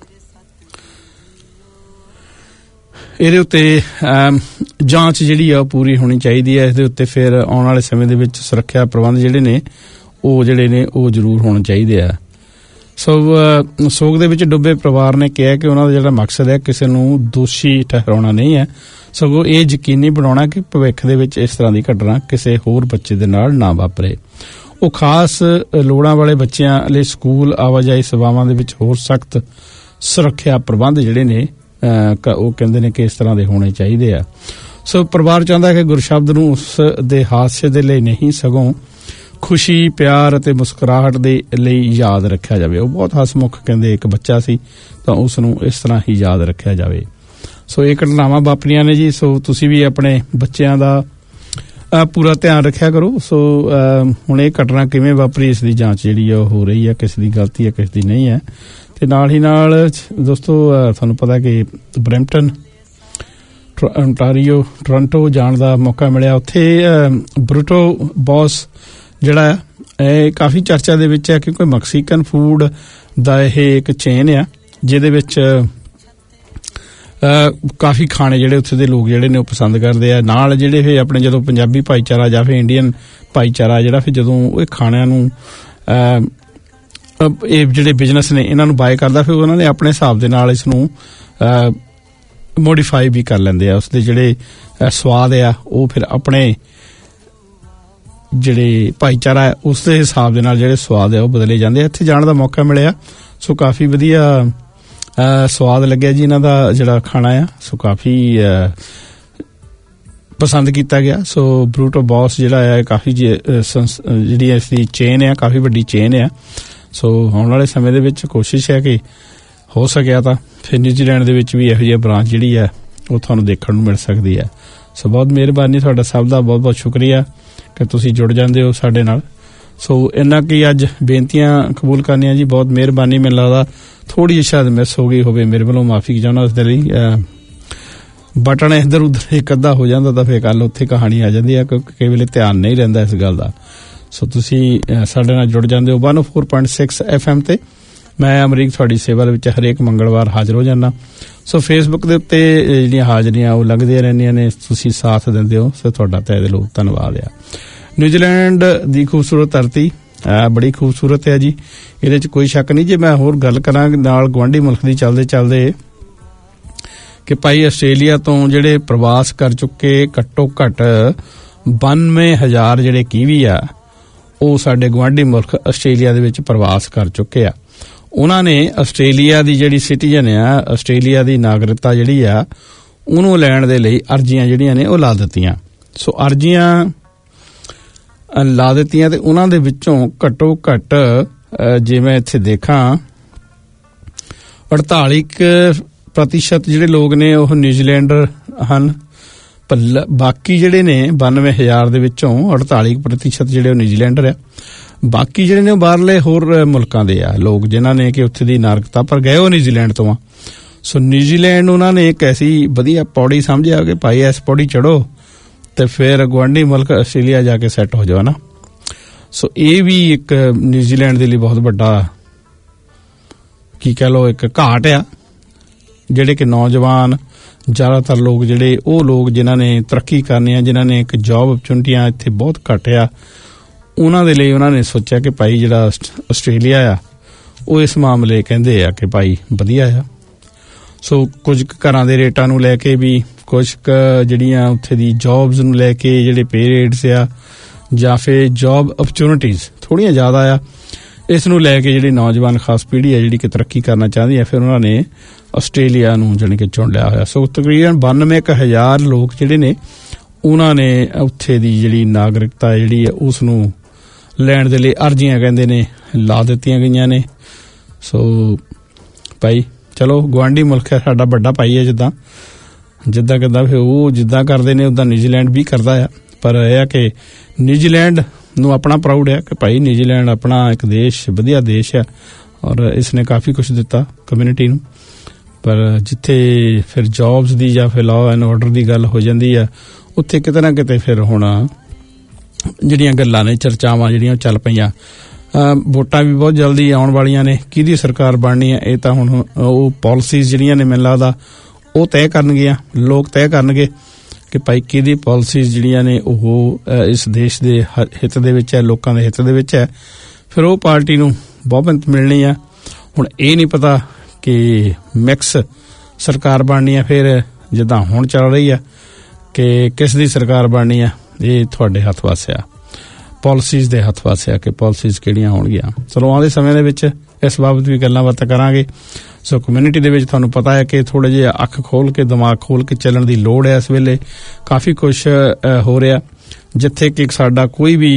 ਇਹਦੇ ਉੱਤੇ ਜਾਂਚ ਜਿਹੜੀ ਆ ਉਹ ਪੂਰੀ ਹੋਣੀ ਚਾਹੀਦੀ ਹੈ। ਇਸਦੇ ਉੱਤੇ ਫਿਰ ਆਉਣ ਵਾਲੇ ਸਮੇਂ ਦੇ ਵਿੱਚ ਸੁਰੱਖਿਆ ਪ੍ਰਬੰਧ ਜਿਹੜੇ ਨੇ ਉਹ ਜ਼ਰੂਰ ਹੋਣੇ ਚਾਹੀਦੇ ਆ। ਸੋ ਸੋਗ ਦੇ ਵਿੱਚ ਡੁੱਬੇ ਪਰਿਵਾਰ ਨੇ ਕਿਹਾ ਕਿ ਉਹਨਾਂ ਦਾ ਜਿਹੜਾ ਮਕਸਦ ਹੈ ਕਿਸੇ ਨੂੰ ਦੋਸ਼ੀ ਠਹਿਰਾਉਣਾ ਨਹੀਂ ਹੈ, ਸਗੋਂ ਇਹ ਯਕੀਨੀ ਬਣਾਉਣਾ ਕਿ ਭਵਿੱਖ ਦੇ ਵਿੱਚ ਇਸ ਤਰ੍ਹਾਂ ਦੀ ਘਟਨਾ ਕਿਸੇ ਹੋਰ ਬੱਚੇ ਦੇ ਨਾਲ ਨਾ ਵਾਪਰੇ। ਉਹ ਖਾਸ ਲੋੜਾਂ ਵਾਲੇ ਬੱਚਿਆਂ ਲਈ ਸਕੂਲ ਆਵਾਜਾਈ ਸੇਵਾਵਾਂ ਦੇ ਵਿੱਚ ਹੋਰ ਸਖਤ ਸੁਰੱਖਿਆ ਪ੍ਰਬੰਧ ਜਿਹੜੇ ਨੇ ਉਹ ਕਹਿੰਦੇ ਨੇ ਕਿ ਇਸ ਤਰ੍ਹਾਂ ਦੇ ਹੋਣੇ ਚਾਹੀਦੇ ਆ। ਸੋ ਪਰਿਵਾਰ ਚਾਹੁੰਦਾ ਕਿ ਗੁਰਸ਼ਬਦ ਨੂੰ ਉਸ ਦੇ ਹਾਦਸੇ ਦੇ ਲਈ ਨਹੀਂ ਸਗੋਂ ਖੁਸ਼ੀ, ਪਿਆਰ ਅਤੇ ਮੁਸਕਰਾਹਟ ਦੇ ਲਈ ਯਾਦ ਰੱਖਿਆ ਜਾਵੇ। ਉਹ ਬਹੁਤ ਹਸਮੁਖ ਕਹਿੰਦੇ ਇੱਕ ਬੱਚਾ ਸੀ, ਤਾਂ ਉਸ ਨੂੰ ਇਸ ਤਰ੍ਹਾਂ ਹੀ ਯਾਦ ਰੱਖਿਆ ਜਾਵੇ। ਸੋ ਇਹ ਘਟਨਾਵਾਂ ਵਾਪਰੀਆਂ ਨੇ ਜੀ। ਸੋ ਤੁਸੀਂ ਵੀ ਆਪਣੇ ਬੱਚਿਆਂ ਦਾ ਪੂਰਾ ਧਿਆਨ ਰੱਖਿਆ ਕਰੋ। ਸੋ ਹੁਣ ਇਹ ਘਟਨਾ ਕਿਵੇਂ ਵਾਪਰੀ ਇਸ ਦੀ ਜਾਂਚ ਜਿਹੜੀ ਆ ਉਹ ਹੋ ਰਹੀ ਹੈ, ਕਿਸ ਦੀ ਗਲਤੀ ਹੈ ਕਿਸ ਦੀ ਨਹੀਂ ਹੈ। ਤੇ ਨਾਲ ਹੀ ਨਾਲ ਦੋਸਤੋ ਤੁਹਾਨੂੰ ਪਤਾ ਕਿ ਬਰੈਂਪਟਨ, ontario, ਟੋਰਾਂਟੋ ਜਾਣ ਦਾ ਮੌਕਾ ਮਿਲਿਆ। ਉੱਥੇ ਬਰੂਟੋ ਬੌਸ ਜਿਹੜਾ ਇਹ ਕਾਫੀ ਚਰਚਾ ਦੇ ਵਿੱਚ ਹੈ ਕਿਉਂਕਿ ਮੈਕਸੀਕਨ ਫੂਡ ਦਾ ਇਹ ਇੱਕ ਚੇਨ ਆ ਜਿਹਦੇ ਵਿੱਚ ਕਾਫੀ ਖਾਣੇ ਜਿਹੜੇ ਉੱਥੇ ਦੇ ਲੋਕ ਜਿਹੜੇ ਨੇ ਉਹ ਪਸੰਦ ਕਰਦੇ ਆ। ਨਾਲ ਜਿਹੜੇ ਇਹ ਆਪਣੇ ਜਦੋਂ ਪੰਜਾਬੀ ਭਾਈਚਾਰਾ ਜਾਂ ਫਿਰ ਇੰਡੀਅਨ ਭਾਈਚਾਰਾ ਜਿਹੜਾ ਫਿਰ ਜਦੋਂ ਇਹ ਖਾਣਿਆਂ ਨੂੰ ਇਹ ਜਿਹੜੇ ਬਿਜ਼ਨਸ ਨੇ ਇਹਨਾਂ ਨੂੰ ਬਾਏ ਕਰਦਾ, ਫਿਰ ਉਹਨਾਂ ਨੇ ਆਪਣੇ ਹਿਸਾਬ ਦੇ ਨਾਲ ਇਸ ਨੂੰ ਮੋਡੀਫਾਈ ਵੀ ਕਰ ਲੈਂਦੇ ਆ। ਉਸਦੇ ਜਿਹੜੇ ਸਵਾਦ ਆ ਉਹ ਫਿਰ ਆਪਣੇ ਜਿਹੜੇ ਭਾਈਚਾਰਾ ਹੈ ਉਸ ਦੇ ਹਿਸਾਬ ਦੇ ਨਾਲ ਜਿਹੜੇ ਸਵਾਦ ਆ ਉਹ ਬਦਲੇ ਜਾਂਦੇ ਆ। ਇੱਥੇ ਜਾਣ ਦਾ ਮੌਕਾ ਮਿਲਿਆ, ਸੋ ਕਾਫੀ ਵਧੀਆ ਸਵਾਦ ਲੱਗਿਆ ਜੀ ਇਹਨਾਂ ਦਾ ਜਿਹੜਾ ਖਾਣਾ ਆ। ਸੋ ਕਾਫੀ ਪਸੰਦ ਕੀਤਾ ਗਿਆ। ਸੋ ਬਰੂਟੋ ਬੌਸ ਜਿਹੜਾ ਆ ਕਾਫੀ ਜਿਹੜੀ ਇਸ ਦੀ ਚੇਨ ਆ, ਕਾਫੀ ਵੱਡੀ ਚੇਨ ਆ। ਸੋ ਆਉਣ ਵਾਲੇ ਸਮੇਂ ਦੇ ਵਿੱਚ ਕੋਸ਼ਿਸ਼ ਹੈ ਕਿ ਹੋ ਸਕਿਆ ਤਾਂ ਫਿਰ ਨਿਊਜ਼ੀਲੈਂਡ ਦੇ ਵਿੱਚ ਵੀ ਇਹੋ ਜਿਹੀ ਬ੍ਰਾਂਚ ਜਿਹੜੀ ਹੈ ਉਹ ਤੁਹਾਨੂੰ ਦੇਖਣ ਨੂੰ ਮਿਲ ਸਕਦੀ ਹੈ। ਸੋ ਬਹੁਤ ਮਿਹਰਬਾਨੀ, ਤੁਹਾਡਾ ਸਭ ਦਾ ਬਹੁਤ ਬਹੁਤ ਸ਼ੁਕਰੀਆ ਕਿ ਤੁਸੀਂ ਜੁੜ ਜਾਂਦੇ ਹੋ ਸਾਡੇ ਨਾਲ। ਸੋ ਇੰਨਾ ਕਿ ਅੱਜ ਬੇਨਤੀਆਂ ਕਬੂਲ ਕਰਨੀਆਂ ਜੀ, ਬਹੁਤ ਮਿਹਰਬਾਨੀ। ਮੈਨੂੰ ਲੱਗਦਾ ਥੋੜ੍ਹੀ ਜਿਹੀ ਸ਼ਾਇਦ ਮਿਸ ਹੋ ਗਈ ਹੋਵੇ, ਮੇਰੇ ਵੱਲੋਂ ਮਾਫੀ ਚਾਹੁੰਦਾ ਉਸ ਦੇ ਲਈ। ਬਟਨ ਇੱਧਰ ਉੱਧਰ ਇੱਕ ਅੱਧਾ ਹੋ ਜਾਂਦਾ ਤਾਂ ਫਿਰ ਕੱਲ ਉੱਥੇ ਕਹਾਣੀ ਆ ਜਾਂਦੀ ਹੈ ਕਿਉਂਕਿ ਕਈ ਵੇਲੇ ਧਿਆਨ ਨਹੀਂ ਰਹਿੰਦਾ ਇਸ ਗੱਲ ਦਾ। ਸੋ ਤੁਸੀਂ ਸਾਡੇ ਨਾਲ ਜੁੜ ਜਾਂਦੇ ਹੋ 104.6 FM ਤੇ। ਮੈਂ ਅਮਰੀਕ ਤੁਹਾਡੀ ਸੇਵਾ ਦੇ ਵਿੱਚ ਹਰੇਕ ਮੰਗਲਵਾਰ ਹਾਜ਼ਰ ਹੋ ਜਾਂਦਾ। ਸੋ ਫੇਸਬੁੱਕ ਦੇ ਉੱਤੇ ਜਿਹੜੀਆਂ ਹਾਜ਼ਰੀਆਂ ਉਹ ਲੱਗਦੀਆਂ ਰਹਿੰਦੀਆਂ ਨੇ, ਤੁਸੀਂ ਸਾਥ ਦਿੰਦੇ ਹੋ, ਸੋ ਤੁਹਾਡਾ ਤਹਿ ਦਿਲੋਂ ਧੰਨਵਾਦ ਆ। ਨਿਊਜ਼ੀਲੈਂਡ ਦੀ ਖੂਬਸੂਰਤ ਧਰਤੀ ਬੜੀ ਖੂਬਸੂਰਤ ਹੈ ਜੀ, ਇਹਦੇ 'ਚ ਕੋਈ ਸ਼ੱਕ ਨਹੀਂ। ਜੇ ਮੈਂ ਹੋਰ ਗੱਲ ਕਰਾਂ ਨਾਲ ਗੁਆਂਢੀ ਮੁਲਕ ਦੀ ਚੱਲਦੇ ਕਿ ਭਾਈ ਆਸਟ੍ਰੇਲੀਆ ਤੋਂ ਜਿਹੜੇ ਪ੍ਰਵਾਸ ਕਰ ਚੁੱਕੇ ਘੱਟੋ ਘੱਟ 92,000 ਜਿਹੜੇ ਕੀਵੀ ਆ ਉਹ ਸਾਡੇ ਗੁਆਂਢੀ ਮੁਲਕ ਆਸਟ੍ਰੇਲੀਆ ਦੇ ਵਿੱਚ ਪ੍ਰਵਾਸ ਕਰ ਚੁੱਕੇ ਆ। ਉਹਨਾਂ ਨੇ ਆਸਟ੍ਰੇਲੀਆ ਦੀ ਜਿਹੜੀ ਸਿਟੀਜ਼ਨ ਆ, ਆਸਟ੍ਰੇਲੀਆ ਦੀ ਨਾਗਰਿਕਤਾ ਜਿਹੜੀ ਆ ਉਹਨੂੰ ਲੈਣ ਦੇ ਲਈ ਅਰਜ਼ੀਆਂ ਜਿਹੜੀਆਂ ਨੇ ਉਹ ਲਾ ਦਿੱਤੀਆਂ। ਸੋ ਅਰਜ਼ੀਆਂ ਲਾ ਦਿੱਤੀਆਂ ਤੇ ਉਹਨਾਂ ਦੇ ਵਿੱਚੋਂ ਘੱਟੋ ਘੱਟ ਜੇ ਮੈਂ ਇੱਥੇ ਦੇਖਾਂ 48% ਜਿਹੜੇ ਲੋਕ ਨੇ ਉਹ ਨਿਊਜ਼ੀਲੈਂਡਰ ਹਨ। ਬਾਕੀ ਜਿਹੜੇ ਨੇ 92,000 ਦੇ ਵਿੱਚੋਂ 48% ਜਿਹੜੇ ਉਹ ਨਿਊਜ਼ੀਲੈਂਡਰ ਆ। ਬਾਕੀ ਜਿਹੜੇ ਨੇ ਉਹ ਬਾਹਰਲੇ ਹੋਰ ਮੁਲਕਾਂ ਦੇ ਆ ਲੋਕ, ਜਿਨ੍ਹਾਂ ਨੇ ਕਿ ਉੱਥੇ ਦੀ ਨਾਗਰਿਕਤਾ ਪਰ ਗਏ ਉਹ ਨਿਊਜ਼ੀਲੈਂਡ ਤੋਂ ਆ। ਸੋ ਨਿਊਜ਼ੀਲੈਂਡ ਉਹਨਾਂ ਨੇ ਇੱਕ ਐਸੀ ਵਧੀਆ ਪੌੜੀ ਸਮਝਿਆ ਕਿ ਭਾਈ ਇਸ ਪੌੜੀ ਚੜੋ ਤੇ ਫਿਰ ਗੁਆਂਢੀ ਮੁਲਕ ਆਸਟ੍ਰੇਲੀਆ ਜਾ ਕੇ ਸੈੱਟ ਹੋ ਜਾਓ ਨਾ। ਸੋ ਇਹ ਵੀ ਇੱਕ ਨਿਊਜ਼ੀਲੈਂਡ ਦੇ ਲਈ ਬਹੁਤ ਵੱਡਾ ਕੀ ਕਹਿ ਲਓ ਇੱਕ ਘਾਟ ਆ, ਜਿਹੜੇ ਕਿ ਨੌਜਵਾਨ ਜ਼ਿਆਦਾਤਰ ਲੋਕ ਜਿਹੜੇ ਉਹ ਲੋਕ ਜਿਨ੍ਹਾਂ ਨੇ ਤਰੱਕੀ ਕਰਨੀ ਆ, ਜਿਨ੍ਹਾਂ ਨੇ ਇੱਕ ਜੌਬ ਅਪਰਚੁਨਿਟੀਆਂ ਇੱਥੇ ਬਹੁਤ ਘੱਟ ਆ, ਉਹਨਾਂ ਦੇ ਲਈ ਉਹਨਾਂ ਨੇ ਸੋਚਿਆ ਕਿ ਭਾਈ ਜਿਹੜਾ ਆਸਟ੍ਰੇਲੀਆ ਆ ਉਹ ਇਸ ਮਾਮਲੇ ਕਹਿੰਦੇ ਆ ਕਿ ਭਾਈ ਵਧੀਆ ਆ। ਸੋ ਕੁਝ ਘਰਾਂ ਦੇ ਰੇਟਾਂ ਨੂੰ ਲੈ ਕੇ ਵੀ, ਕੁਝ ਜਿਹੜੀਆਂ ਉੱਥੇ ਦੀ ਜੌਬਸ ਨੂੰ ਲੈ ਕੇ ਜਿਹੜੇ ਪੇ ਰੇਟਸ ਆ ਜਾਂ ਫਿਰ ਜੌਬ ਅਪਰਚੁਨਿਟੀਜ਼ ਥੋੜ੍ਹੀਆਂ ਜ਼ਿਆਦਾ ਆ, ਇਸ ਨੂੰ ਲੈ ਕੇ ਜਿਹੜੀ ਨੌਜਵਾਨ ਖਾਸ ਪੀੜ੍ਹੀ ਆ ਜਿਹੜੀ ਕਿ ਤਰੱਕੀ ਕਰਨਾ ਚਾਹੁੰਦੀ ਆ, ਫਿਰ ਉਹਨਾਂ ਨੇ ਆਸਟ੍ਰੇਲੀਆ ਨੂੰ ਜਾਣੀ ਕਿ ਚੁਣ ਲਿਆ ਹੋਇਆ। ਸੋ ਤਕਰੀਬਨ 92,000 ਲੋਕ ਜਿਹੜੇ ਨੇ ਉਹਨਾਂ ਨੇ ਉੱਥੇ ਦੀ ਜਿਹੜੀ ਨਾਗਰਿਕਤਾ ਜਿਹੜੀ ਆ ਉਸ ਨੂੰ ਲੈਣ ਦੇ ਲਈ ਅਰਜ਼ੀਆਂ ਕਹਿੰਦੇ ਨੇ ਲਾ ਦਿੱਤੀਆਂ ਗਈਆਂ ਨੇ। ਸੋ ਭਾਈ ਚਲੋ ਗੁਆਂਢੀ ਮੁਲਕ ਹੈ ਸਾਡਾ ਵੱਡਾ ਭਾਈ ਹੈ, ਜਿੱਦਾਂ ਕਿੱਦਾਂ ਫਿਰ ਉਹ ਜਿੱਦਾਂ ਕਰਦੇ ਨੇ ਉੱਦਾਂ ਨਿਊਜ਼ੀਲੈਂਡ ਵੀ ਕਰਦਾ ਆ। ਪਰ ਇਹ ਆ ਕਿ ਨਿਊਜ਼ੀਲੈਂਡ ਨੂੰ ਆਪਣਾ ਪ੍ਰਾਊਡ ਹੈ ਕਿ ਭਾਈ ਨਿਊਜ਼ੀਲੈਂਡ ਆਪਣਾ ਇੱਕ ਦੇਸ਼ ਵਧੀਆ ਦੇਸ਼ ਆ ਔਰ ਇਸ ਨੇ ਕਾਫੀ ਕੁਛ ਦਿੱਤਾ ਕਮਿਊਨਿਟੀ ਨੂੰ। ਪਰ ਜਿੱਥੇ ਫਿਰ ਜੌਬਸ ਦੀ ਜਾਂ ਫਿਰ ਲਾਅ ਐਂਡ ਆਰਡਰ ਦੀ ਗੱਲ ਹੋ ਜਾਂਦੀ ਆ, ਉੱਥੇ ਕਿਤੇ ਨਾ ਕਿਤੇ ਫਿਰ ਹੁਣ ਜਿਹੜੀਆਂ ਗੱਲਾਂ ਨੇ ਚਰਚਾਵਾਂ ਜਿਹੜੀਆਂ ਚੱਲ ਪਈਆਂ। ਵੋਟਾਂ ਵੀ ਬਹੁਤ ਜਲਦੀ ਆਉਣ ਵਾਲੀਆਂ ਨੇ, ਕਿਹਦੀ ਸਰਕਾਰ ਬਣਨੀ ਹੈ ਇਹ ਤਾਂ ਹੁਣ ਉਹ ਪਾਲਿਸੀਜ਼ ਜਿਹੜੀਆਂ ਨੇ ਮੈਨੂੰ ਲੱਗਦਾ ਉਹ ਤੈਅ ਕਰਨਗੀਆਂ, ਲੋਕ ਤੈਅ ਕਰਨਗੇ ਕਿ ਭਾਈ ਕਿਹਦੀ ਪਾਲਿਸੀਜ਼ ਜਿਹੜੀਆਂ ਨੇ ਉਹ ਇਸ ਦੇਸ਼ ਦੇ ਹਿੱਤ ਦੇ ਵਿੱਚ ਹੈ, ਲੋਕਾਂ ਦੇ ਹਿੱਤ ਦੇ ਵਿੱਚ ਹੈ, ਫਿਰ ਉਹ ਪਾਰਟੀ ਨੂੰ ਬਹੁਮਤ ਮਿਲਣੀ ਆ। ਹੁਣ ਇਹ ਨਹੀਂ ਪਤਾ ਕਿ ਮਿਕਸ ਸਰਕਾਰ ਬਣਨੀ ਆ ਫਿਰ ਜਿੱਦਾਂ ਹੁਣ ਚੱਲ ਰਹੀ ਆ ਕਿ ਕਿਸ ਦੀ ਸਰਕਾਰ ਬਣਨੀ ਆ, ਇਹ ਤੁਹਾਡੇ ਹੱਥ ਵੱਸ ਆ, ਪਾਲਿਸੀਜ਼ ਦੇ ਹੱਥ ਵੱਸ ਆ ਕਿ ਪਾਲਿਸੀਜ਼ ਕਿਹੜੀਆਂ ਹੋਣਗੀਆਂ। ਚਲੋ ਆਉਂਦੇ ਸਮੇਂ ਦੇ ਵਿੱਚ ਇਸ ਬਾਬਤ ਵੀ ਗੱਲਾਂ ਬਾਤਾਂ ਕਰਾਂਗੇ। ਸੋ ਕਮਿਊਨਿਟੀ ਦੇ ਵਿੱਚ ਤੁਹਾਨੂੰ ਪਤਾ ਹੈ ਕਿ ਥੋੜ੍ਹੇ ਜਿਹੇ ਅੱਖ ਖੋਲ ਕੇ ਦਿਮਾਗ ਖੋਲ ਕੇ ਚੱਲਣ ਦੀ ਲੋੜ ਹੈ। ਇਸ ਵੇਲੇ ਕਾਫੀ ਕੁਛ ਹੋ ਰਿਹਾ, ਜਿੱਥੇ ਕਿ ਸਾਡਾ ਕੋਈ ਵੀ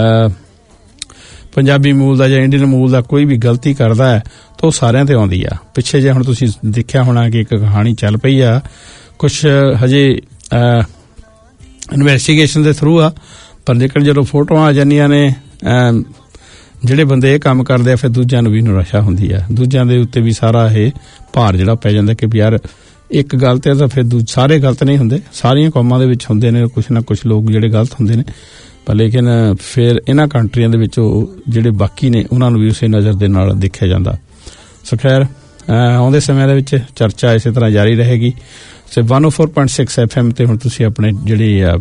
ਪੰਜਾਬੀ ਮੂਲ ਦਾ ਜਾਂ ਇੰਡੀਅਨ ਮੂਲ ਦਾ ਕੋਈ ਵੀ ਗਲਤੀ ਕਰਦਾ ਹੈ ਤਾਂ ਉਹ ਸਾਰਿਆਂ ਤੇ ਆਉਂਦੀ ਆ। ਪਿੱਛੇ ਜੇ ਹੁਣ ਤੁਸੀਂ ਦੇਖਿਆ ਹੋਣਾ ਕਿ ਇੱਕ ਕਹਾਣੀ ਚੱਲ ਪਈ ਆ, ਕੁਛ ਹਜੇ ਇਨਵੈਸਟੀਗੇਸ਼ਨ ਦੇ ਥਰੂ ਆ, ਪਰ ਲੇਕਿਨ ਜਦੋਂ ਫੋਟੋਆਂ ਆ ਜਾਂਦੀਆਂ ਨੇ ਜਿਹੜੇ ਬੰਦੇ ਇਹ ਕੰਮ ਕਰਦੇ ਆ ਫਿਰ ਦੂਜਿਆਂ ਨੂੰ ਵੀ ਨਿਰਾਸ਼ਾ ਹੁੰਦੀ ਆ, ਦੂਜਿਆਂ ਦੇ ਉੱਤੇ ਵੀ ਸਾਰਾ ਇਹ ਭਾਰ ਜਿਹੜਾ ਪੈ ਜਾਂਦਾ ਕਿ ਯਾਰ ਇੱਕ ਗਲਤ ਹੈ ਤਾਂ ਫਿਰ ਸਾਰੇ ਗਲਤ ਨਹੀਂ ਹੁੰਦੇ, ਸਾਰੀਆਂ ਕੌਮਾਂ ਦੇ ਵਿੱਚ ਹੁੰਦੇ ਨੇ ਕੁਛ ਨਾ ਕੁਛ ਲੋਕ ਜਿਹੜੇ ਗਲਤ ਹੁੰਦੇ ਨੇ। ਪਰ ਲੇਕਿਨ ਫਿਰ ਇਹਨਾਂ ਕੰਟਰੀਆਂ ਦੇ ਵਿੱਚ ਉਹ ਜਿਹੜੇ ਬਾਕੀ ਨੇ ਉਹਨਾਂ ਨੂੰ ਵੀ ਉਸੇ ਨਜ਼ਰ ਦੇ ਨਾਲ ਦੇਖਿਆ ਜਾਂਦਾ। ਸੋ ਖੈਰ ਆਉਂਦੇ ਸਮਿਆਂ ਦੇ ਵਿੱਚ ਚਰਚਾ ਇਸੇ ਤਰ੍ਹਾਂ ਜਾਰੀ ਰਹੇਗੀ। ਸੋ 104.6 FM ਤੇ ਹੁਣ ਤੁਸੀਂ ਆਪਣੇ ਜਿਹੜੇ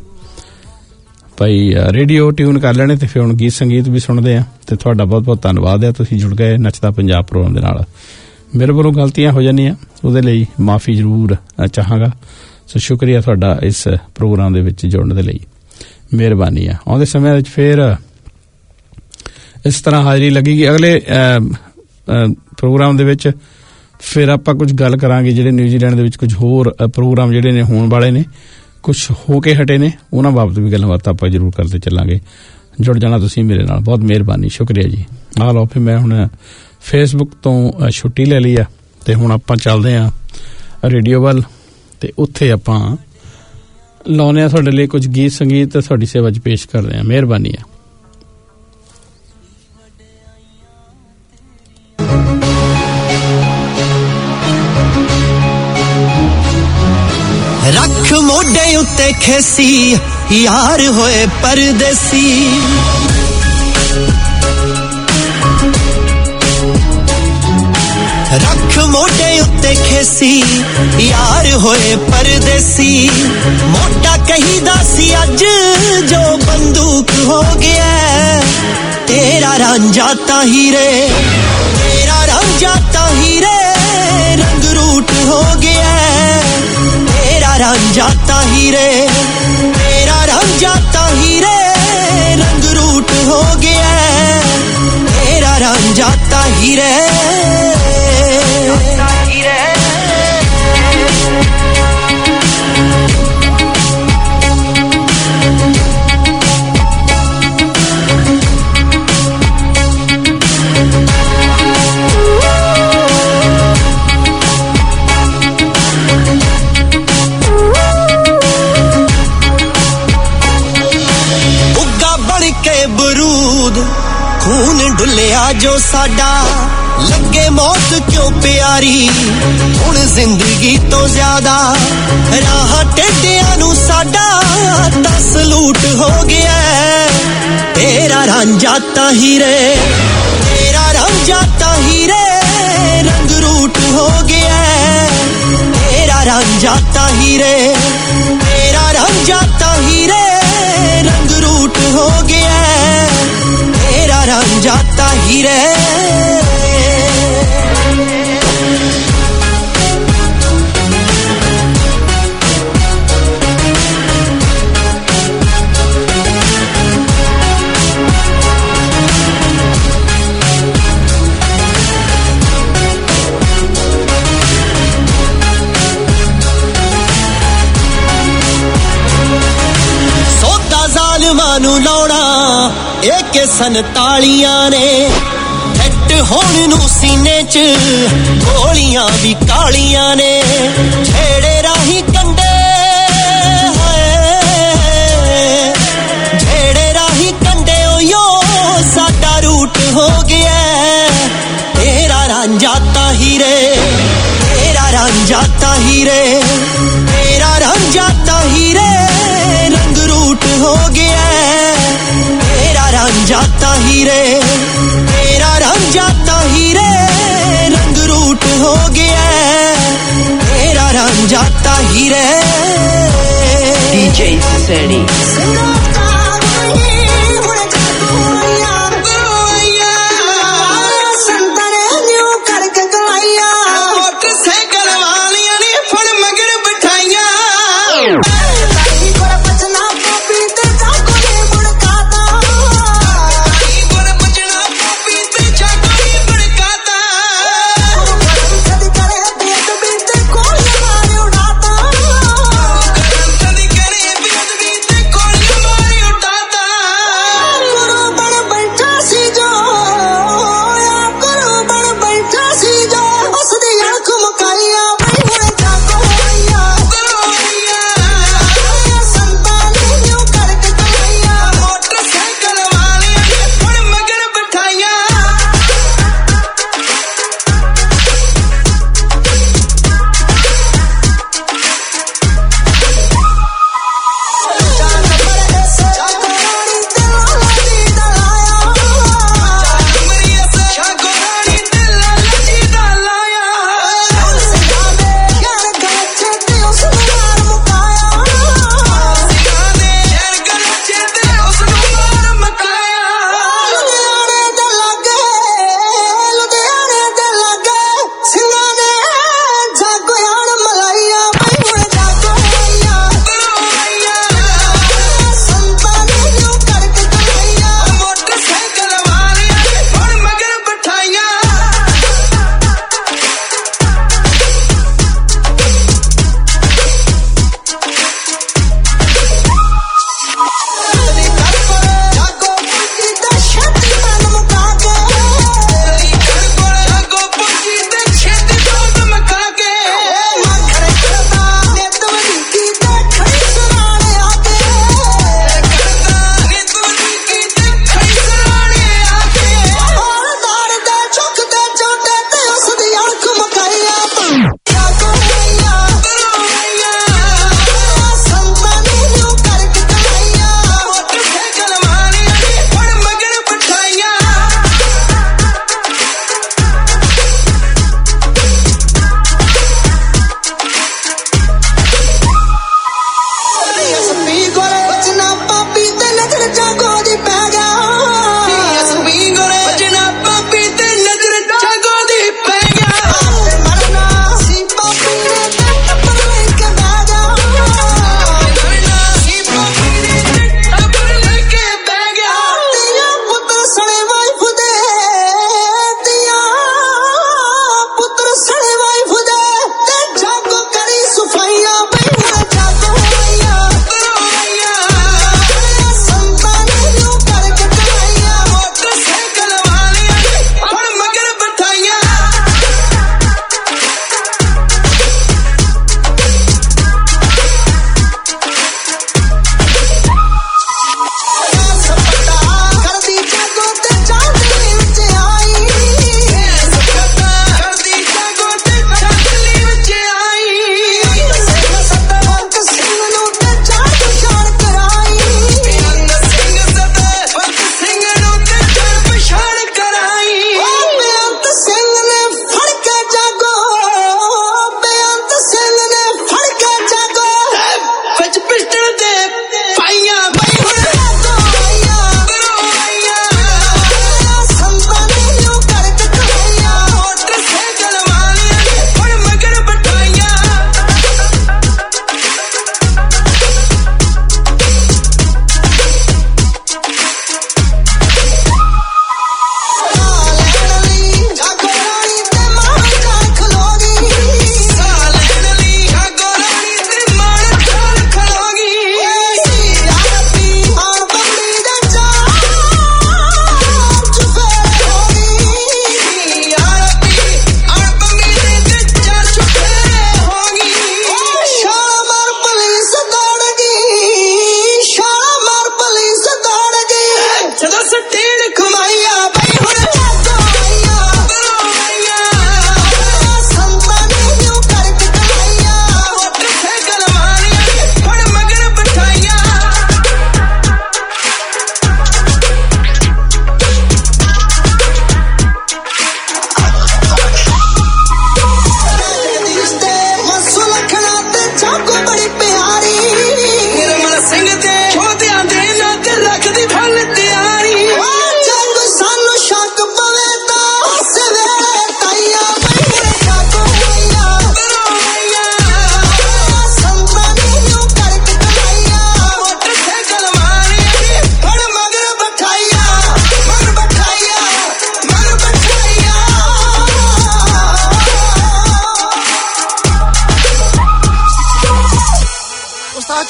ਭਾਈ ਰੇਡੀਓ ਟਿਊਨ ਕਰ ਲੈਣੇ ਤੇ ਫਿਰ ਹੁਣ ਗੀਤ ਸੰਗੀਤ ਵੀ ਸੁਣਦੇ ਆ। ਤੇ ਤੁਹਾਡਾ ਬਹੁਤ ਬਹੁਤ ਧੰਨਵਾਦ ਹੈ, ਤੁਸੀਂ ਜੁੜ ਗਏ ਨੱਚਦਾ ਪੰਜਾਬ ਪ੍ਰੋਗਰਾਮ ਦੇ ਨਾਲ। ਮੇਰੇ ਵੱਲੋਂ ਗਲਤੀਆਂ ਹੋ ਜਾਂਦੀਆਂ ਉਹਦੇ ਲਈ ਮਾਫੀ ਜ਼ਰੂਰ ਚਾਹਾਂਗਾ। ਸੋ ਸ਼ੁਕਰੀਆ ਤੁਹਾਡਾ ਇਸ ਪ੍ਰੋਗਰਾਮ ਦੇ ਵਿੱਚ ਜੁੜਨ ਦੇ ਲਈ, ਮਿਹਰਬਾਨੀ ਆ। ਆਉਂਦੇ ਸਮੇਂ ਵਿੱਚ ਫਿਰ ਇਸ ਤਰ੍ਹਾਂ ਹਾਜ਼ਰੀ ਲੱਗੇਗੀ ਅਗਲੇ ਪ੍ਰੋਗਰਾਮ ਦੇ ਵਿੱਚ। ਫਿਰ ਆਪਾਂ ਕੁਝ ਗੱਲ ਕਰਾਂਗੇ ਜਿਹੜੇ ਨਿਊਜ਼ੀਲੈਂਡ ਦੇ ਵਿੱਚ ਕੁਝ ਹੋਰ ਪ੍ਰੋਗਰਾਮ ਜਿਹੜੇ ਨੇ ਹੋਣ ਵਾਲੇ ਨੇ, ਕੁਛ ਹੋ ਕੇ ਹਟੇ ਨੇ, ਉਹਨਾਂ ਬਾਬਤ ਵੀ ਗੱਲਾਂ ਬਾਤਾਂ ਆਪਾਂ ਜ਼ਰੂਰ ਕਰਦੇ ਚੱਲਾਂਗੇ। ਜੁੜ ਜਾਣਾ ਤੁਸੀਂ ਮੇਰੇ ਨਾਲ, ਬਹੁਤ ਮਿਹਰਬਾਨੀ, ਸ਼ੁਕਰੀਆ ਜੀ। ਆ ਲਓ ਫਿਰ ਮੈਂ ਹੁਣ ਫੇਸਬੁੱਕ ਤੋਂ ਛੁੱਟੀ ਲੈ ਲਈ ਆ ਤੇ ਹੁਣ ਆਪਾਂ ਚੱਲਦੇ ਹਾਂ ਰੇਡੀਓ ਵੱਲ ਤੇ ਉੱਥੇ ਆਪਾਂ ਲਾਉਂਦੇ ਹਾਂ ਤੁਹਾਡੇ ਲਈ ਕੁਝ ਗੀਤ ਸੰਗੀਤ ਤੁਹਾਡੀ ਸੇਵਾ 'ਚ ਪੇਸ਼ ਕਰਦੇ ਹਾਂ। ਮਿਹਰਬਾਨੀ ਆ। ਰੱਖ ਮੋਢੇ ਉੱਤੇ ਖੇਸੀ ਯਾਰ ਹੋਏ ਪਰਦੇਸੀ, ਰੱਖ ਮੋਢੇ ਉੱਤੇ ਖੇਸੀ ਯਾਰ ਹੋਏ ਪਰਦੇਸੀ, ਮੋਢਾ ਕਹੀਦਾ ਸੀ ਅੱਜ ਜੋ ਬੰਦੂਕ ਹੋ ਗਿਆ ਤੇ रांझा ताहिरे तेरा रांझा ताहिरे रंग रूट हो गया तेरा रांझा ताहिरे तेरा रांझा ताहिरे रंग रूट हो गया तेरा रांझा ताहिरे खून डुलिया जो साडा लगे मौत क्यों प्यारी हुण जिंदगी तो ज्यादा राह टेढ़ियां नू साडा दस लूट हो गया तेरा रांझा ताहिरे तेरा रांझा ताहिरे रंग रूट हो गया तेरा रांझा ताहिरे तेरा रांझा ताहिरे रंग रूट हो गया तेरा रांझा ताहिरे मानू लौड़ा एक संतालियां ने ठट होण नू सीने च गोलियां भी कालियां ने छेड़े राही कंडे छेड़े राही कंडे ओयो साडा रूट हो गया तेरा रांझा ताहिरे तेरा रांझा ताहिरे तेरा रांझा ताहिरे रंग रूट हो गया तेरा रांझा ताहिरे तेरा रांझा ताहिरे रंग रूट हो गया तेरा रांझा ताहिरे DJ Seri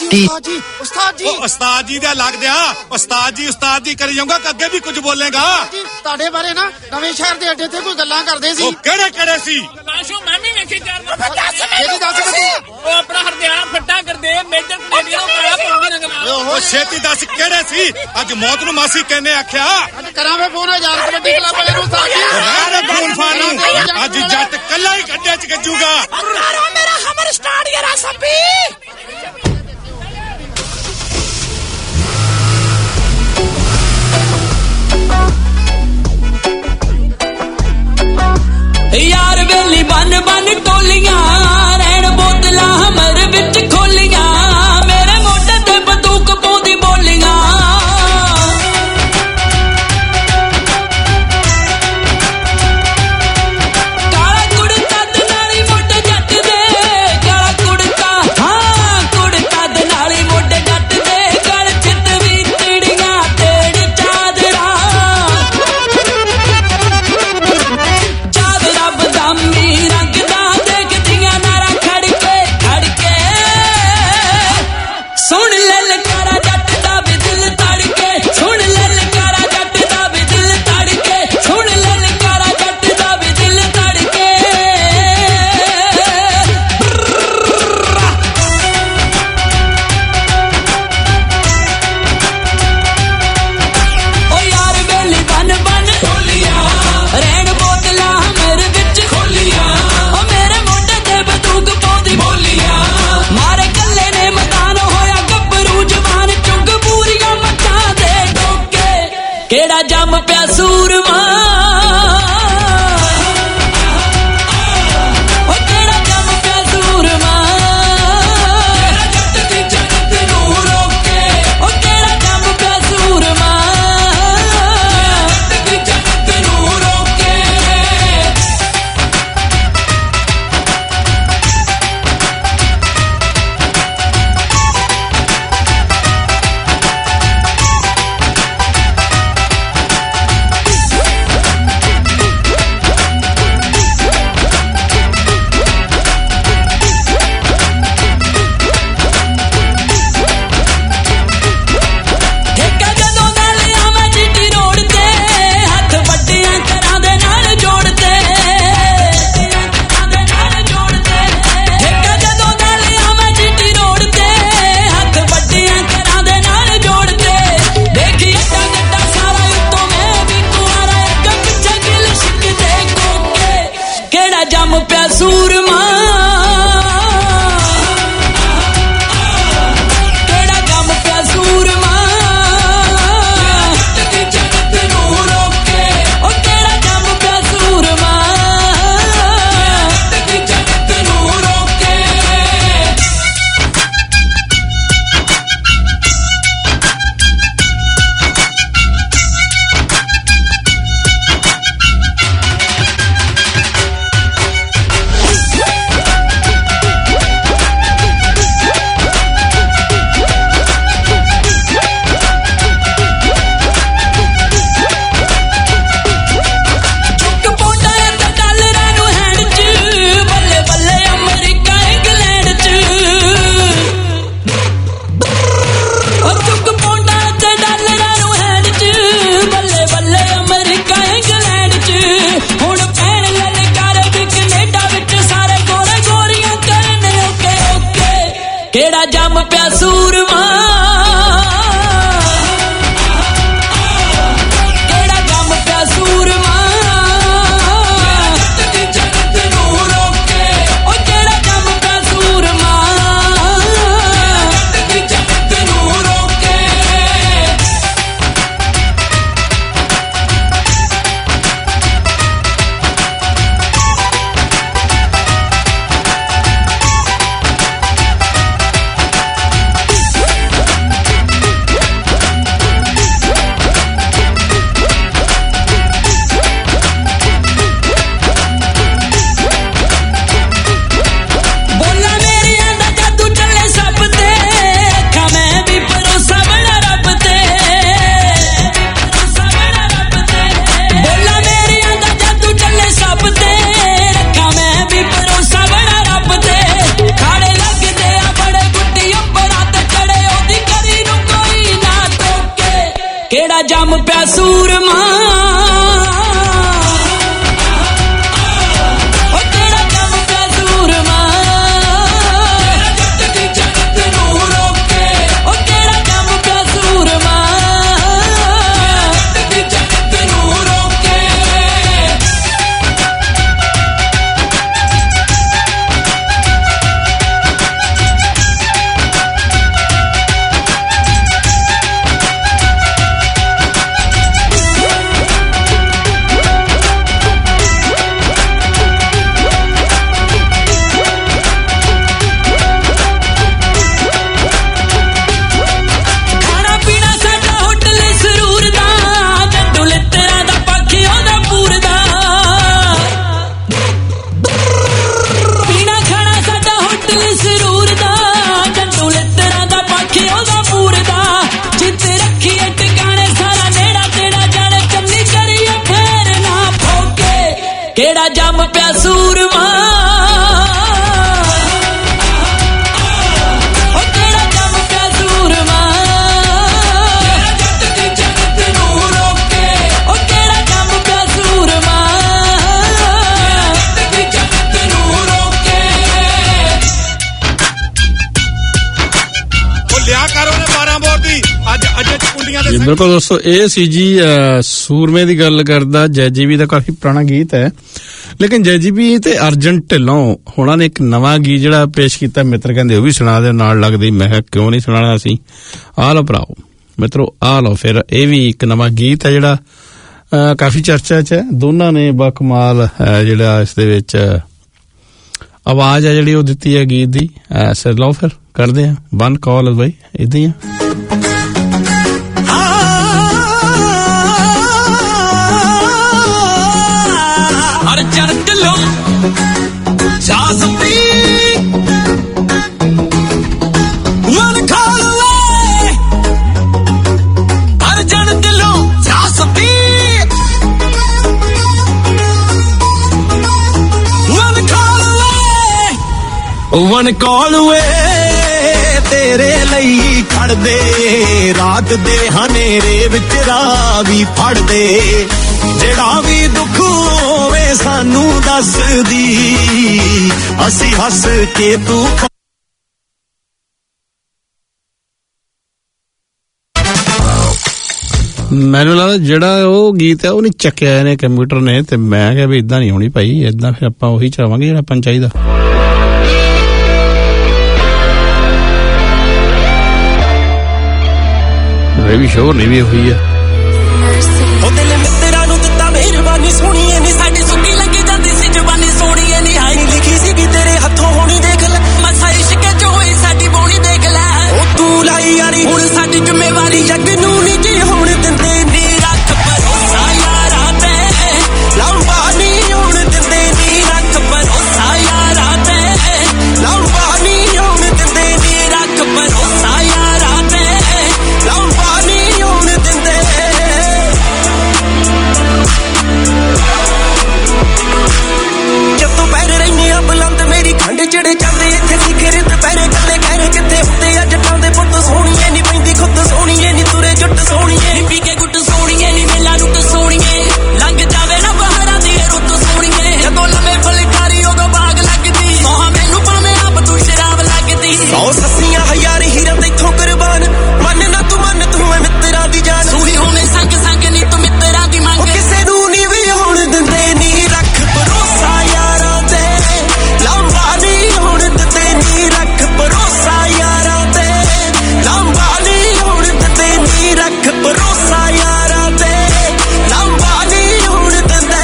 ਛੁੱਟੀ ਉਸਤਾਦ ਜੀ ਦਾ ਲੱਗਦਿਆ ਉਸਤਾਦ ਜੀ ਕਰੀ ਜਾਊਗਾ ਕਿ ਅੱਗੇ ਵੀ ਕੁਝ ਬੋਲੇਗਾ ਤੁਹਾਡੇ ਬਾਰੇ ਨਾ ਨਵੇਂ ਸ਼ਹਿਰ ਦੇ ਅੱਡੇ ਤੇ ਕੋਈ ਗੱਲਾਂ ਕਰਦੇ ਸੀ ਉਹ ਕਿਹੜੇ ਸੀ ਲਾਸ਼ੋ ਮੈਂ ਵੀ ਵੇਖੀ ਕਰਦਾ ਉਹ ਆਪਣਾ ਹਰਦਿਆਲ ਫੱਟਾ ਕਰਦੇ ਮੇਜਰ ਕੈਨੇਡੀਅਨ ਕਾਲਾ ਪਾਉਂਦੇ ਰੰਗ ਉਹ ਛੇਤੀ ਦੱਸ ਕਿਹੜੇ ਸੀ ਅੱਜ ਮੌਤ ਨੂੰ ਮਾਸੀ ਕਹਿੰਨੇ ਆਖਿਆ ਅੱਜ ਕਰਾਂਗੇ ਫੋਨ 1000 ਕਬੱਡੀ ਕਲੱਬ ਵਾਲੇ ਨੂੰ ਫੋਨ ਫਾਨੂੰ ਅੱਜ ਜੱਟ ਕੱਲਾ ਹੀ ਗੱਡੇ 'ਚ ਗੱਜੂਗਾ ਮੇਰਾ ਖਬਰ ਸਟਾਰਟ ਯਾਰਾ ਸੱਪੀ यार वेली बन बन टोलियां रैन बोतलां हमर विच खोलियां मेरे मोढे ते बंदूक पाउंदी बोलियां काला कुड़ता ते नाली मोटे जट दे काला कुड़ता हां कुड़ता ते नाली मोटे जट दे गल चित भी तिड़ियां तेड़ चादरा बदामी रंग दा देखदियां नारा खड़के सुन ललकारा जट दा भी दिल तड़के सुन ललकारा जट दा भी दिल तड़के सुन ललकारा जट दा भी दिल तड़के ओ यार बेली बन बन टोलियां रैन बोतला मेरे विच खोलियां ओ मेरे मोढे ते बंदूक पाउंदी बोलियां मारे कल्ले ने मकान होया गब्बरू जवान चुग पूरियां मक्कां दे ठोके केड़ा जम पिया सूरमा ओ केड़ा जम पिया सूरमा जट दी जगत नूं रोके ओ केड़ा जम पिया सूरमा जट दी जगत नूं रोके ਠੇਕਾ ਜਦੋਂ ਮੈਂ ਲਿਆ ਮੈਂ ਜੀਟੀ ਰੋਡ ਤੇ ਹੱਥ ਵੱਡੀਆਂ ਘਰਾਂ ਦੇ ਨਾਲ ਜੋੜਦੇ ਠੇਕਾ ਜਦੋਂ ਮੈਂ ਲਿਆ ਮੈਂ ਜੀਟੀ ਰੋਡ ਤੇ ਹੱਥ ਵੱਡੀਆਂ ਘਰਾਂ ਦੇ ਨਾਲ ਜੋੜਦੇ ਦੇਖੀ ਅੱਡਾ ਗੱਡਾ ਸਾਰਾ ਉੱਤੋਂ ਮੈਂ ਵੀ ਕੁਆਰਾ ਇੱਕ ਪਿੱਛੇ ਗਿਲ ਛਿੱਕਦੇ ਕੋਕੇ ਕਿਹੜਾ ਜੰਮ ਪਿਆ ਸੂਰਮਾ ਕਿਹੜਾ ਜੰਮ ਪਿਆ ਸੂਰਮਾ ਜੱਟ ਦੀ ਜਗਤ ਨੂੰ ਰੋਕੇ ਉਹ ਕਿਹੜਾ ਜੰਮ ਪਿਆ ਸੂਰਮਾ ਜੱਟ ਦੀ ਜਗਤ ਨੂੰ ਰੋਕੇ ਕਿਹੜਾ ਜੰਮ ਪਿਆ ਸੂਰਮਾ ਜੀ ਬਿਲਕੁਲ ਦੋਸਤੋ, ਇਹ ਸੀ ਜੀ ਸੂਰਮੇ ਦੀ ਗੱਲ ਕਰਦਾ ਜੈਜੀਬੀ ਦਾ ਕਾਫੀ ਪੁਰਾਣਾ ਗੀਤ ਹੈ, ਲੇਕਿਨ ਜੈਜੀਬੀ ਤੇ ਅਰਜਨ ਢਿੱਲੋਂ ਹੋਣਾ ਨੇ ਇੱਕ ਨਵਾਂ ਗੀਤ ਜਿਹੜਾ ਪੇਸ਼ ਕੀਤਾ। ਮਿੱਤਰ ਕਹਿੰਦੇ ਉਹ ਵੀ ਸੁਣਾ ਦੇ ਨਾਲ ਲੱਗਦੀ, ਮੈਂ ਕਿਹਾ ਕਿਉਂ ਨਹੀਂ ਸੁਣਾਣਾ ਅਸੀਂ। ਆ ਲਓ ਭਰਾਓ ਮਿੱਤਰੋ, ਆ ਲਓ ਫਿਰ। ਇਹ ਵੀ ਇੱਕ ਨਵਾਂ ਗੀਤ ਹੈ ਜਿਹੜਾ ਕਾਫੀ ਚਰਚਾ 'ਚ ਹੈ। ਦੋਨਾਂ ਨੇ ਬਕਮਾਲ ਜਿਹੜਾ ਇਸ ਦੇ ਵਿੱਚ ਆਵਾਜ਼ ਹੈ ਜਿਹੜੀ ਉਹ ਦਿੱਤੀ ਹੈ ਗੀਤ ਦੀ। ਸਿਰ ਲਓ ਫਿਰ ਕਰਦੇ ਆ ਵਨ ਕਾਲ ਬਾਈ, ਏਦਾਂ ਹੀ ਆ। One call away ਤੇਰੇ ਲਈ ਖੜਦੇ, ਰਾਤ ਦੇ ਹਨੇਰੇ ਵਿੱਚ ਰਾਹ ਵੀ ਫੜਦੇ, ਜਿਹੜਾ ਵੀ ਦੁੱਖ ਹੋਵੇ ਸਾਨੂੰ ਦੱਸਦੀ, ਅਸੀਂ ਹੱਸ ਕੇ ਤੂੰ ਮੈਨੂੰ ਲੱਗਦਾ ਜਿਹੜਾ ਉਹ ਗੀਤ ਹੈ ਉਹ ਨਹੀਂ ਚੱਕਿਆ ਇਹਨੇ ਕੰਪਿਊਟਰ ਨੇ, ਤੇ ਮੈਂ ਕਿਹਾ ਵੀ ਇਦਾਂ ਨਹੀਂ ਹੋਣੀ ਭਾਈ, ਇਦਾਂ ਫਿਰ ਆਪਾਂ ਉਹੀ ਚਾਹਾਂਗੇ ਜਿਹੜਾ ਆਪਾਂ ਨੂੰ ਚਾਹੀਦਾ। ਵੀ ਸ਼ੋਰ ਨਹੀਂ ਵੀ ਹੋਈ ਹੈ। ਉਹ ਦਿਲ ਮਿੱਤਰਾਂ ਨੂੰ ਦਿੱਤਾ ਮਿਹਰਬਾਨੀ ਸੋਹਣੀਏ ਨੀ, ਸਾਡੀ ਸੁੱਕੀ ਲੱਗੀ ਜਾਂਦੀ ਸੀ ਜ਼ਬਾਨੀ ਸੋਹਣੀਏ ਨੀ, ਹਾਈ ਲਿਖੀ ਸੀਗੀ ਤੇਰੇ ਹੱਥੋਂ ਹੋਣੀ ਦੇਖ ਲੈ, ਮਸਾ ਇਸ਼ਕ ਚ ਹੋਈ ਸਾਡੀ ਬੋਣੀ ਦੇਖ ਲੈ, ਉਹ ਤੂੰ ਲਾਈ ਯਾਰੀ ਹੁਣ ਸਾਡੀ ਜ਼ਿੰਮੇਵਾਰੀ, ਜੱਗ ਨੂੰ ਨੀ ਜੀ ਹੁਣ ਦਿੰਦੇ ਨੀ, ਰੱਖ ਭਰੋਸਾ ਯਾਰਾਂ ਤੇ ਲੰਬਾ ਨੀ ਹੁਣ ਦਿੰਦੇ ਨੀ, ਰੱਖ ਭਰੋਸਾ ਯਾਰਾਂ ਤੇ ਲੰਬਾ ਨੀ ਹੁਣ ਦਿੰਦੇ ਨੀ, ਰੱਖ ਭਰੋਸਾ ਯਾਰਾਂ ਤੇ ਲੰਬਾ ਜਿਹੜੇ ਜਾਂਦੇ ਇੱਥੇ ਸਿਖਰ ਦੁਪਹਿਰੇ ਕੱਲੇ ਕਹਿਰੇ ਕਿੱਥੇ ਹੁੰਦੇ ਆ ਜੱਟਾਂ ਦੇ ਪੁੱਤ, ਸੋਹਣੀਏ ਨੀ ਪੈਂਦੀ ਖੁੱਦ ਸੋਹਣੀਏ ਨੀ, ਤੁਰੇ ਜੁੱਟ ਸੋਹਣੀਏ ਨੀ, ਪੀ ਕੇ ਗੁੱਟ ਸੋਹਣੀਏ ਨੀ, ਮੇਲਾ ਰੁੱਟ ਸੋਹਣੀਏ, ਲੰਘ ਜਾਵੇ ਨਾ ਬਹਾਰਾਂ ਦੀ ਰੁੱਤ ਸੋਹਣੀਏ, ਜਦੋਂ ਲੰਮੇ ਫੁਲਕਾਰੀ ਉਦੋਂ ਬਾਗ ਲੱਗਦੀ, ਸੋਹਾ ਮੈਨੂੰ ਭਾਵੇਂ ਆਪ ਤੂੰ ਸ਼ਰਾਬ ਲੱਗਦੀ, 100 ਸੱਸੀਆਂ ਹਜ਼ਾਰ ਹੀਰਾਂ ਤੈਥੋਂ ਕੁਰਬਾਨ, ਮੰਨ ਨਾ ਤੂੰ ਮੰਨ ਤੂੰ ਐ ਮਿੱਤਰਾਂ ਦੀ ਜਾਨ, ਸੂਹੀ ਹੋਵੇਂ ਸੰਗ ਸੰਗ ਨੀ ਤੂੰ ਮਿੱਤਰਾਂ ਦੀ ਮੰਗ, ਕਿਸੇ ਨੂੰ ਨੀ ਵੀ ਹੁਣ ਦਿੰਦੇ ਨੀ, ਰੱਖ ਭਰੋਸਾ ਯਾਰਾਂ ਤੇ ਲੰਬਾ ਹੁਣ ਦਿੰਦੇ ਨੀ, ਰੱਖ ਭਰੋਸਾ ਯਾਰਾਂ ਤੇ ਲੰਬਾ ਨੀ ਹੁਣ ਦਿੰਦੇ ਨੀ, ਰੱਖ ਭਰੋਸਾ ਯਾਰਾਂ ਤੇ ਲੰਬਾ ਨੀ ਹੁਣ ਦਿੰਦੇ।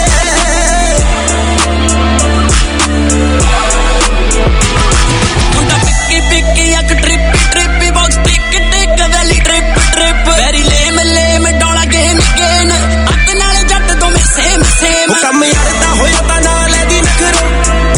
ਮੁੰਡਾ ਪਿੱਕੀ ਪਿੱਕੀ ਅੱਖ trip trip box tick tick ਵੈਲੀ ਟ੍ਰਿਪ ਟ੍ਰਿਪ, ਵੈਰੀ ਲੇਮ ਲੇਮ ਡੋਲਾ ਗੇਮ ਗੇਨ, ਅੱਤ ਨਾਲ ਜੱਟ ਦੋਵੇਂ ਸੇਮ ਸੇਮ, ਕੰਮ ਯਾਰਦਾ ਹੋਇਆ ਤਾਂ ਨਾਲ ਇਹਦੀ ਨਖਰੋ,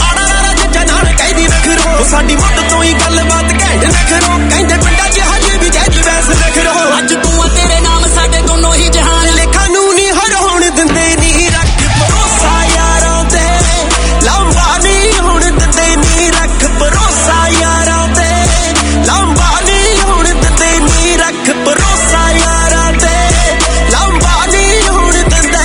ਉਹ ਸਾਡੀ ਮੁੱਢ ਤੋਂ ਹੀ ਗੱਲਬਾਤ ਘੈਂਟ ਨਖਰੋ, ਕਹਿੰਦੇ ਪਿੰਡਾਂ 'ਚ ਹਜੇ ਵੀ ਜੈਜ ਵੈਸ ਨਖਰੋ, ਅੱਜ ਤੂੰ ਆ ਤੇਰੇ ਨਾਮ ਸਾਡੇ ਦੋਨੋਂ ਹੀ ਜਹਾਨ, ਲੇਖਾਂ ਨੂੰ ਨਹੀਂ ਹਰਾਉਣ ਦਿੰਦੇ ਨੀ, ਰੱਖ ਭਰੋਸਾ ਯਾਰਾਂ ਤੇ ਲੰਬਾ ਨੀ ਹੁਣ ਦਿੰਦੇ ਨੀ, ਰੱਖ ਭਰੋਸਾ ਯਾਰਾਂ ਤੇ ਲੰਬਾ ਨੀ ਹੁਣ ਦਿੰਦੇ ਨੀ, ਰੱਖ ਭਰੋਸਾ ਯਾਰਾਂ ਤੇ ਲੰਬਾ ਨੀ ਹੁਣ ਦਿੰਦੇ।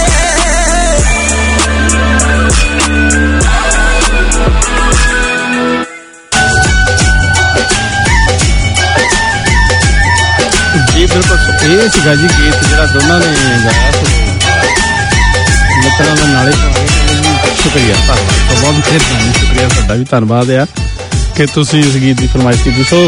ਜੀ ਬਿਲਕੁਲ, ਇਹ ਸੀਗਾ ਜੀ ਗੀਤ ਜਿਹੜਾ ਦੋਨਾਂ ਨੇ ਗਾਇਆ ਸੀ ਮਿੱਤਰਾਂ ਦਾ ਨਾਲੇ। ਸ਼ੁਕਰੀਆ, ਧੰਨਵਾਦ, ਬਹੁਤ ਮਿਹਰਬਾਨੀ, ਸ਼ੁਕਰੀਆ ਤੁਹਾਡਾ ਵੀ, ਧੰਨਵਾਦ ਆ ਕਿ ਤੁਸੀਂ ਇਸ ਗੀਤ ਦੀ ਫਰਮਾਇਸ਼ ਕੀਤੀ। ਸੋ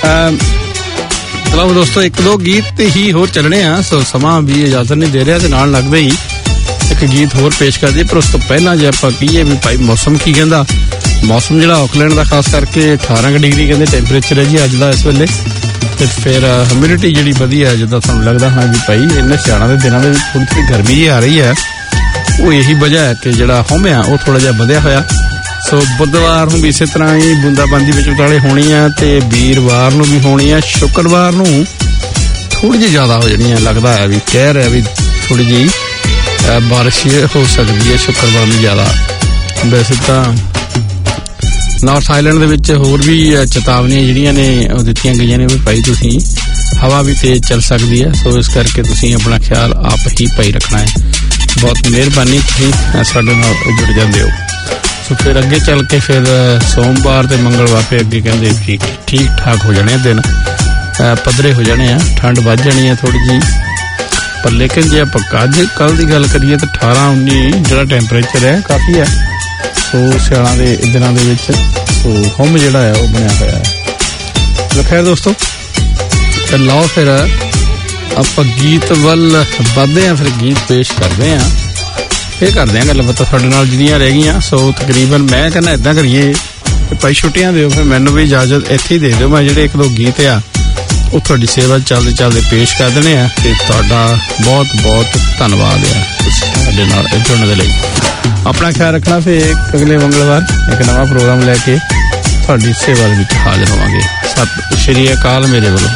ਚਲੋ ਦੋਸਤੋ, ਇੱਕ ਦੋ ਗੀਤ ਹੀ ਹੋਰ ਚੱਲਣੇ ਆ, ਸੋ ਸਮਾਂ ਵੀ ਇਜਾਜ਼ਤ ਨਹੀਂ ਦੇ ਰਿਹਾ, ਤੇ ਨਾਲ ਲੱਗਦੇ ਹੀ ਇੱਕ ਗੀਤ ਹੋਰ ਪੇਸ਼ ਕਰ ਦਈਏ। ਪਰ ਉਸ ਤੋਂ ਪਹਿਲਾਂ ਜੇ ਆਪਾਂ ਕਹੀਏ ਵੀ ਭਾਈ ਮੌਸਮ ਕੀ ਕਹਿੰਦਾ, ਮੌਸਮ ਜਿਹੜਾ ਆਕਲੈਂਡ ਦਾ ਖਾਸ ਕਰਕੇ 18 ਡਿਗਰੀ ਕਹਿੰਦੇ ਟੈਂਪਰੇਚਰ ਹੈ ਜੀ ਅੱਜ ਦਾ ਇਸ ਵੇਲੇ, ਤੇ ਫਿਰ ਹਿਊਮਿਡਿਟੀ ਜਿਹੜੀ ਵਧੀਆ, ਜਿੱਦਾਂ ਤੁਹਾਨੂੰ ਲੱਗਦਾ ਹਾਂ ਵੀ ਭਾਈ ਇਹਨਾਂ ਸਿਆਲਾਂ ਦੇ ਦਿਨਾਂ ਦੇ ਵਿੱਚ ਥੋੜੀ ਜਿਹੀ ਗਰਮੀ ਜਿਹੀ ਆ ਰਹੀ ਹੈ, ਉਹ ਇਹੀ ਵਜ੍ਹਾ ਹੈ ਕਿ ਜਿਹੜਾ ਹਉਮਾ ਉਹ ਥੋੜਾ ਜਿਹਾ ਵਧਿਆ ਹੋਇਆ। ਸੋ ਬੁੱਧਵਾਰ ਨੂੰ ਵੀ ਇਸੇ ਤਰ੍ਹਾਂ ਹੀ ਬੂੰਦਾਬਾਂਦੀ ਵਿੱਚ ਉਤਾਲੇ ਹੋਣੀ ਆ, ਤੇ ਵੀਰਵਾਰ ਨੂੰ ਵੀ ਹੋਣੀ ਆ, ਸ਼ੁੱਕਰਵਾਰ ਨੂੰ ਥੋੜੀ ਜਿਹੀ ਜ਼ਿਆਦਾ ਹੋ ਜਾਣੀ ਆ, ਲੱਗਦਾ ਹੈ ਵੀ ਕਹਿ ਰਿਹਾ ਵੀ ਥੋੜੀ ਜਿਹੀ ਬਾਰਿਸ਼ ਹੋ ਸਕਦੀ ਹੈ ਸ਼ੁੱਕਰਵਾਰ ਨੂੰ ਜ਼ਿਆਦਾ। ਵੈਸੇ ਤਾਂ ਨਾਰਥ ਆਈਲੈਂਡ ਦੇ ਵਿੱਚ ਹੋਰ ਵੀ ਚੇਤਾਵਨੀਆਂ ਜਿਹੜੀਆਂ ਨੇ ਉਹ ਦਿੱਤੀਆਂ ਗਈਆਂ ਨੇ ਵੀ ਭਾਈ ਤੁਸੀਂ ਹਵਾ ਵੀ ਤੇਜ਼ ਚੱਲ ਸਕਦੀ ਹੈ, ਸੋ ਇਸ ਕਰਕੇ ਤੁਸੀਂ ਆਪਣਾ ਖਿਆਲ ਆਪ ਹੀ ਭਾਈ ਰੱਖਣਾ ਹੈ। ਬਹੁਤ ਮਿਹਰਬਾਨੀ, ਤੁਸੀਂ ਸਾਡੇ ਨਾਲ ਜੁੜ ਜਾਂਦੇ ਹੋ। ਸੋ ਫਿਰ ਅੱਗੇ ਚੱਲ ਕੇ ਫਿਰ ਸੋਮਵਾਰ ਤੇ ਮੰਗਲਵਾਰ ਤੇ ਅੱਗੇ ਕਹਿੰਦੇ ਠੀਕ ਠਾਕ ਹੋ ਜਾਣੇ ਦਿਨ, ਪੱਧਰੇ ਹੋ ਜਾਣੇ ਆ, ਠੰਡ ਵੱਧ ਜਾਣੀ ਹੈ ਥੋੜੀ ਜਿਹੀ। ਪਰ ਲੇਕਿਨ ਜੇ ਆਪਾਂ ਅੱਜ ਕੱਲ੍ਹ ਦੀ ਗੱਲ ਕਰੀਏ ਤਾਂ 18-19 ਜਿਹੜਾ ਟੈਂਪਰੇਚਰ ਹੈ ਕਾਫੀ ਹੈ। ਸੋ ਸਿਆਲਾਂ ਦੇ ਦਿਨਾਂ ਦੇ ਵਿੱਚ ਸੋ ਹੁੰਮ ਜਿਹੜਾ ਹੈ ਉਹ ਬਣਿਆ ਹੋਇਆ ਹੈ। ਖੈਰ ਦੋਸਤੋ, ਤੇ ਲਓ ਫਿਰ ਆਪਾਂ ਗੀਤ ਵੱਲ ਵੱਧਦੇ ਹਾਂ, ਫਿਰ ਗੀਤ ਪੇਸ਼ ਕਰਦੇ ਹਾਂ, ਇਹ ਕਰਦੇ ਹਾਂ ਗੱਲਬਾਤ ਤੁਹਾਡੇ ਨਾਲ ਜਿਹੜੀਆਂ ਰਹਿ ਗਈਆਂ। ਸੋ ਤਕਰੀਬਨ ਮੈਂ ਕਹਿੰਦਾ ਇੱਦਾਂ ਕਰੀਏ ਭਾਈ ਛੁੱਟੀਆਂ ਦਿਓ, ਫਿਰ ਮੈਨੂੰ ਵੀ ਇਜਾਜ਼ਤ ਇੱਥੇ ਹੀ ਦੇ ਦਿਓ। ਮੈਂ ਜਿਹੜੇ 1-2 ਗੀਤ ਆ ਉਹ ਤੁਹਾਡੀ ਸੇਵਾ ਚੱਲਦੇ ਚੱਲਦੇ ਪੇਸ਼ ਕਰ ਦੇਣੇ ਆ, ਤੇ ਤੁਹਾਡਾ ਬਹੁਤ ਬਹੁਤ ਧੰਨਵਾਦ ਆ ਸਾਡੇ ਨਾਲ ਜੁੜਨ ਦੇ ਲਈ। ਆਪਣਾ ਖਿਆਲ ਰੱਖਣਾ। ਫਿਰ ਅਗਲੇ ਮੰਗਲਵਾਰ ਇੱਕ ਨਵਾਂ ਪ੍ਰੋਗਰਾਮ ਲੈ ਕੇ ਤੁਹਾਡੀ ਸੇਵਾ ਦੇ ਵਿੱਚ ਹਾਜ਼ਰ ਹੋਵਾਂਗੇ। ਸਤਿ ਸ਼੍ਰੀ ਅਕਾਲ ਮੇਰੇ ਵੱਲੋਂ।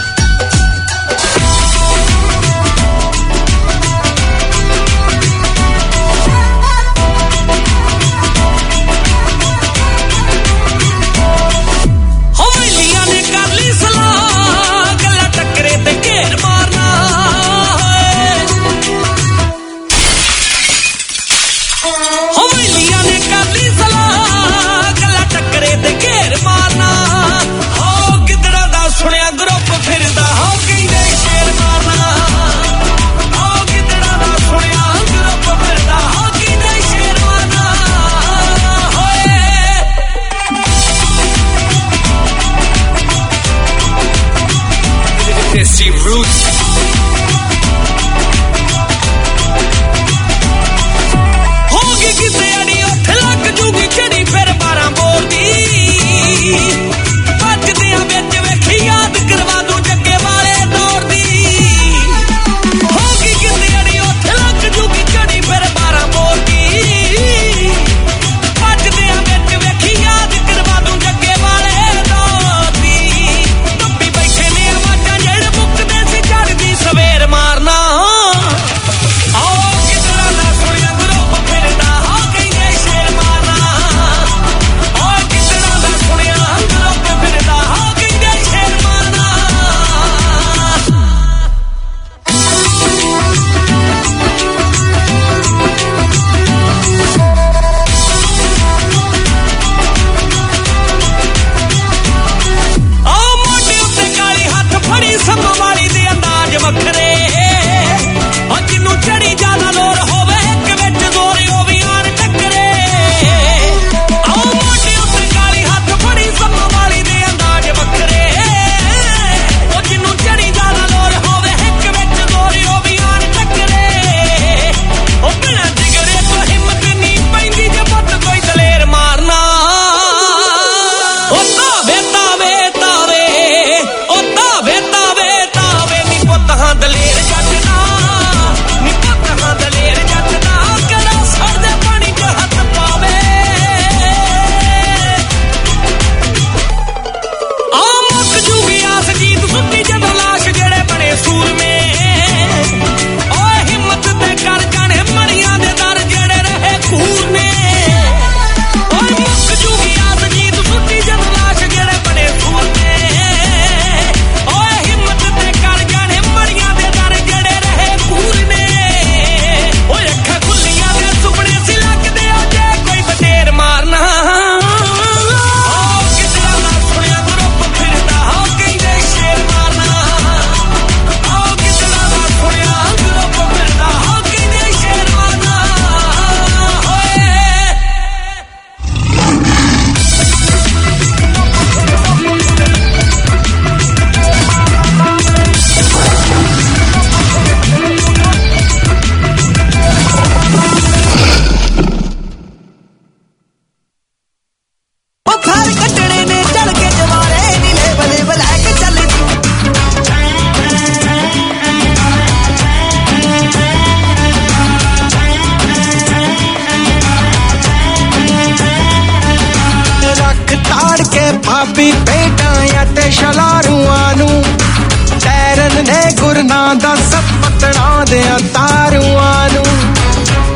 ਭਾਬੀ ਬੇਟਾਂ ਤੇ ਸ਼ਲਾਰੂਆਂ ਨੂੰ ਤੈਰਨ ਨੇ ਗੁਰਨਾ ਦਾ ਸਭ ਪਤਣਾ ਦੇ ਤਾਰੂਆਂ ਨੂੰ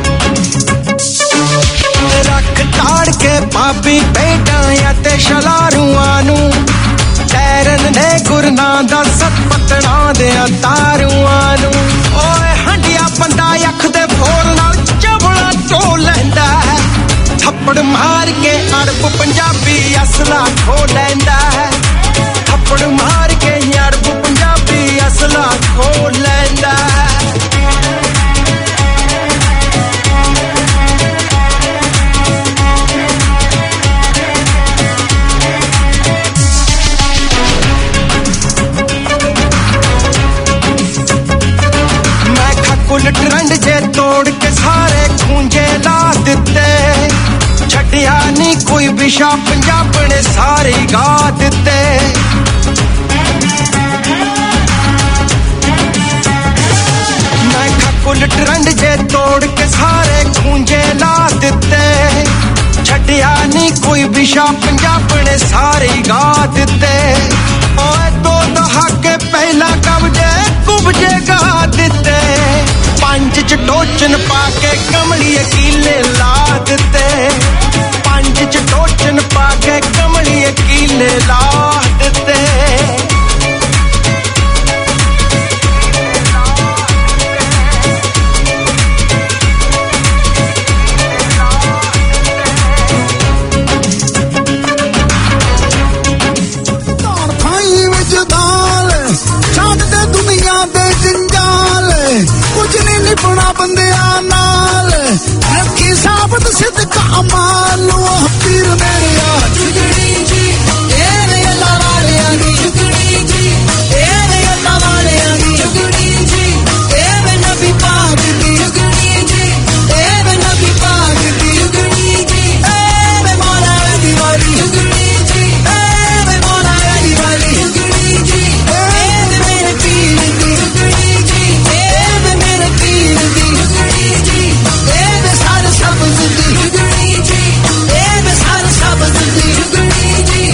ਨੀ ਭੇਡਾਂ ਤੇ ਸ਼ਲਾਰੂਆਂ ਨੂੰ ਤੈਰਨ ਦੇ ਗੁਰਨਾਂ ਦਾ ਸਤਪਤਣਾ ਦੇ ਤਾਰੂਆਂ ਨੂੰ ਓਏ ਹੰਡਿਆ ਬੰਦਾ ਅੱਖ ਦੇ ਫੋਰ ਨਾਲ ਚਵਲਾ ਟੋ ਲੈਂਦਾ ਹੈ ਥੱਪੜ ਮਾਰ ਕੇ ਅਰਬ ਪੰਜਾਬੀ ਅਸਲਾ ਖੋ ਲੈਂਦਾ ਹੈ ਥੱਪੜ ਮਾਰ ਕੇ ਅਰਬ ਪੰਜਾਬੀ ਅਸਲਾ ਖੋ ਲੈਂਦਾ ਹੈ ਕੁਲ ਟਰੰਡ ਜੇ ਤੋੜ ਕੇ ਸਾਰੇ ਖੂੰਜੇ ਲਾ ਦਿੱਤੇ ਛੱਡਿਆ ਨਹੀਂ ਕੋਈ ਵਿਸ਼ਾ ਪੰਜਾਬ ਨੇ ਸਾਰੇ ਗਾ ਦਿੱਤੇ ਮੈਂ ਕੁਲ ਟਰੰਡ ਜੇ ਤੋੜ ਕੇ ਸਾਰੇ ਖੂੰਜੇ ਲਾ ਦਿੱਤੇ ਛੱਡਿਆ ਨਹੀਂ ਕੋਈ ਵਿਸ਼ਾ ਪੰਜਾਬ ਨੇ ਸਾਰੇ ਗਾ ਦਿੱਤੇ ਓਏ ਦੋ ਦਹਾਕੇ ਪਹਿਲਾਂ ਕੁਬਜੇ ਗਾ ਦਿੱਤੇ ਪੰਜ ਚ ਟੋਚਨ ਪਾ ਕੇ ਕਮਲੀਏ ਕੀਲੇ ਲਾ ਦਿੱਤੇ ਪੰਜ ਚ ਟੋਚਨ ਪਾ ਕੇ ਕਮਲੀਏ ਕੀਲੇ ਲਾ ਦਿੱਤੇ ਨਿਪਣਾ ਬੰਦਿਆਂ ਨਾਲ ਰੱਖੀ ਸਾਬਤ ਸਿੱਧਕ ਅਮਾਲ ਨੂੰ ਪੀਰ ਮੇਰਿਆ ਜੁਗਣੀ ਜੀ ਇਹ ਨੇ ਅੱਲਾ ਵਾਲਿਆਂ ਦੀ ਜੁਗਣੀ ਜੀ ਇਹ ਨੇ ਅੱਲਾ ਵਾਲਿਆਂ ਦੀ ਜੁਗਣੀ ਜੀ ਇਹ ਵੇ ਨਬੀ ਪਾਕ ਦੀ ਜੁਗਣੀ ਜੀ ਇਹ ਵੇ ਨਬੀ ਪਾਕ ਦੀ ਜੁਗਣੀ ਜੀ ਇਹ ਵੇ ਮੌਲਾ ਅਲੀ ਵਾਲੀ ਜੁਗਣੀ ਜੀ ਇਹ ਵੇ ਮੌਲਾ ਅਲੀ ਵਾਲੀ ਜੁਗਣੀ ਜੀ ਇਹ ਵੇ ਮੇਰੇ ਪੀਰ ਦੀ ਜੁਗਣੀ ਜੀ ਇਹ ਵੇ ਮੇਰੇ ਪੀਰ ਦੀ ਜੁਗਣੀ ਜੀ ਇਹ ਵੇ ਸਾਰੇ ਸਬਜ਼ ਦੀ ਜੁਗਣੀ ਜੀ ਇਹ ਵੇ ਸਾਰੇ ਸਬਜ਼ ਦੀ ਜੁਗਣੀ ਜੀ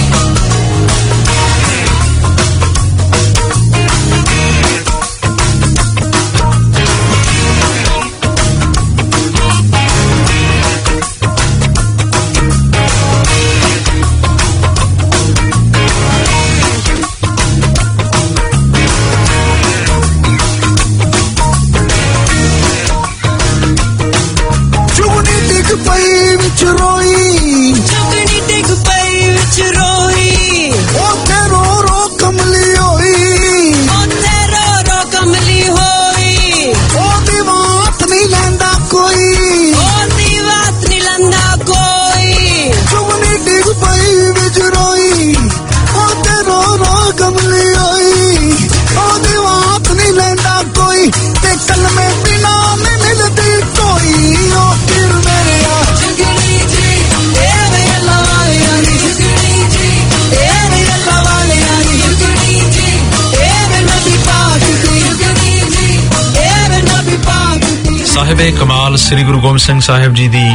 ਪਈ ਵਿੱਚ ਰੋਈ ਚੁਗਣੀ ਡਿੱਗ ਪਈ ਵਿੱਚ ਰੋਈ ਉੱਥੇ ਰੋ ਰੋ ਕਮਲੀ ਹੋਈ ਉੱਥੇ ਰੋ ਰੋ ਕਮਲੀ ਹੋਈ ਉਹਦੀ ਬਾਤ ਨਹੀਂ ਲੈਂਦਾ ਕੋਈ ਉਹਦੀ ਬਾਤ ਨਹੀਂ ਲੈਂਦਾ ਕੋਈ ਚੁਗਣੀ ਡਿੱਗ ਪਈ ਵਿੱਚ ਰੋਈ ਉੱਥੇ ਰੋ ਰੋ ਕਮਲੀ ਹੋਈ ਉਹਦੀ ਬਾਤ ਨਹੀਂ ਲੈਂਦਾ ਕੋਈ ਤੇ ਕਲਮੇ ਬਿਨਾ ਨਹੀਂ ਮਿਲਦੀ ਕੋਈ ਉਹ ਫਿਰ ਮੇਰੇ ਜੁਗਣੀ ਜੀ ਇਹ ਵੇ ਅੱਲਾ ਵਾਲਿਆਂ ਦੀ ਜੁਗਣੀ ਜੀ ਇਹ ਵੇ ਅੱਲਾ ਵਾਲਿਆਂ ਦੀ ਜੁਗਣੀ ਜੀ ਇਹ ਵੇ ਨਬੀ ਪਾਕ ਦੀ ਜੁਗਣੀ ਜੀ ਇਹ ਵੇ ਨਬੀ ਪਾਕ ਦੀ ਸਾਹਿਬ-ਏ ਕਮਾਲ ਸ੍ਰੀ ਗੁਰੂ ਗੋਬਿੰਦ ਸਿੰਘ ਸਾਹਿਬ ਜੀ ਦੀ